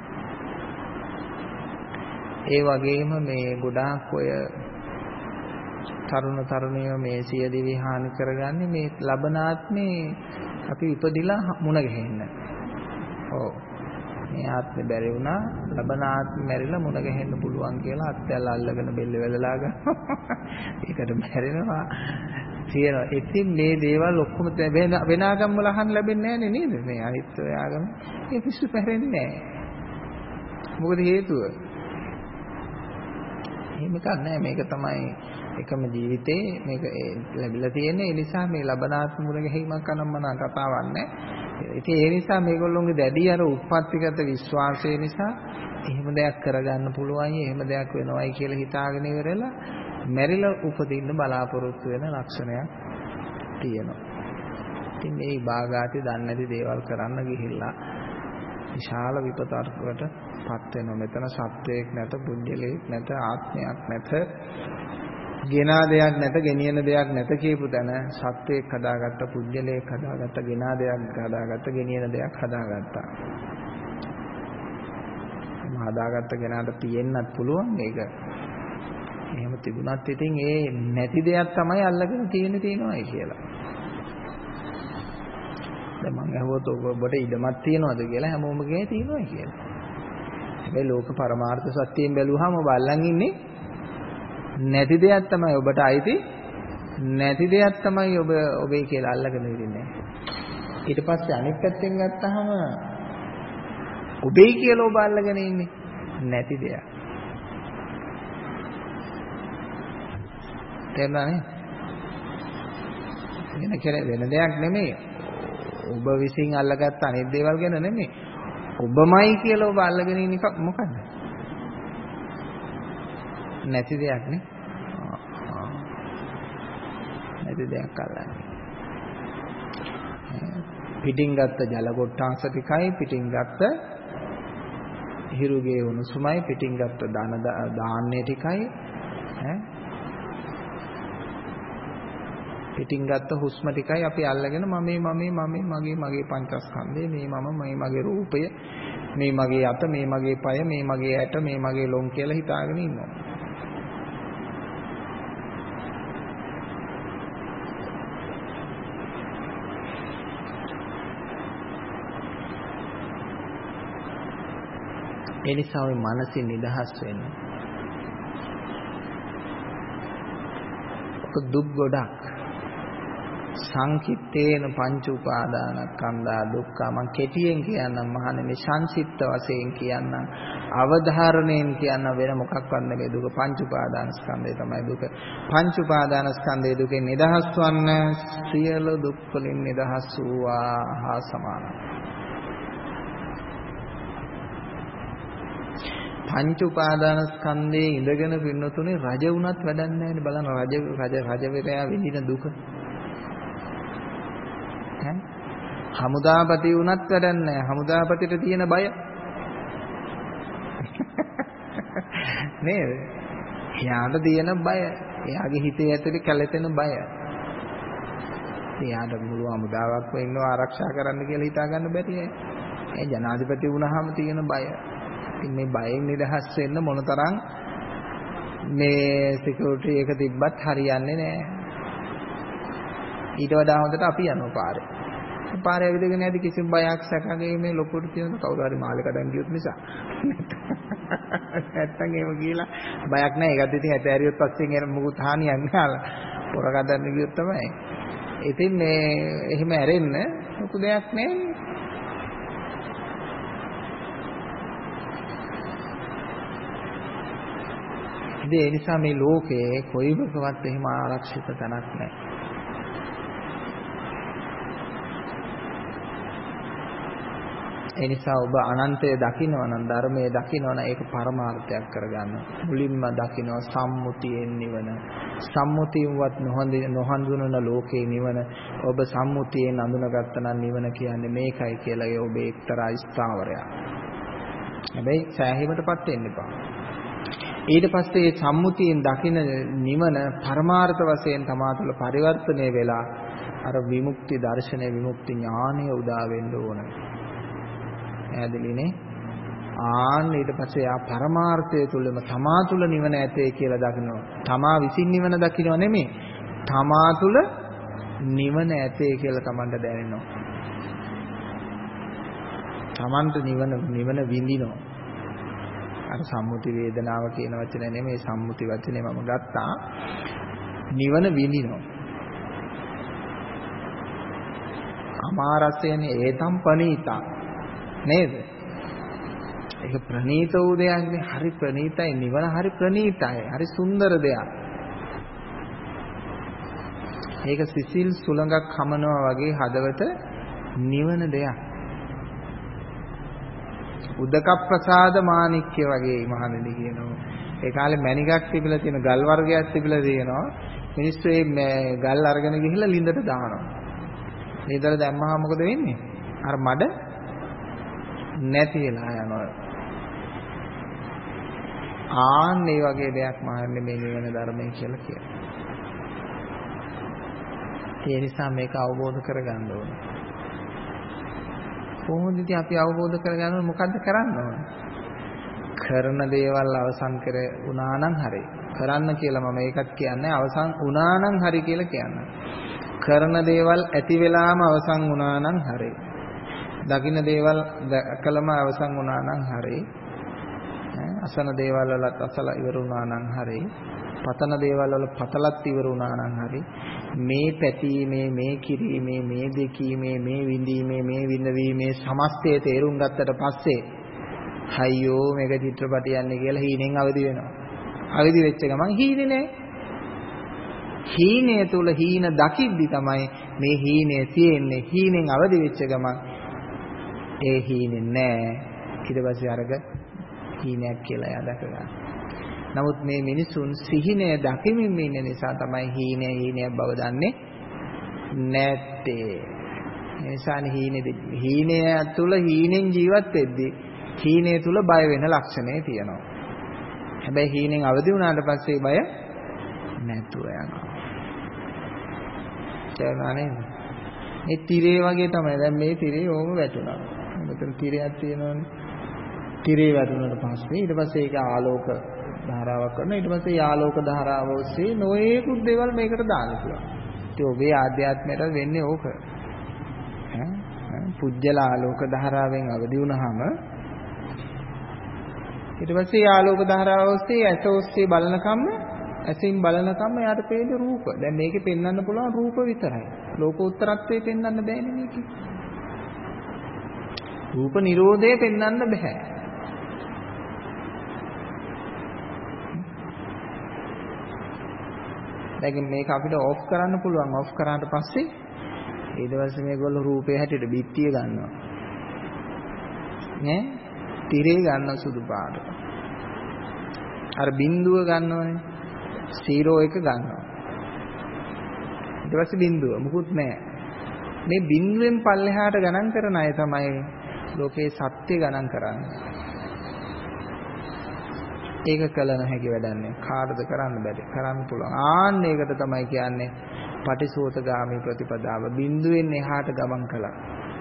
ඒ වගේම මේ ගොඩාක් ඔය තරුණ තරුණියෝ මේ සියදිවි හානි කරගන්නේ මේ ලබනාත්මේ අපි ඉපදිලා මුණ ගැහෙන්න. ඔව්. මේ ආත්මේ බැරි වුණා ලබන ආත්මේ මැරිලා මුණ ගැහෙන්න පුළුවන් කියලා අත්යල්ල අල්ලගෙන බෙල්ල වෙලලා ගන්නවා. ඒකට මැරෙනවා. තියෙනවා. ඉතින් මේ දේවල් ඔක්කොම වෙන ආගම් වල අහන්න ලැබෙන්නේ නැහැ නේද? මේ අනිත් ඔය ආගම. ඒ පිස්සු පැරෙන්නේ නැහැ. මොකද හේතුව? එහෙම එකක් නැහැ. මේක තමයි එකම ජීවිතේ මේක ලැබිලා තියෙන්නේ. ඒ නිසා මේ ලබනාත්ම මුණ ගැහිමක් අනම්මන කතාවක් නැහැ. ඉතින් ඒ නිසා මේගොල්ලෝගේ දැඩි අර උප්පත්තිගත විශ්වාසය නිසා එහෙම දෙයක් කරගන්න පුළුවන්, එහෙම දෙයක් වෙනවයි කියලා හිතාගෙන ඉවරලා මැරිලා උපදින්න බලාපොරොත්තු වෙන ලක්ෂණයක් තියෙනවා. ඉතින් මේ විභාගාති දන්නේ නැති දේවල් කරන්න ගිහිල්ලා විශාල විපතකට පත් වෙනවා. මෙතන සත්වයක් නැත, බුද්ධලෙක් නැත, ආත්මයක් නැත, ගෙනා දෙයක් නැත, ගෙනියන දෙයක් නැත කියපු තැන සත්වයක් හදාගත්ත, පුජ්‍යලයක් හදාගත්ත, ගෙනා දෙයක් හදාගත්ත, ගෙනියන දෙයක් හදාගත්තා. හදාගත්ත කෙනාට තියෙන්නත් පුළුවන් ඒක. එහෙම තිබුණත් ඉතින් ඒ නැති දෙයක් තමයි අල්ලගෙන තියෙනවයි කියලා. දැන් මම අහුවොත් ඔබට ඉඩමක් තියනවද කියලා හැමෝම ගේ තියෙනවයි කියලා. හැබැයි ලෝක පරමාර්ථ සත්‍යයෙන් බැලුවාම ඔබ අල්ලන් ඉන්නේ නැති දෙයක් තමයි ඔබට අයිති. නැති දෙයක් තමයි ඔබේ කියලා අල්ලගෙන ඉන්නේ. ඊට පස්සේ අනිත් පැත්තෙන් ගත්තාම ඔබේ කියලා ඔබ අල්ලගෙන ඉන්නේ නැති දෙයක්. තේරුණානේ? වෙන දෙයක් නෙමෙයි. ඔබ විසින් අල්ලගත්ත අනිත් දේවල් ගැන නෙමෙයි. ඔබමයි කියලා ඔබ අල්ලගෙන ඉන්න එක මොකද්ද? නැති දෙයක් නේ. නැති දෙයක් අල්ලන්නේ. පිටින් ගත්ත ජල කොට්ටාංශ ටිකයි, පිටින් ගත්ත හිරුගේ උණුසුමයි, පිටින් ගත්ත ධාන්‍ය ටිකයි, පිටින් ගත්ත හුස්ම ටිකයි අපි අල්ලගෙන මගේ පංචස්කන්ධය, මේ මගේ රූපය, මේ මගේ අත, මේ මගේ පය, මේ මගේ ඇට, මේ මගේ ලොම් කියලා හිතාගෙන ඉන්නවා. ඒ නිසා ඔය මනසින් නිදහස් වෙන්න. ඔක දුක් ගොඩක්. සංකිට්ඨේන පංච උපාදානස්කන්ධා දුක්ඛ. මං කෙටියෙන් කියන්නම් මහණෙනි, සංසිද්ධ වශයෙන් කියන්නම්, අවධාරණයෙන් කියන්නම්, වෙන මොකක්වත් නෙමෙයි දුක. පංච උපාදානස්කන්ධය තමයි දුක. පංච උපාදානස්කන්ධයේ දුකෙන් නිදහස් වන්න සියලු දුක් වලින් නිදහස් වූවා හා සමානයි. පංච උපාදානස්කන්ධයේ ඉඳගෙන පින්නතුනේ රජ වුණත් වැඩක් නැහැ නේ. බලන්න රජ විඳින දුක. හමුදාපති වුණත් වැඩක් නැහැ. හමුදාපතිට තියෙන බය නේද? එයාට තියෙන බය, එයාගේ හිතේ ඇතුලේ කැළතෙන බය. එයාට මුළු හමුදාවක්ම ඉන්නව ආරක්ෂා කරන්න කියලා හිතා ගන්න බැරි අය. ඒ ජනාධිපති වුණාම තියෙන බය. ඉතින් මේ බයෙන් නිදහස් වෙන්න මොනතරම් මේ සිකියුරිටි එක තිබ්බත් හරියන්නේ නැහැ. ඊට වඩා හොඳට අපි යනවා පාරේ. පාරේ ඇවිදගෙන යද්දි කිසිම බයක් සැකගේ මේ ලොකුට තියෙන කවුරු හරි මාළේ කඩන් ගියොත් නිසා. නැත්තම් එහෙම කියලා බයක් නැහැ. ඒකත් ඉතින් ඇතෑරියොත් පස්සෙන් එන මොකුත් හානියක් නැහැ. පොර කඩන්න ගියොත් තමයි. ඉතින් මේ එහෙම ඇරෙන්න මොකු දෙයක් නැහැ. ඒ නිසා මේ ලෝකයේ කොයිවකවත් එහෙම ආරක්ෂිත තැනක් නැහැ. ඒ නිසා ඔබ අනන්තය දකිනවා නම් ධර්මයේ දකිනවා නම් ඒක පරමාර්ථයක් කරගන්න. මුලින්ම දකිනවා සම්මුතියෙන් නිවන. සම්මුතියවත් නොහඳුනන ලෝකේ නිවන. ඔබ සම්මුතියෙන් අඳුනගත්තා නම් නිවන කියන්නේ මේකයි කියලා ඒ ඔබේ එක්තරා ස්ථාවරයක්. හැබැයි සෑහීමටපත් වෙන්න එපා. ඊට පස්සේ මේ සම්මුතියෙන් දකින නිවන පරමාර්ථ වශයෙන් තමා තුළ පරිවර්තනය වෙලා අර විමුක්ති දර්ශනය විමුක්ති ඥානය උදා වෙන්න ඕන. ඈදලිනේ ඊට පස්සේ ආ පරමාර්ථය තුළම තමා තුළ නිවන ඇතේ කියලා දකිනවා. තමා විසින් නිවන දකින්නව නෙමෙයි. තමා තුළ නිවන ඇතේ කියලා තමන්ට දැනෙනවා. තමන්ට නිවන විඳිනවා. අර සම්මුති වේදනාව කියන වචනේ නෙමෙයි සම්මුති වචනේ මම ගත්තා. නිවන විඳිනවා. අමාරසයනේ ඒතම් පනීතා නේද? ඒක ප්‍රණීත වූ දෙයක් නේ. හරි ප්‍රණීතයි නිවන හරි ප්‍රණීතයි. හරි සුන්දර දෙයක්. ඒක සිසිල් සුළඟක් හමනවා වගේ හදවත නිවන දෙයක්. උදක ප්‍රසාද මාණික්‍ය වගේ මහණෙනි කියනවා. ඒ කාලේ මණිකක් තිබිලා තියෙන ගල් වර්ගයක් තිබිලා තියෙනවා. මිනිස්සු මේ ගල් අරගෙන ගිහිල්ලා ලිඳට දානවා. ලිඳට දැම්මහම මොකද වෙන්නේ? අර මඩ නැති වෙලා යනවා. මේ වගේ දෙයක් මහන්නේ මේ නිවන ධර්මය කියලා කියනවා. ඒ නිසා මේක අවබෝධ කරගන්න ඕනේ. කොහොමද ඉතින් අපි අවබෝධ කරගන්න මොකද්ද කරන්න ඕනේ? කරන දේවල් අවසන් කර වුණා නම් හරි. කරන්න කියලා මම ඒකත් කියන්නේ අවසන් වුණා නම් හරි කියලා කියන්නේ. කරන දේවල් ඇති වෙලාම අවසන් වුණා නම් හරි. දකින්න දේවල් දැකලම අවසන් වුණා නම් හරි. අසන දේවල් වලත් අසලා ඉවර වුණා නම් හරි. පතන දේවල් වල පතලත් ඉවර වුණා නම් හරි. මේ පැතීමේ මේ කිරීමේ මේ දෙකීමේ මේ විඳීමේ මේ විඳවීමේ සමස්තය තේරුම් ගත්තට පස්සේ අයියෝ මේක චිත්‍රපටියක් යන්නේ කියලා හීනෙන් අවදි වෙනවා. අවදි වෙච්ච ගමන් හීනේ නෑ. හීනය තුල හීන දකිද්දි තමයි මේ හීනය තියෙන්නේ. හීනෙන් අවදි වෙච්ච ගමන් ඒ හීනේ නෑ. ඊට පස්සේ අරග හීනයක් කියලා එයා දැක ගන්නවා. නමුත් මේ මිනිසුන් සිහිනය දකිමින් ඉන්න නිසා තමයි හීනයක් බව දන්නේ නැත්තේ. ඒ නිසානේ හීනය තුල හීනෙන් ජීවත් වෙද්දී හීනය තුල බය වෙන ලක්ෂණේ තියෙනවා. හැබැයි හීනෙන් අවදි වුණාට පස්සේ බය නැතුව යනවා. තේරුණා නේද? මේ තිරේ වගේ තමයි. දැන් මේ තිරේ ඕම වැටුණා. මෙතන තිරයක් තියෙනවනේ. තිරේ වැටුණාට පස්සේ ඊට පස්සේ ඒක ආලෝක ධාරාවක් කරනවා. ඊට පස්සේ ආලෝක ධාරාව ඔස්සේ නොයේකුත් දේවල් මේකට දාන්න පුළුවන්. ඉතින් ඔබේ ආධ්‍යාත්මයට වෙන්නේ ඕක. පුජ්‍යල ආලෝක ධාරාවෙන් අවදි වුණාම ඊට පස්සේ ආලෝක ධාරාව ඔස්සේ ඇස ඔස්සේ බලනකම් ඇසින් බලනකම් එයාට පේන රූප. දැන් මේකේ පෙන්වන්න පුළුවන් රූප විතරයි. ලෝකෝත්තරත්වයේ පෙන්වන්න බෑනේ මේකේ. රූප නිරෝධය පෙන්වන්න බෑ. දැන් මේක අපිට ඕෆ් කරන්න පුළුවන්. ඕෆ් කරාට පස්සේ ඊට පස්සේ මේගොල්ලෝ රූපේ හැටියට බිත්තිය ගන්නවා. නේ? තිරේ ගන්න සුදු පාට. අර බිඳුව ගන්නවනේ. 0 1 ගන්නවා. ඊට පස්සේ බිඳුව මුකුත් නැහැ. මේ බිඳුවෙන් පල්ලෙහාට ගණන් කරන අය තමයි ලෝකේ සත්‍ය ගණන් කරන්නේ. ඒක කළ නොහැකි වැඩන්නේ. කාටද කරන්න බැරි. කරන්න පුළුවන්. ඒකට තමයි කියන්නේ පටිසෝතගාමී ප්‍රතිපදාව. බිඳුවෙන් එහාට ගමන් කළා.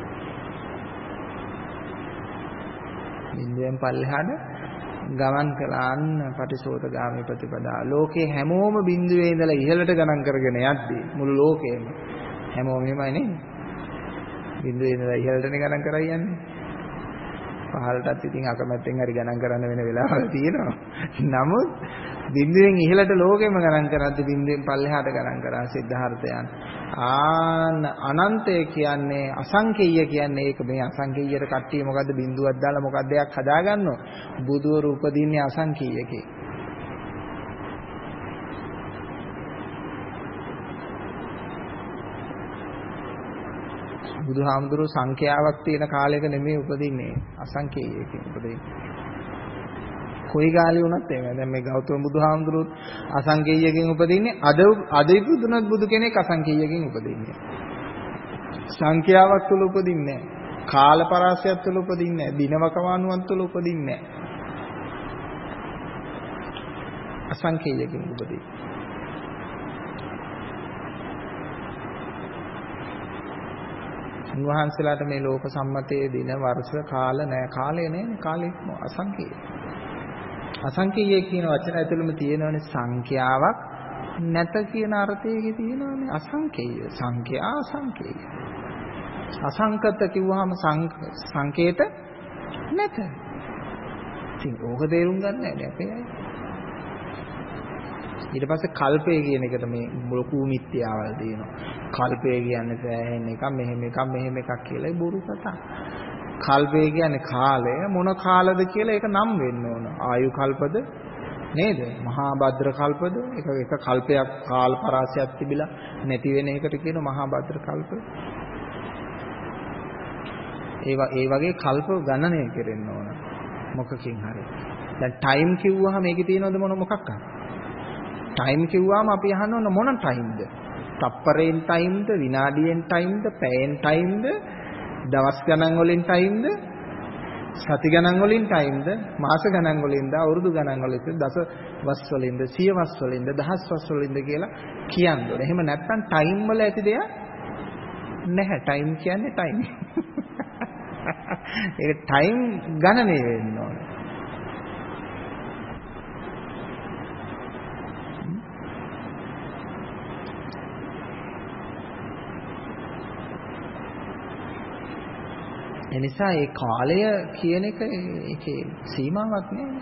බිඳුවෙන් පල්ලෙහාට ගමන් කළා පටිසෝතගාමී ප්‍රතිපදාව. ලෝකේ හැමෝම බිඳුවේ ඉඳලා ඉහළට ගණන් කරගෙන යද්දී මුළු ලෝකෙම හැමෝම එහෙමයි නේද? බිඳුවේ ඉඳලා ඉහළටනේ ගණන් කරා යන්නේ. පහළටත් ඉතින් අකමැත්තෙන් හරි ගණන් කරන්න වෙන වෙලාවල් තියෙනවා. නමුත් බිඳුවෙන් ඉහළට ලෝකෙම ගණන් කරද්දී බිඳුවෙන් පල්ලෙහාට ගණන් කරා සිද්ධාර්ථයන්. අනන්තය කියන්නේ අසංකේය කියන්නේ ඒක. මේ අසංකේයයට කට්ටිය මොකද්ද බිඳුවක් දාලා මොකක්ද දෙයක් හදාගන්නව. බුදුවරු උපදින්නේ අසංකේයකේ. බුදුහාමුදුරුවෝ සංඛ්‍යාවක් තියෙන කාලයක නෙමෙයි උපදින්නේ අසංඛේයයෙන් උපදින්නේ. කොයි ගාලේ වුණත් එහෙමයි. දැන් මේ ගෞතම බුදුහාමුදුරුවෝ අසංඛේයයෙන් උපදින්නේ අද ඉපදුනත් බුදු කෙනෙක් අසංඛේයයෙන් උපදින්නේ. සංඛ්‍යාවක් තුල උපදින්නේ නැහැ. කාල පරාසයක් තුල උපදින්නේ නැහැ. දිනවකවානුවක් තුල උපදින්නේ නැහැ. අසංඛේයයෙන් උපදින්නේ. උන්වහන්සේලාට මේ ලෝක සම්මතයේ දින වර්ෂ කාල නැහැ. කාලය නැහැ. කාලෙ අසංඛේය. අසංඛේය කියන වචන ඇතුළෙම තියෙනවනේ සංඛ්‍යාවක් නැත කියන අර්ථයේ තියෙනවනේ අසංඛේය. සංඛ්‍යා අසංඛේය. අසංකත කිව්වහම සංකේත නැත. ඉතින් ඕක තේරුම් ගන්න නැහැ අපේ අය. ඊට පස්සේ කල්පය කියන එකට මේ ලොකු මිත්‍යාවල් තියෙනවා. කල්පය කියන්නේ සෑහෙන එකක් මෙහෙම එකක් කියලා බොරු කතා. කල්පය කියන්නේ කාලය මොන කාලද කියලා ඒක නම් වෙන්න ඕන. ආයු කල්පද නේද? මහා භද්‍ර කල්පද? එක කල්පයක් කාල පරාසයක් තිබිලා නැති වෙන එකට කියන මහා භද්‍ර කල්ප. ඒ වගේ කල්ප ගණනය කෙරෙන්න ඕන. මොකකින් හරි. දැන් ටයිම් කිව්වහම මේකේ තියෙනවද මොකක්ද? ටයිම් කිව්වම අපි අහන්න ඕන මොන ටයිම්ද? තප්පරයෙන් ටයිම්ද? විනාඩියෙන් ටයිම්ද? පැයෙන් ටයිම්ද? දවස් ගණන් වලින් ටයිම්ද? සති ගණන් වලින් ටයිම්ද? මාස ගණන් වලින්ද? අවුරුදු ගණන් වලින්ද? දස වස් වලින්ද? සිය වස් වලින්ද? දහස් වස් වලින්ද කියලා කියන්න ඕනේ. එහෙම නැත්නම් ටයිම් වල ඇති දෙයක් නැහැ. ටයිම් කියන්නේ ටයිම්. ඒක ටයිම් ගණනය වෙන්න ඕනේ. එනිසා ඒ කාලය කියන එක ඒකේ සීමාවක් නෑ.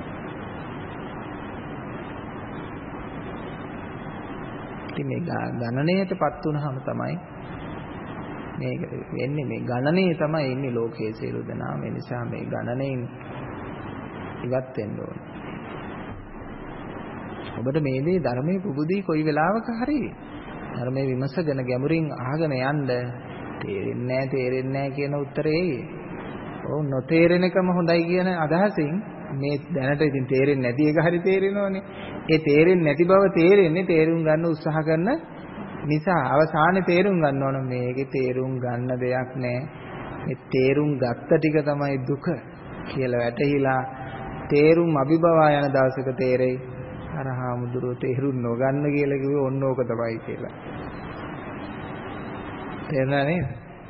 ඉතින් මේ ගණනයටපත් වුනහම තමයි මේක වෙන්නේ. මේ ගණනේ තමයි ඉන්නේ ලෝකයේ සියලු දෙනා. ඒ නිසා මේ ගණනෙන් ඉවත් වෙන්න ඕනේ. ඔබට මේ දේ ධර්මයේ පුබුදී කොයි වෙලාවක හරි ධර්මයේ විමසගෙන ගැඹුරින් අහගෙන යන්න තේරෙන්නේ නැහැ කියන උත්තරේ ඔව් නොතේරෙනකම හොඳයි කියන අදහසින් මේ දැනට ඉතින් තේරෙන්නේ නැති එක හරි තේරෙනවනේ. ඒ තේරෙන්නේ නැති බව තේරෙන්නේ තේරුම් ගන්න උත්සාහ කරන නිසා අවසානයේ තේරුම් ගන්න ඕන මේකේ තේරුම් ගන්න දෙයක් නැහැ. මේ තේරුම් ගත්ත ටික තමයි දුක කියලා වැටහිලා තේරුම් අභිභවා යන දවසක තේරෙයි අර හාමුදුරුවෝ තේරුම් නොගන්න කියලා කිව්වේ ඔන්න ඕක තමයි කියලා. තේරුණා නේද?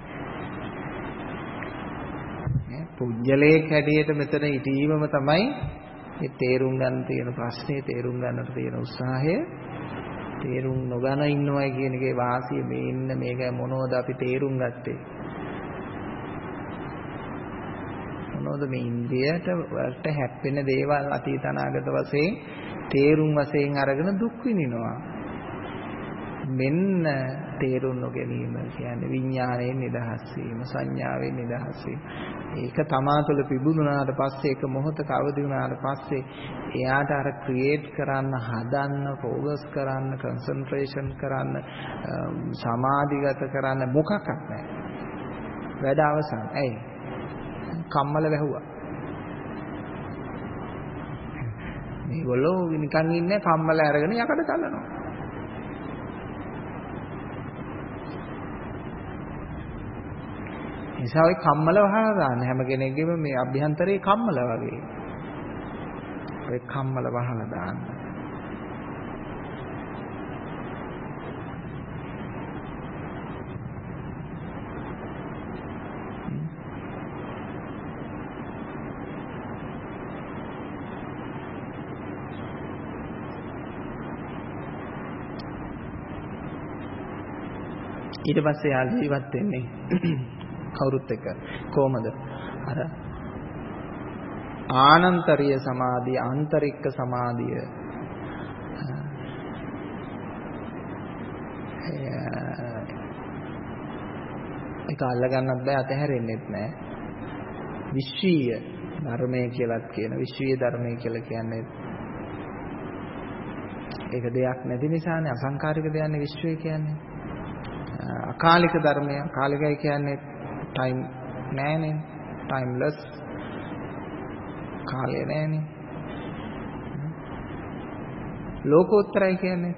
පුජ්‍යලේ කැඩියට මෙතන ඉදීමම තමයි මේ තේරුම් ගන්න තියෙන ප්‍රශ්නේ, තේරුම් ගන්නට තියෙන උත්සාහය. තේරුම් නොගන ඉන්නවයි කියන එකේ වාසිය මේ ඉන්න මේක මොනවද අපි තේරුම් ගත්තේ? මොනවද මේ ඉන්දියට වලට හැප්පෙන දේවල් අතීත අනාගත වශයෙන් තේරුම් වශයෙන් අරගෙන දුක් විඳිනවා. මෙන්න තේරුම් නොගැනීම කියන්නේ විඥාණයෙන් නිදහස් වීම, සංඥාවෙන් නිදහස් වීම. ඒක තමා තුළ පිබුදුනාට පස්සේ එක මොහොතක අවදි වුණාට පස්සේ එයාට අර ක්‍රියේට් කරන්න, හදන්න, ફોකස් කරන්න, කන්සන්ට්‍රේෂන් කරන්න, සමාධිගත කරන්න මොකක්වත් නැහැ. වැඩ අවසන්. ඇයි? කම්මල වැහුවා. මේගොල්ලෝ නිකන් ඉන්නේ කම්මල අරගෙන යකඩ තලනවා. නිසා ඔය කම්මල වහලා දාන්න හැම කෙනෙක්ගේම මේ අභ්‍යන්තරේ කම්මල වගේ. ඔය කම්මල වහලා දාන්න. ඊට පස්සේ යා ජීවත් වෙන්නේ කවුරුත් එක්ක කොහමද? අර ආනන්තරීය සමාධිය, ආන්තරික සමාධිය ඒක අල්ල ගන්නත් බෑ, අතහැරෙන්නෙත් නෑ. විශ්වීය ධර්මය කියලාත් කියන විශ්වීය ධර්මය කියලා කියන්නේ ඒක දෙයක් නැති නිසානේ, අසංකාරික දෙයක්නේ විශ්වය කියන්නේ. අකාලික ධර්මය. කාලිකයි කියන්නේ ටයිම් නෑනේ. ටයිම්ලස්. කාලය නෑනේ. ලෝකෝත්තරයි කියන්නේ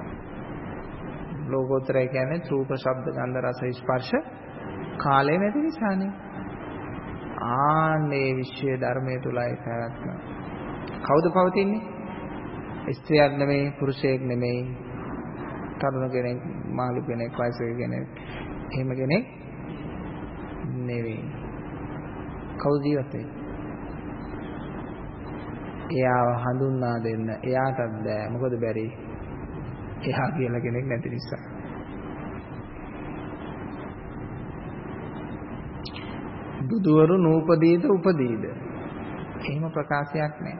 රූප ශබ්ද ගන්ධ රස ස්පර්ශ කාලය නැති නිසානේ. ආන්නේ විශ්ව ධර්මයේ තුලයි පැවැත්ම. කවුද පවතින්නේ? ස්ත්‍රියක් නෙමෙයි, පුරුෂයෙක් නෙමෙයි, තරුණ කෙනෙක්, මාළු කෙනෙක්, වයසක කෙනෙක්, එහෙම කෙනෙක් නෙවෙයි. කවුද ජීවත් වෙන්නේ? එයාව හඳුන්වා දෙන්න එයාටත් බෑ. මොකද බැරි? එයා කියලා කෙනෙක් නැති නිසා. බුදුවරු නූපදීද උපදීද? එහෙම ප්‍රකාශයක් නැහැ.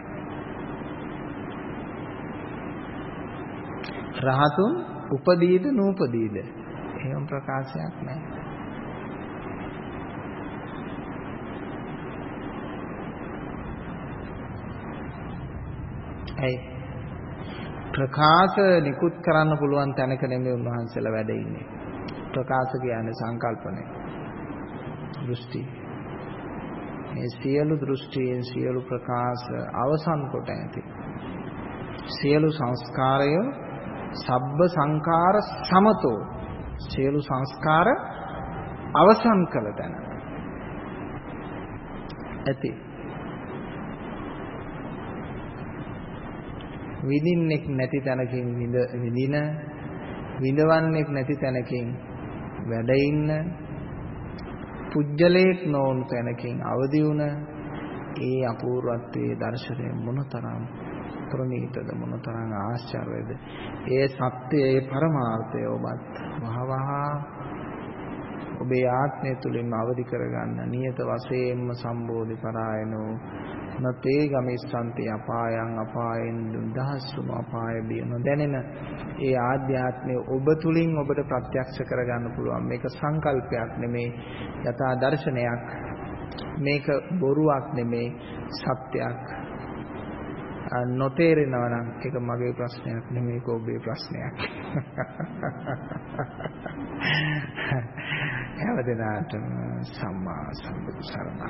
රහතුන් උපදීද නූපදීද? එහෙම ප්‍රකාශයක් නැහැ. ඇයි? ප්‍රකාශ නිකුත් කරන්න පුළුවන් තැනක නෙමෙයි උන්වහන්සේලා වැඩ ඉන්නේ. ප්‍රකාශ කියන්නේ සංකල්පනේ. දෘෂ්ටි. මේ සියලු දෘෂ්ටියෙන් සියලු ප්‍රකාශ අවසන් කොට ඇති. සියලු සංස්කාරය සබ්බ සංඛාර සමතෝ. සියලු සංස්කාර අවසන් කළ තැන ඇති. විඳින්නෙක් නැති තැනකින් විඳින, විඳවන්නෙක් නැති තැනකින් වැඩ ඉන්න, පුජ්‍යලයක් නොවුණු තැනකින් අවදි වුණ ඒ අපූර්වත්වයේ දර්ශනය මොනතරම් ප්‍රණීතද, මොනතරම් ආශ්චර්යද. ඒ සත්‍යයේ පරමාර්ථය ඔබත් වහවහ ඔබේ ආත්මය තුළින්ම අවදි කරගන්න. නියත වශයෙන්ම සම්බෝධි පරායනෝ නතේ ගමිස්සන්ති අපායන්, අපායෙන් නිදහස් වුණු අපාය බිය නොදැනෙන ඒ ආධ්‍යාත්මය ඔබ තුලින් ඔබට ප්‍රත්‍යක්ෂ කරගන්න පුළුවන්. මේක සංකල්පයක් නෙමේ, යථා දර්ශනයක්. මේක බොරුවක් නෙමේ, සත්‍යයක්. නොතේරෙනවා නම් ඒක මගේ ප්‍රශ්නයක් නෙමේ, ඒක ඔබේ ප්‍රශ්නයක්. හැමදෙනාටම සම්මා සම්බුදු සරණයි.